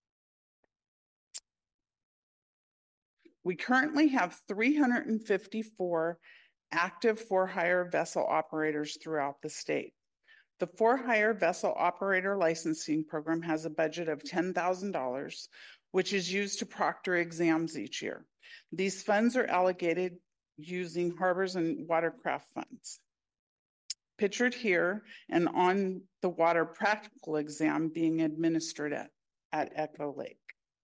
We currently have three hundred fifty-four active for-hire vessel operators throughout the state. The for-hire vessel operator licensing program has a budget of ten thousand dollars, which is used to proctor exams each year. These funds are allocated using harbors and watercraft funds. Pictured here and on the water practical exam being administered at, at Echo Lake.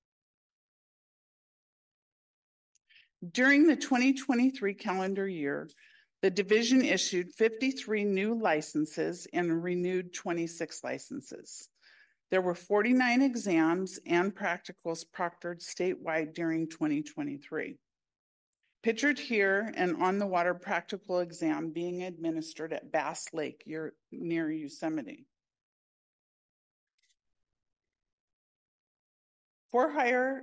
During the twenty twenty-three calendar year, the division issued fifty-three new licenses and renewed twenty-six licenses. There were forty-nine exams and practicals proctored statewide during twenty twenty-three. Pictured here and on the water practical exam being administered at Bass Lake near Yosemite. For hire,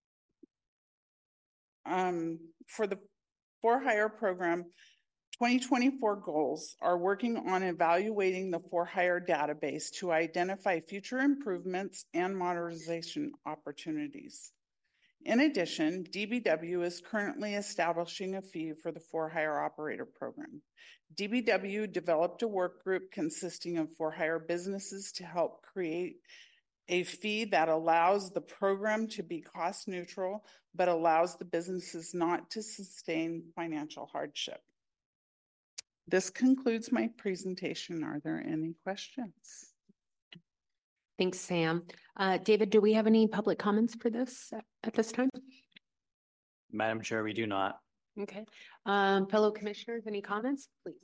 um, for the for hire program, twenty twenty-four goals are working on evaluating the for hire database to identify future improvements and modernization opportunities. In addition, D B W is currently establishing a fee for the for-hire operator program. D B W developed a work group consisting of for-hire businesses to help create a fee that allows the program to be cost neutral, but allows the businesses not to sustain financial hardship. This concludes my presentation. Are there any questions? Thanks, Sam. Uh, David, do we have any public comments for this at, at this time? Madam Chair, we do not. Okay. Um, fellow commissioners, any comments, please?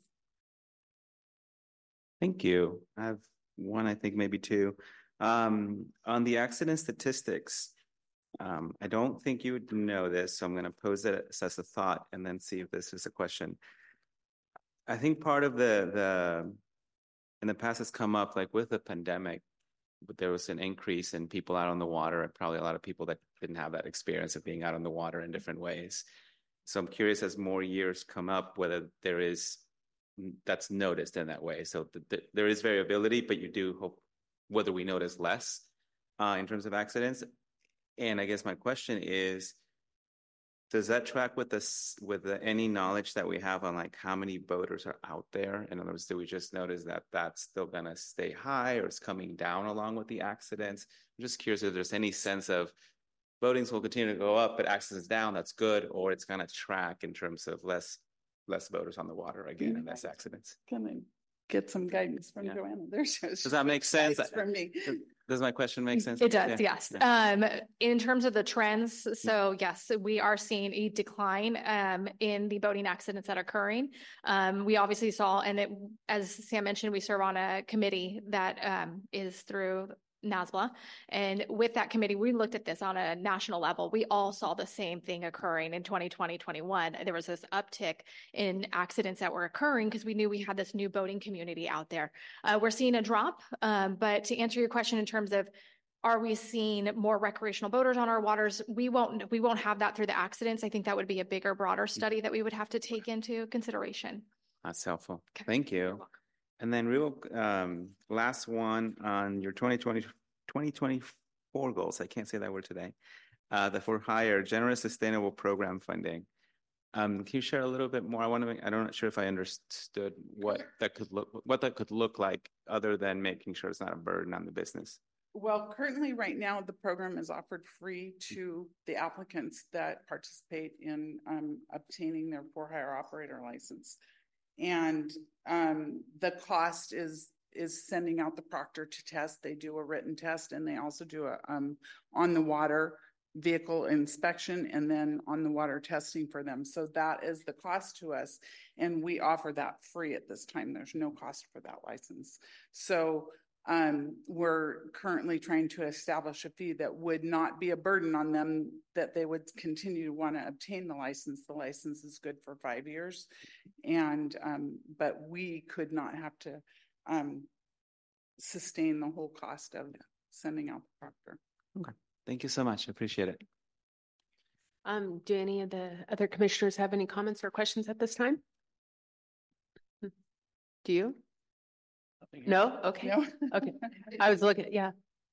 Thank you. I have one, I think maybe two. Um, on the accident statistics, um, I don't think you would know this, so I'm going to pose it as a thought and then see if this is a question. I think part of the, the in the past has come up, like with the pandemic, but there was an increase in people out on the water, and probably a lot of people that didn't have that experience of being out on the water in different ways. So I'm curious, as more years come up, whether there is that's noticed in that way. So th- th- there is variability, but you do hope whether we notice less uh, in terms of accidents. And I guess my question is, does that track with this with the, any knowledge that we have on like how many boaters are out there? In other words, do we just notice that that's still going to stay high or it's coming down along with the accidents? I'm just curious if there's any sense of boatings will continue to go up, but accidents down, that's good, or it's going to track in terms of less less boaters on the water again and less accidents. Can I get some guidance from yeah. Joanna? There's does that make sense? From me. Does my question make sense? It does, yeah. yes. Yeah. Um, in terms of the trends, so yes, we are seeing a decline um, in the boating accidents that are occurring. Um, we obviously saw, and it, as Sam mentioned, we serve on a committee that um, is through NASBLA. And with that committee, we looked at this on a national level. We all saw the same thing occurring in twenty twenty, twenty-one. There was this uptick in accidents that were occurring because we knew we had this new boating community out there. Uh, we're seeing a drop, um, but to answer your question in terms of are we seeing more recreational boaters on our waters? We won't, we won't have that through the accidents. I think that would be a bigger, broader study that we would have to take into consideration. That's helpful. Okay. Thank you. And then real um, last one on your twenty twenty, twenty twenty-four goals. I can't say that word today. Uh, the for hire generous sustainable program funding. Um, can you share a little bit more? I want to make, I'm not sure if I understood what that could look, what that could look like other than making sure it's not a burden on the business. Well, currently, right now, the program is offered free to the applicants that participate in um, obtaining their for-hire operator license. And um, the cost is is sending out the proctor to test. They do a written test, and they also do a um, on the water vehicle inspection and then on the water testing for them. So that is the cost to us, and we offer that free at this time. There's no cost for that license. So um, we're currently trying to establish a fee that would not be a burden on them, that they would continue to want to obtain the license. The license is good for five years, and um, but we could not have to um, sustain the whole cost of sending out the proctor. Okay. Thank you so much. I appreciate it. Um, do any of the other commissioners have any comments or questions at this time? Do you? No? Okay. No. Okay. I was looking, yeah.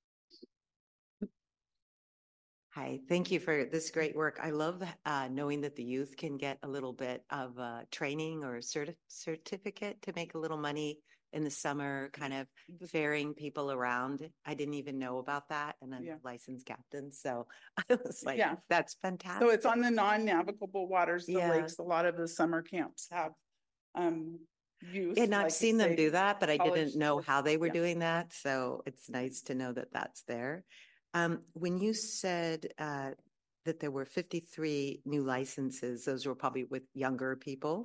Hi, thank you for this great work. I love uh, knowing that the youth can get a little bit of uh, training or certi- certificate to make a little money in the summer, kind of ferrying people around. I didn't even know about that, and I'm Yeah. a licensed captain, so I was like, Yeah. that's fantastic. So it's on the non-navigable waters, the Yeah. lakes. A lot of the summer camps have um, youth. And I've like you seen them say, do that, but I college didn't know students. how they were Yeah. doing that. So it's nice to know that that's there. Um, when you said uh, that there were fifty-three new licenses, those were probably with younger people.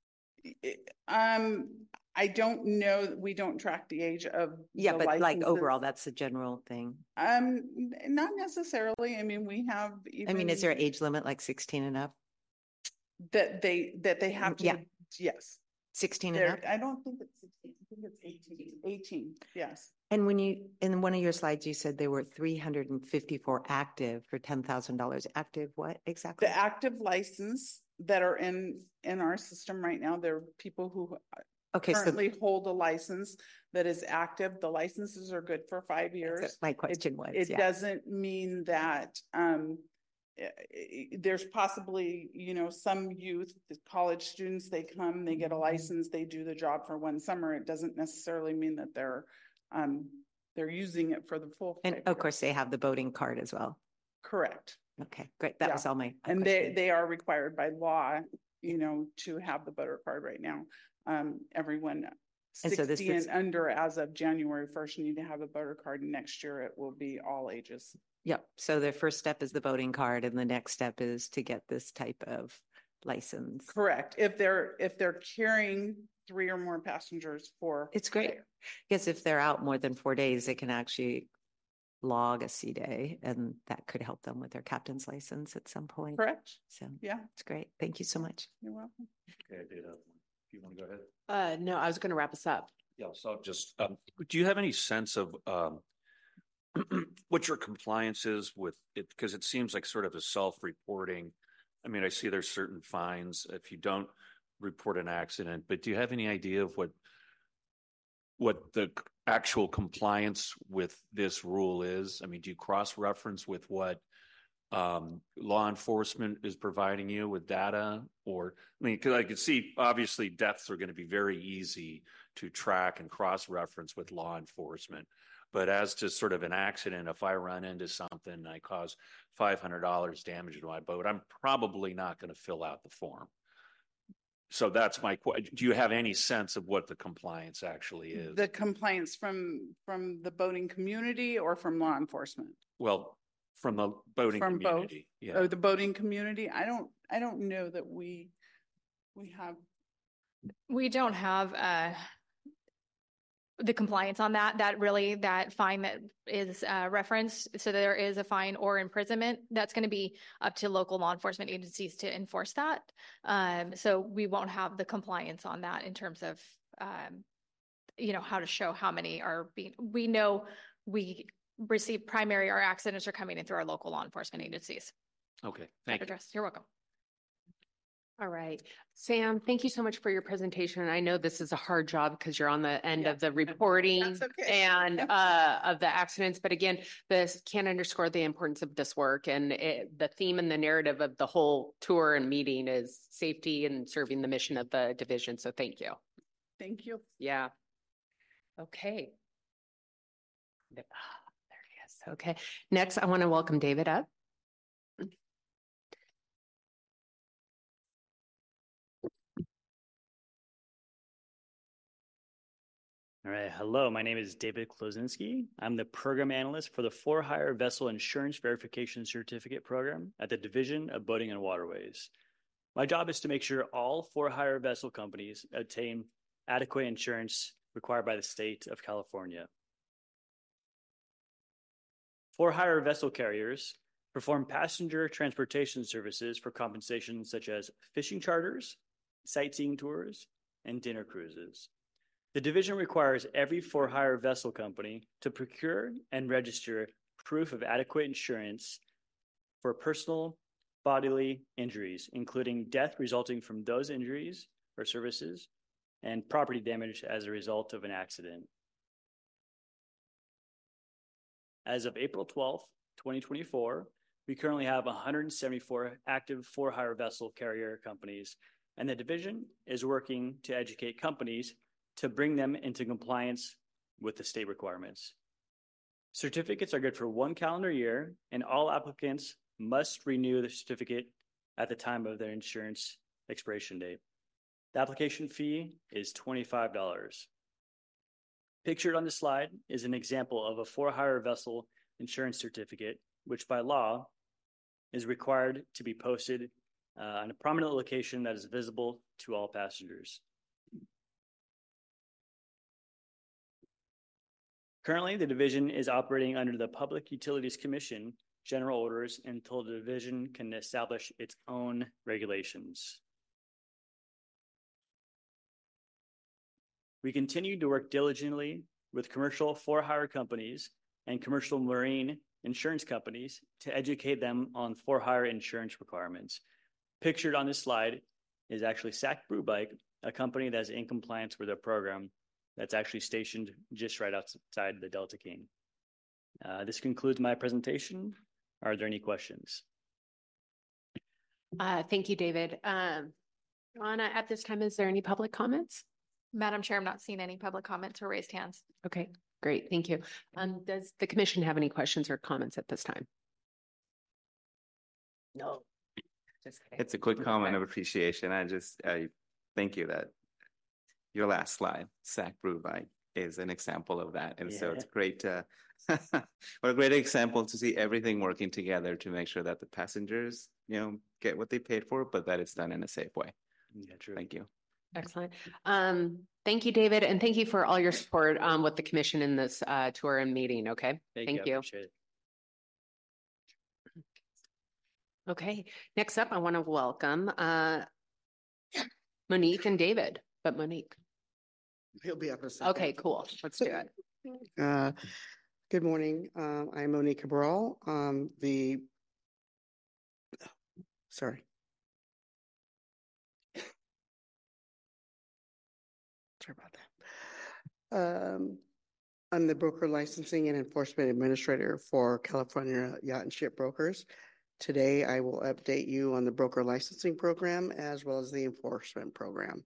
Um, I don't know. We don't track the age of Yeah, the but like licenses. overall, that's the general thing. Um, n- not necessarily. I mean, we have. I mean, is there an even age limit like sixteen and up? that they that they have to? Yeah. Yes. sixteen and There, up? I don't think it's sixteen. I think it's eighteen. Eighteen. Yes. And when you, in one of your slides, you said there were three hundred fifty-four active for ten thousand dollars. Active what exactly? The active license that are in in our system right now, there are people who Okay, so- currently hold a license that is active. The licenses are good for five years. what my question was, It yeah. doesn't mean that um eh, eh, there's possibly, you know, some youth, the college students, they come, they get a license, they do the job for one summer. It doesn't necessarily mean that they're um they're using it for the full And five of years. course, they have the boating card as well. Correct. Okay, great. That Yeah. was all my. And they, they are required by law, you know, to have the voter card right now. Um, everyone And so this sixty and is- under as of January first need to have a voter card. And next year it will be all ages. Yep. So the first step is the voting card, and the next step is to get this type of license. Correct. If they're, if they're carrying three or more passengers for. It's great. Because if they're out more than four days, they can actually log a C day, and that could help them with their captain's license at some point. Correct. So Yeah. it's great. Thank you so much. You're welcome. Okay, I did have one. If you want to go ahead. Uh, no, I was going to wrap us up. Yeah, so just, um, do you have any sense of, um, what your compliance is with it? Because it seems like sort of a self-reporting. I mean, I see there's certain fines if you don't report an accident, but do you have any idea of what, what the actual compliance with this rule is? I mean, do you cross-reference with what um, law enforcement is providing you with data? Or, I mean, because I could see, obviously, deaths are going to be very easy to track and cross-reference with law enforcement. But as to sort of an accident, if I run into something and I cause five hundred dollars damage to my boat, I'm probably not going to fill out the form. So that's my question. Do you have any sense of what the compliance actually is? The complaints from, from the boating community or from law enforcement? Well, from the boating From both? community. Yeah. Oh, the boating community? I don't, I don't know that we, we have. We don't have uh, the compliance on that. That really, that fine that is uh, referenced. So there is a fine or imprisonment. That's going to be up to local law enforcement agencies to enforce that. Um, so we won't have the compliance on that in terms of, um, you know, how to show how many are being. We know we receive primary or accidents are coming in through our local law enforcement agencies. Okay, thank you. Address. You're welcome. All right. Sam, thank you so much for your presentation. I know this is a hard job because you're on the end Yeah. of the reporting That's okay. and uh, of the accidents. But again, this can't underscore the importance of this work. And it, the theme and the narrative of the whole tour and meeting is safety and serving the mission of the division. So thank you. Thank you. Yeah. Okay. There he is. Okay. Next, I want to welcome David up. All right. Hello, my name is David Klozinski. I'm the program analyst for the For-Hire Vessel Insurance Verification Certificate Program at the Division of Boating and Waterways. My job is to make sure all for-hire vessel companies obtain adequate insurance required by the state of California. For-hire vessel carriers perform passenger transportation services for compensation such as fishing charters, sightseeing tours, and dinner cruises. The division requires every for-hire vessel company to procure and register proof of adequate insurance for personal bodily injuries, including death resulting from those injuries or services and property damage as a result of an accident. As of April twelfth, twenty twenty-four, we currently have one hundred seventy-four active for-hire vessel carrier companies, and the division is working to educate companies to bring them into compliance with the state requirements. Certificates are good for one calendar year, and all applicants must renew the certificate at the time of their insurance expiration date. The application fee is twenty-five dollars. Pictured on the slide is an example of a for-hire vessel insurance certificate, which by law is required to be posted uh, on a prominent location that is visible to all passengers. Currently, the division is operating under the Public Utilities Commission general orders until the division can establish its own regulations. We continue to work diligently with commercial for-hire companies and commercial marine insurance companies to educate them on for-hire insurance requirements. Pictured on this slide is actually S A C Brew Bike, a company that's in compliance with their program that's actually stationed just right outside the Delta King. Uh, this concludes my presentation. Are there any questions? Uh, thank you, David. Um, Anna, at this time, is there any public comments? Madam Chair, I'm not seeing any public comments or raised hands. Okay, great. Thank you. Um, does the commission have any questions or comments at this time? No. Just kidding. It's a quick comment of appreciation. I just, I thank you that your last slide, S A C Brew Bike, is an example of that. And yeah. So it's great to, what a great example to see everything working together to make sure that the passengers, you know, get what they paid for, but that it's done in a safe way. Yeah, true. Thank you. Excellent. Um, thank you, David. And thank you for all your support um, with the commission in this uh, tour and meeting. Okay. Thank, thank you. you. I appreciate it. Okay. Next up, I want to welcome uh, Monique and David, but Monique. He'll be up in a second. Okay, cool. Let's do it. Uh, good morning. Uh, I'm Monique Cabral. Um, the, sorry. Sorry about that. Um, I'm the broker licensing and enforcement administrator for California Yacht and Ship Brokers. Today, I will update you on the broker licensing program as well as the enforcement program.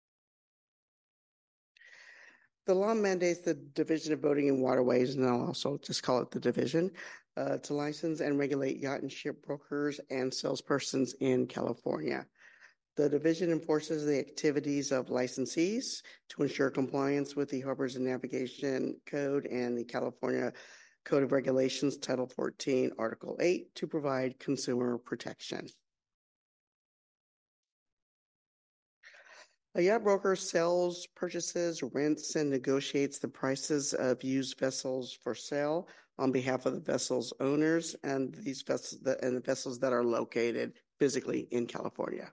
The law mandates the Division of Boating and Waterways, and I'll also just call it the division, uh, to license and regulate yacht and ship brokers and salespersons in California. The division enforces the activities of licensees to ensure compliance with the Harbors and Navigation Code and the California Code of Regulations, Title fourteen, Article eight, to provide consumer protection. A yacht broker sells, purchases, rents, and negotiates the prices of used vessels for sale on behalf of the vessel's owners and these vessels that, and the vessels that are located physically in California.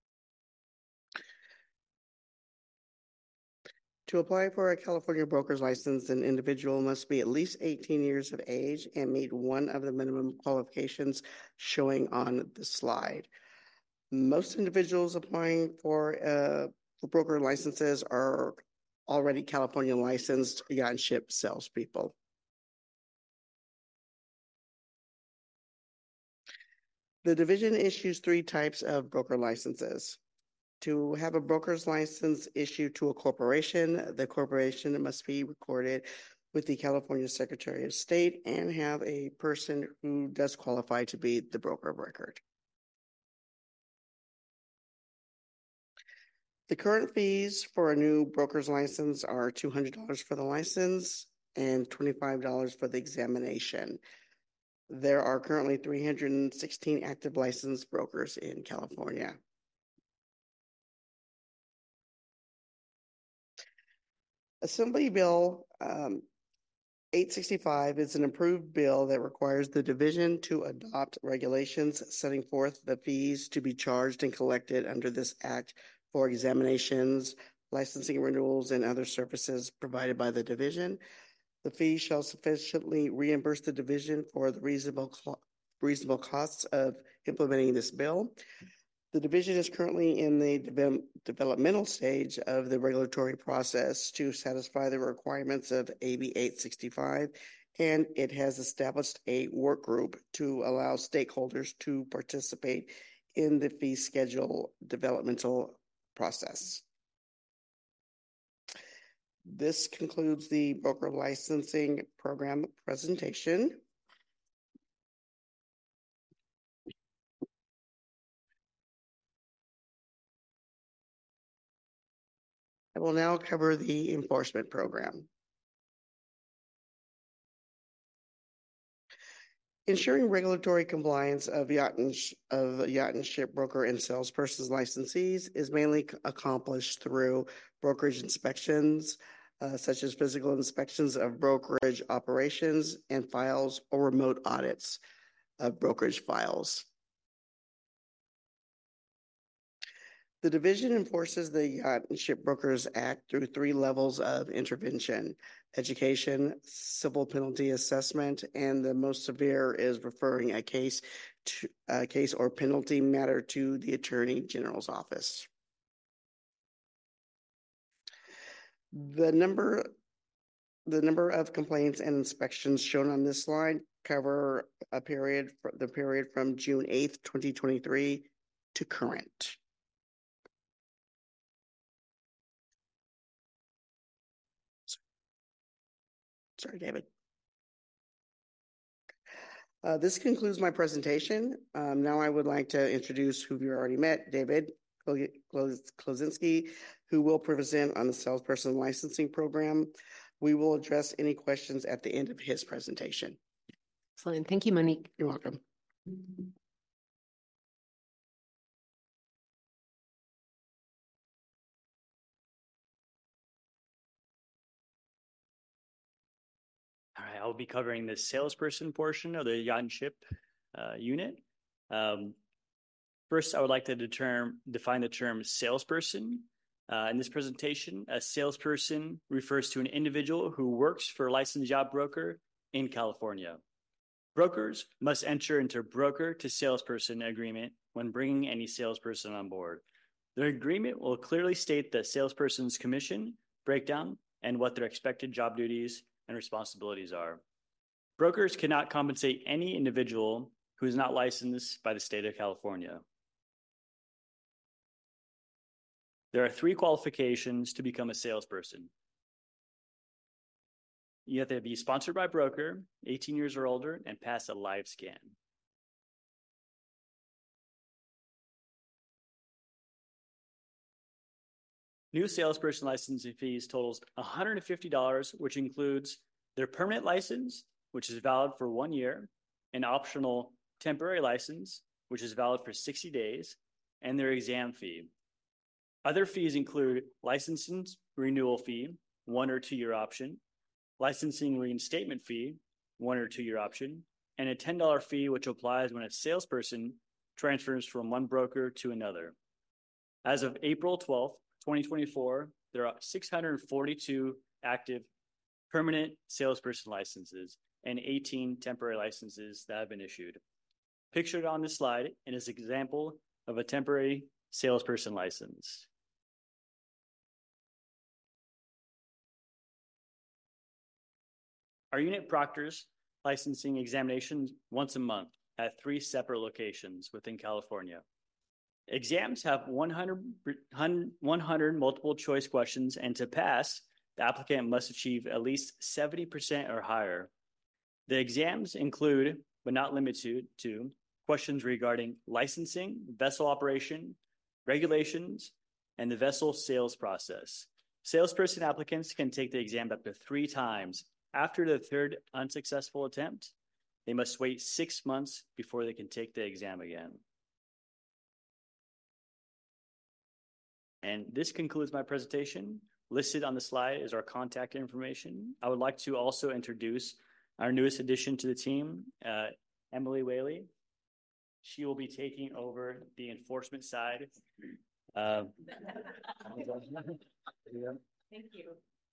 To apply for a California broker's license, an individual must be at least eighteen years of age and meet one of the minimum qualifications showing on the slide. Most individuals applying for, uh, for broker licenses are already California licensed yacht and ship salespeople. The division issues three types of broker licenses. To have a broker's license issued to a corporation, the corporation must be recorded with the California Secretary of State and have a person who does qualify to be the broker of record. The current fees for a new broker's license are two hundred dollars for the license and twenty-five dollars for the examination. There are currently three hundred sixteen active licensed brokers in California. Assembly Bill um, eight sixty-five is an approved bill that requires the division to adopt regulations setting forth the fees to be charged and collected under this act for examinations, licensing renewals, and other services provided by the division. The fee shall sufficiently reimburse the division for the reasonable reasonable costs of implementing this bill. The division is currently in the de- developmental stage of the regulatory process to satisfy the requirements of A B eight sixty-five, and it has established a work group to allow stakeholders to participate in the fee schedule developmental process. This concludes the broker licensing program presentation. I will now cover the enforcement program. Ensuring regulatory compliance of yacht and, sh- of yacht and ship broker and salesperson's licensees is mainly accomplished through brokerage inspections, uh, such as physical inspections of brokerage operations and files or remote audits of brokerage files. The division enforces the Yacht and Ship Brokers Act through three levels of intervention: education, civil penalty assessment, and the most severe is referring a case to a case or penalty matter to the Attorney General's office. The number the number of complaints and inspections shown on this slide cover a period the period from June eighth, twenty twenty-three to current. Sorry, David. Uh, this concludes my presentation. Um, now I would like to introduce who you already met, David Klozinski, who will present on the salesperson licensing program. We will address any questions at the end of his presentation. Excellent. Thank you, Monique. You're welcome. All right, I'll be covering the salesperson portion of the yacht and ship uh, unit. Um, first, I would like to determine, define the term salesperson. Uh, in this presentation, a salesperson refers to an individual who works for a licensed yacht broker in California. Brokers must enter into broker to salesperson agreement when bringing any salesperson on board. The agreement will clearly state the salesperson's commission, breakdown, and what their expected job duties and responsibilities are. Brokers cannot compensate any individual who is not licensed by the state of California. There are three qualifications to become a salesperson. You have to be sponsored by a broker, eighteen years or older, and pass a live scan. New salesperson licensing fees totals one hundred fifty dollars, which includes their permanent license, which is valid for one year, an optional temporary license, which is valid for sixty days, and their exam fee. Other fees include licensing renewal fee, one or two year option, licensing reinstatement fee, one or two year option, and a ten dollars fee which applies when a salesperson transfers from one broker to another. As of April twelfth, twenty twenty-four, there are six hundred forty-two active permanent salesperson licenses and eighteen temporary licenses that have been issued. Pictured on this slide in this example of a temporary salesperson license. Our unit proctors licensing examinations once a month at three separate locations within California. Exams have one hundred, one hundred multiple choice questions, and to pass, the applicant must achieve at least seventy percent or higher. The exams include, but not limited to, questions regarding licensing, vessel operation, regulations, and the vessel sales process. Salesperson applicants can take the exam up to three times. After the third unsuccessful attempt, they must wait six months before they can take the exam again. And this concludes my presentation. Listed on the slide is our contact information. I would like to also introduce our newest addition to the team, uh, Emily Whaley. She will be taking over the enforcement side. Uh, Thank you.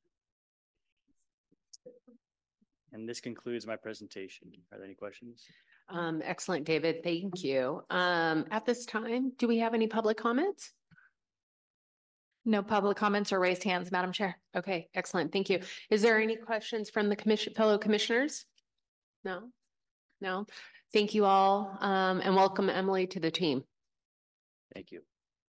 And this concludes my presentation. Are there any questions? Um, excellent, David. Thank you. Um, at this time, do we have any public comments? No public comments or raised hands, Madam Chair. Okay, excellent. Thank you. Is there any questions from the commission, fellow commissioners? No? No? Thank you all, um, and welcome Emily to the team. Thank you.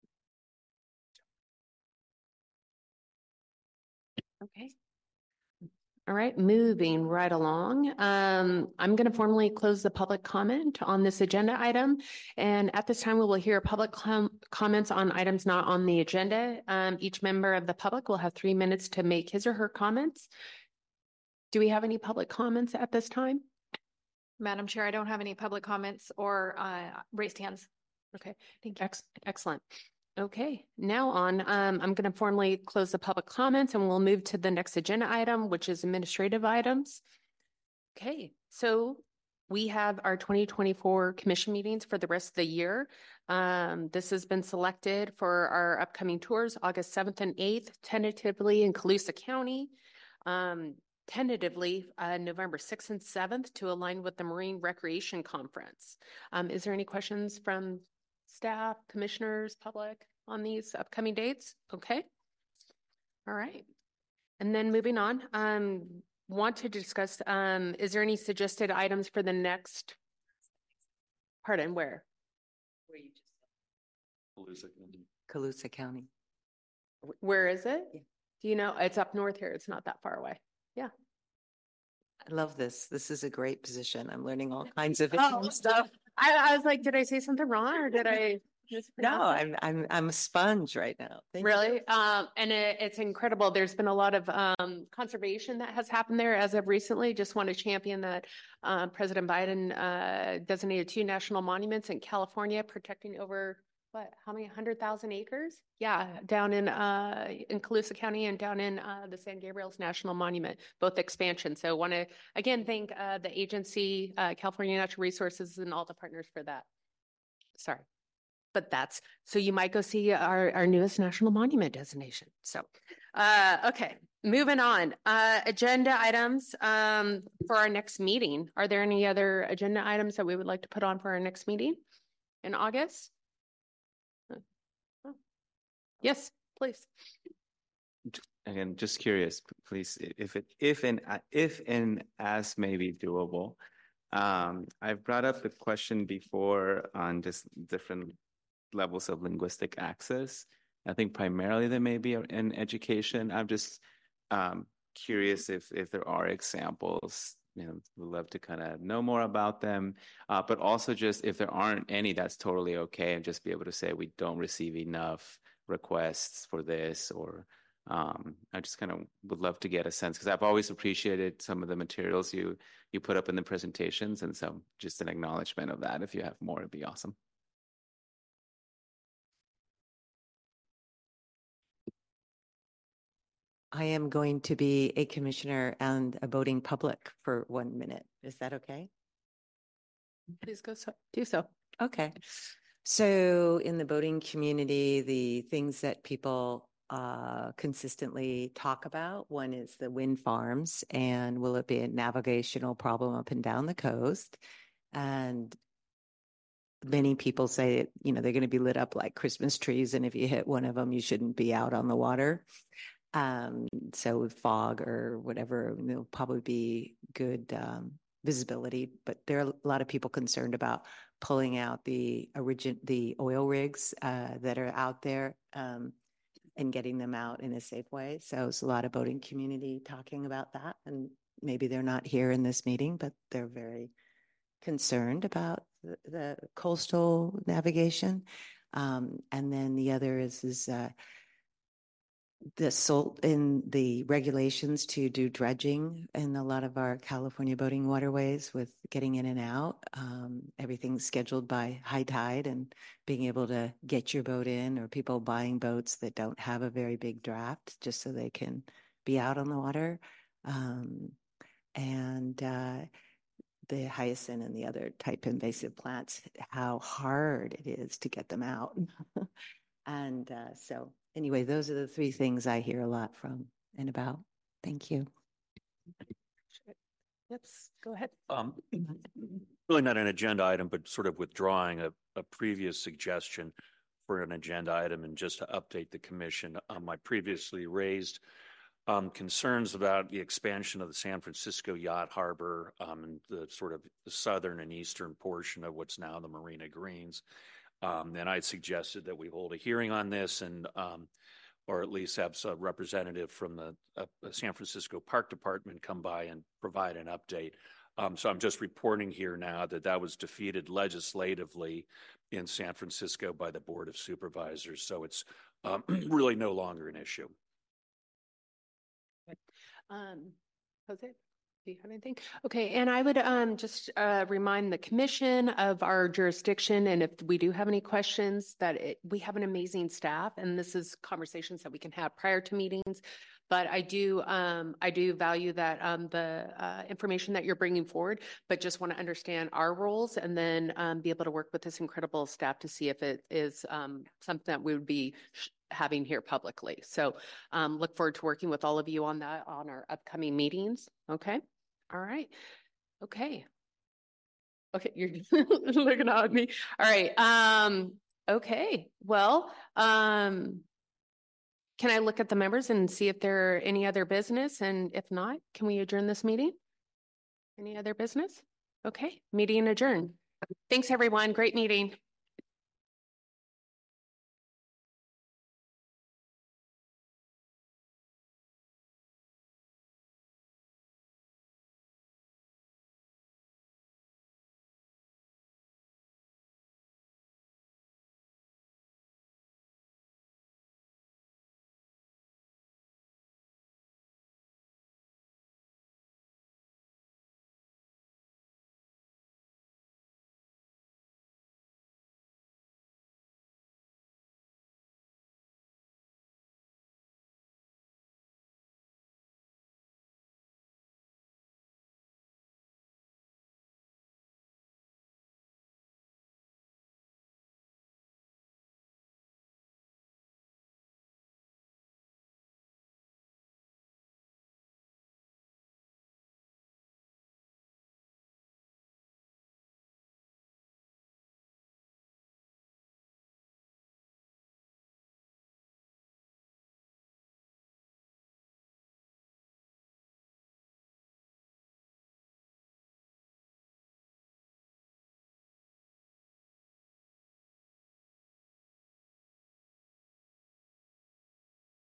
Okay. All right, moving right along. Um, I'm going to formally close the public comment on this agenda item. And at this time, we will hear public com comments on items not on the agenda. Um, each member of the public will have three minutes to make his or her comments. Do we have any public comments at this time? Madam Chair, I don't have any public comments or uh, raised hands. Okay, thank you. Ex excellent. Okay, now on, um, I'm going to formally close the public comments and we'll move to the next agenda item, which is administrative items. Okay, so we have our twenty twenty-four commission meetings for the rest of the year. Um, this has been selected for our upcoming tours, August seventh and eighth, tentatively in Colusa County. Um, tentatively uh, November sixth and seventh to align with the Marine Recreation Conference. Um, is there any questions from staff, commissioners, public on these upcoming dates? Okay. All right. And then moving on, um, want to discuss, um, is there any suggested items for the next, pardon, where? Where you just Colusa County. Colusa County. Where is it? Yeah. Do you know? It's up north here. It's not that far away. Yeah. I love this. This is a great position. I'm learning all kinds of Oh, stuff. I, I was like, did I say something wrong or did I No, I'm I'm I'm a sponge right now. Thank really? you. Um, and it, it's incredible. There's been a lot of um, conservation that has happened there as of recently. Just want to champion that uh, President Biden uh, designated two national monuments in California, protecting over what? How many hundred thousand acres? Yeah, down in uh, in Colusa County and down in uh, the San Gabriel's National Monument, both expansion. So, want to again thank uh, the agency, uh, California Natural Resources, and all the partners for that. Sorry. But that's, so you might go see our, our newest national monument designation. So, uh, okay, moving on. Uh, agenda items um, for our next meeting. Are there any other agenda items that we would like to put on for our next meeting in August? Oh. Yes, please. Again, just curious, please, if it, if and if and as may be doable. Um, I've brought up the question before on just different levels of linguistic access. I think primarily they may be in education. I'm just um, curious if if there are examples. You know, we'd love to kind of know more about them. Uh, but also just if there aren't any, that's totally okay, and just be able to say we don't receive enough requests for this, or um, I just kind of would love to get a sense, because I've always appreciated some of the materials you you put up in the presentations, and so just an acknowledgement of that. If you have more, it'd be awesome. I am going to be a commissioner and a voting public for one minute. Is that okay? Please go so, do so. Okay. So in the voting community, the things that people uh, consistently talk about, one is the wind farms, and will it be a navigational problem up and down the coast? And many people say, you know, they're going to be lit up like Christmas trees, and if you hit one of them, you shouldn't be out on the water. Um, so with fog or whatever, there'll probably be good um, visibility, but there are a lot of people concerned about pulling out the origin, the oil rigs uh, that are out there um, and getting them out in a safe way. So it's a lot of boating community talking about that, and maybe they're not here in this meeting, but they're very concerned about the, the coastal navigation. Um, and then the other is, is uh, the salt in the regulations to do dredging in a lot of our California boating waterways with getting in and out. Um, everything's scheduled by high tide, and being able to get your boat in, or people buying boats that don't have a very big draft just so they can be out on the water. Um, and uh, the hyacinth and the other type invasive plants, how hard it is to get them out. And uh, so anyway, those are the three things I hear a lot from and about. Thank you. Yes, go ahead. Um, really not an agenda item, but sort of withdrawing a, a previous suggestion for an agenda item, and just to update the commission. Um, I previously raised um, concerns about the expansion of the San Francisco Yacht Harbor um, and the sort of the southern and eastern portion of what's now the Marina Greens. Um, and I suggested that we hold a hearing on this, and um, or at least have a representative from the uh, San Francisco Park Department come by and provide an update. Um, so I'm just reporting here now that that was defeated legislatively in San Francisco by the Board of Supervisors. So it's um, really no longer an issue. Um, Jose? Do you have anything? Okay, and I would um, just uh, remind the commission of our jurisdiction, and if we do have any questions, that it, we have an amazing staff, and this is conversations that we can have prior to meetings. But I do, um, I do value that um, the uh, information that you're bringing forward, but just want to understand our roles, and then um, be able to work with this incredible staff to see if it is um, something that we would be sh- having here publicly. So um, look forward to working with all of you on that on our upcoming meetings. Okay. All right. Okay. Okay. You're looking at me. All right. Um, okay. Well, um, can I look at the members and see if there are any other business? And if not, can we adjourn this meeting? Any other business? Okay. Meeting adjourned. Thanks, everyone. Great meeting.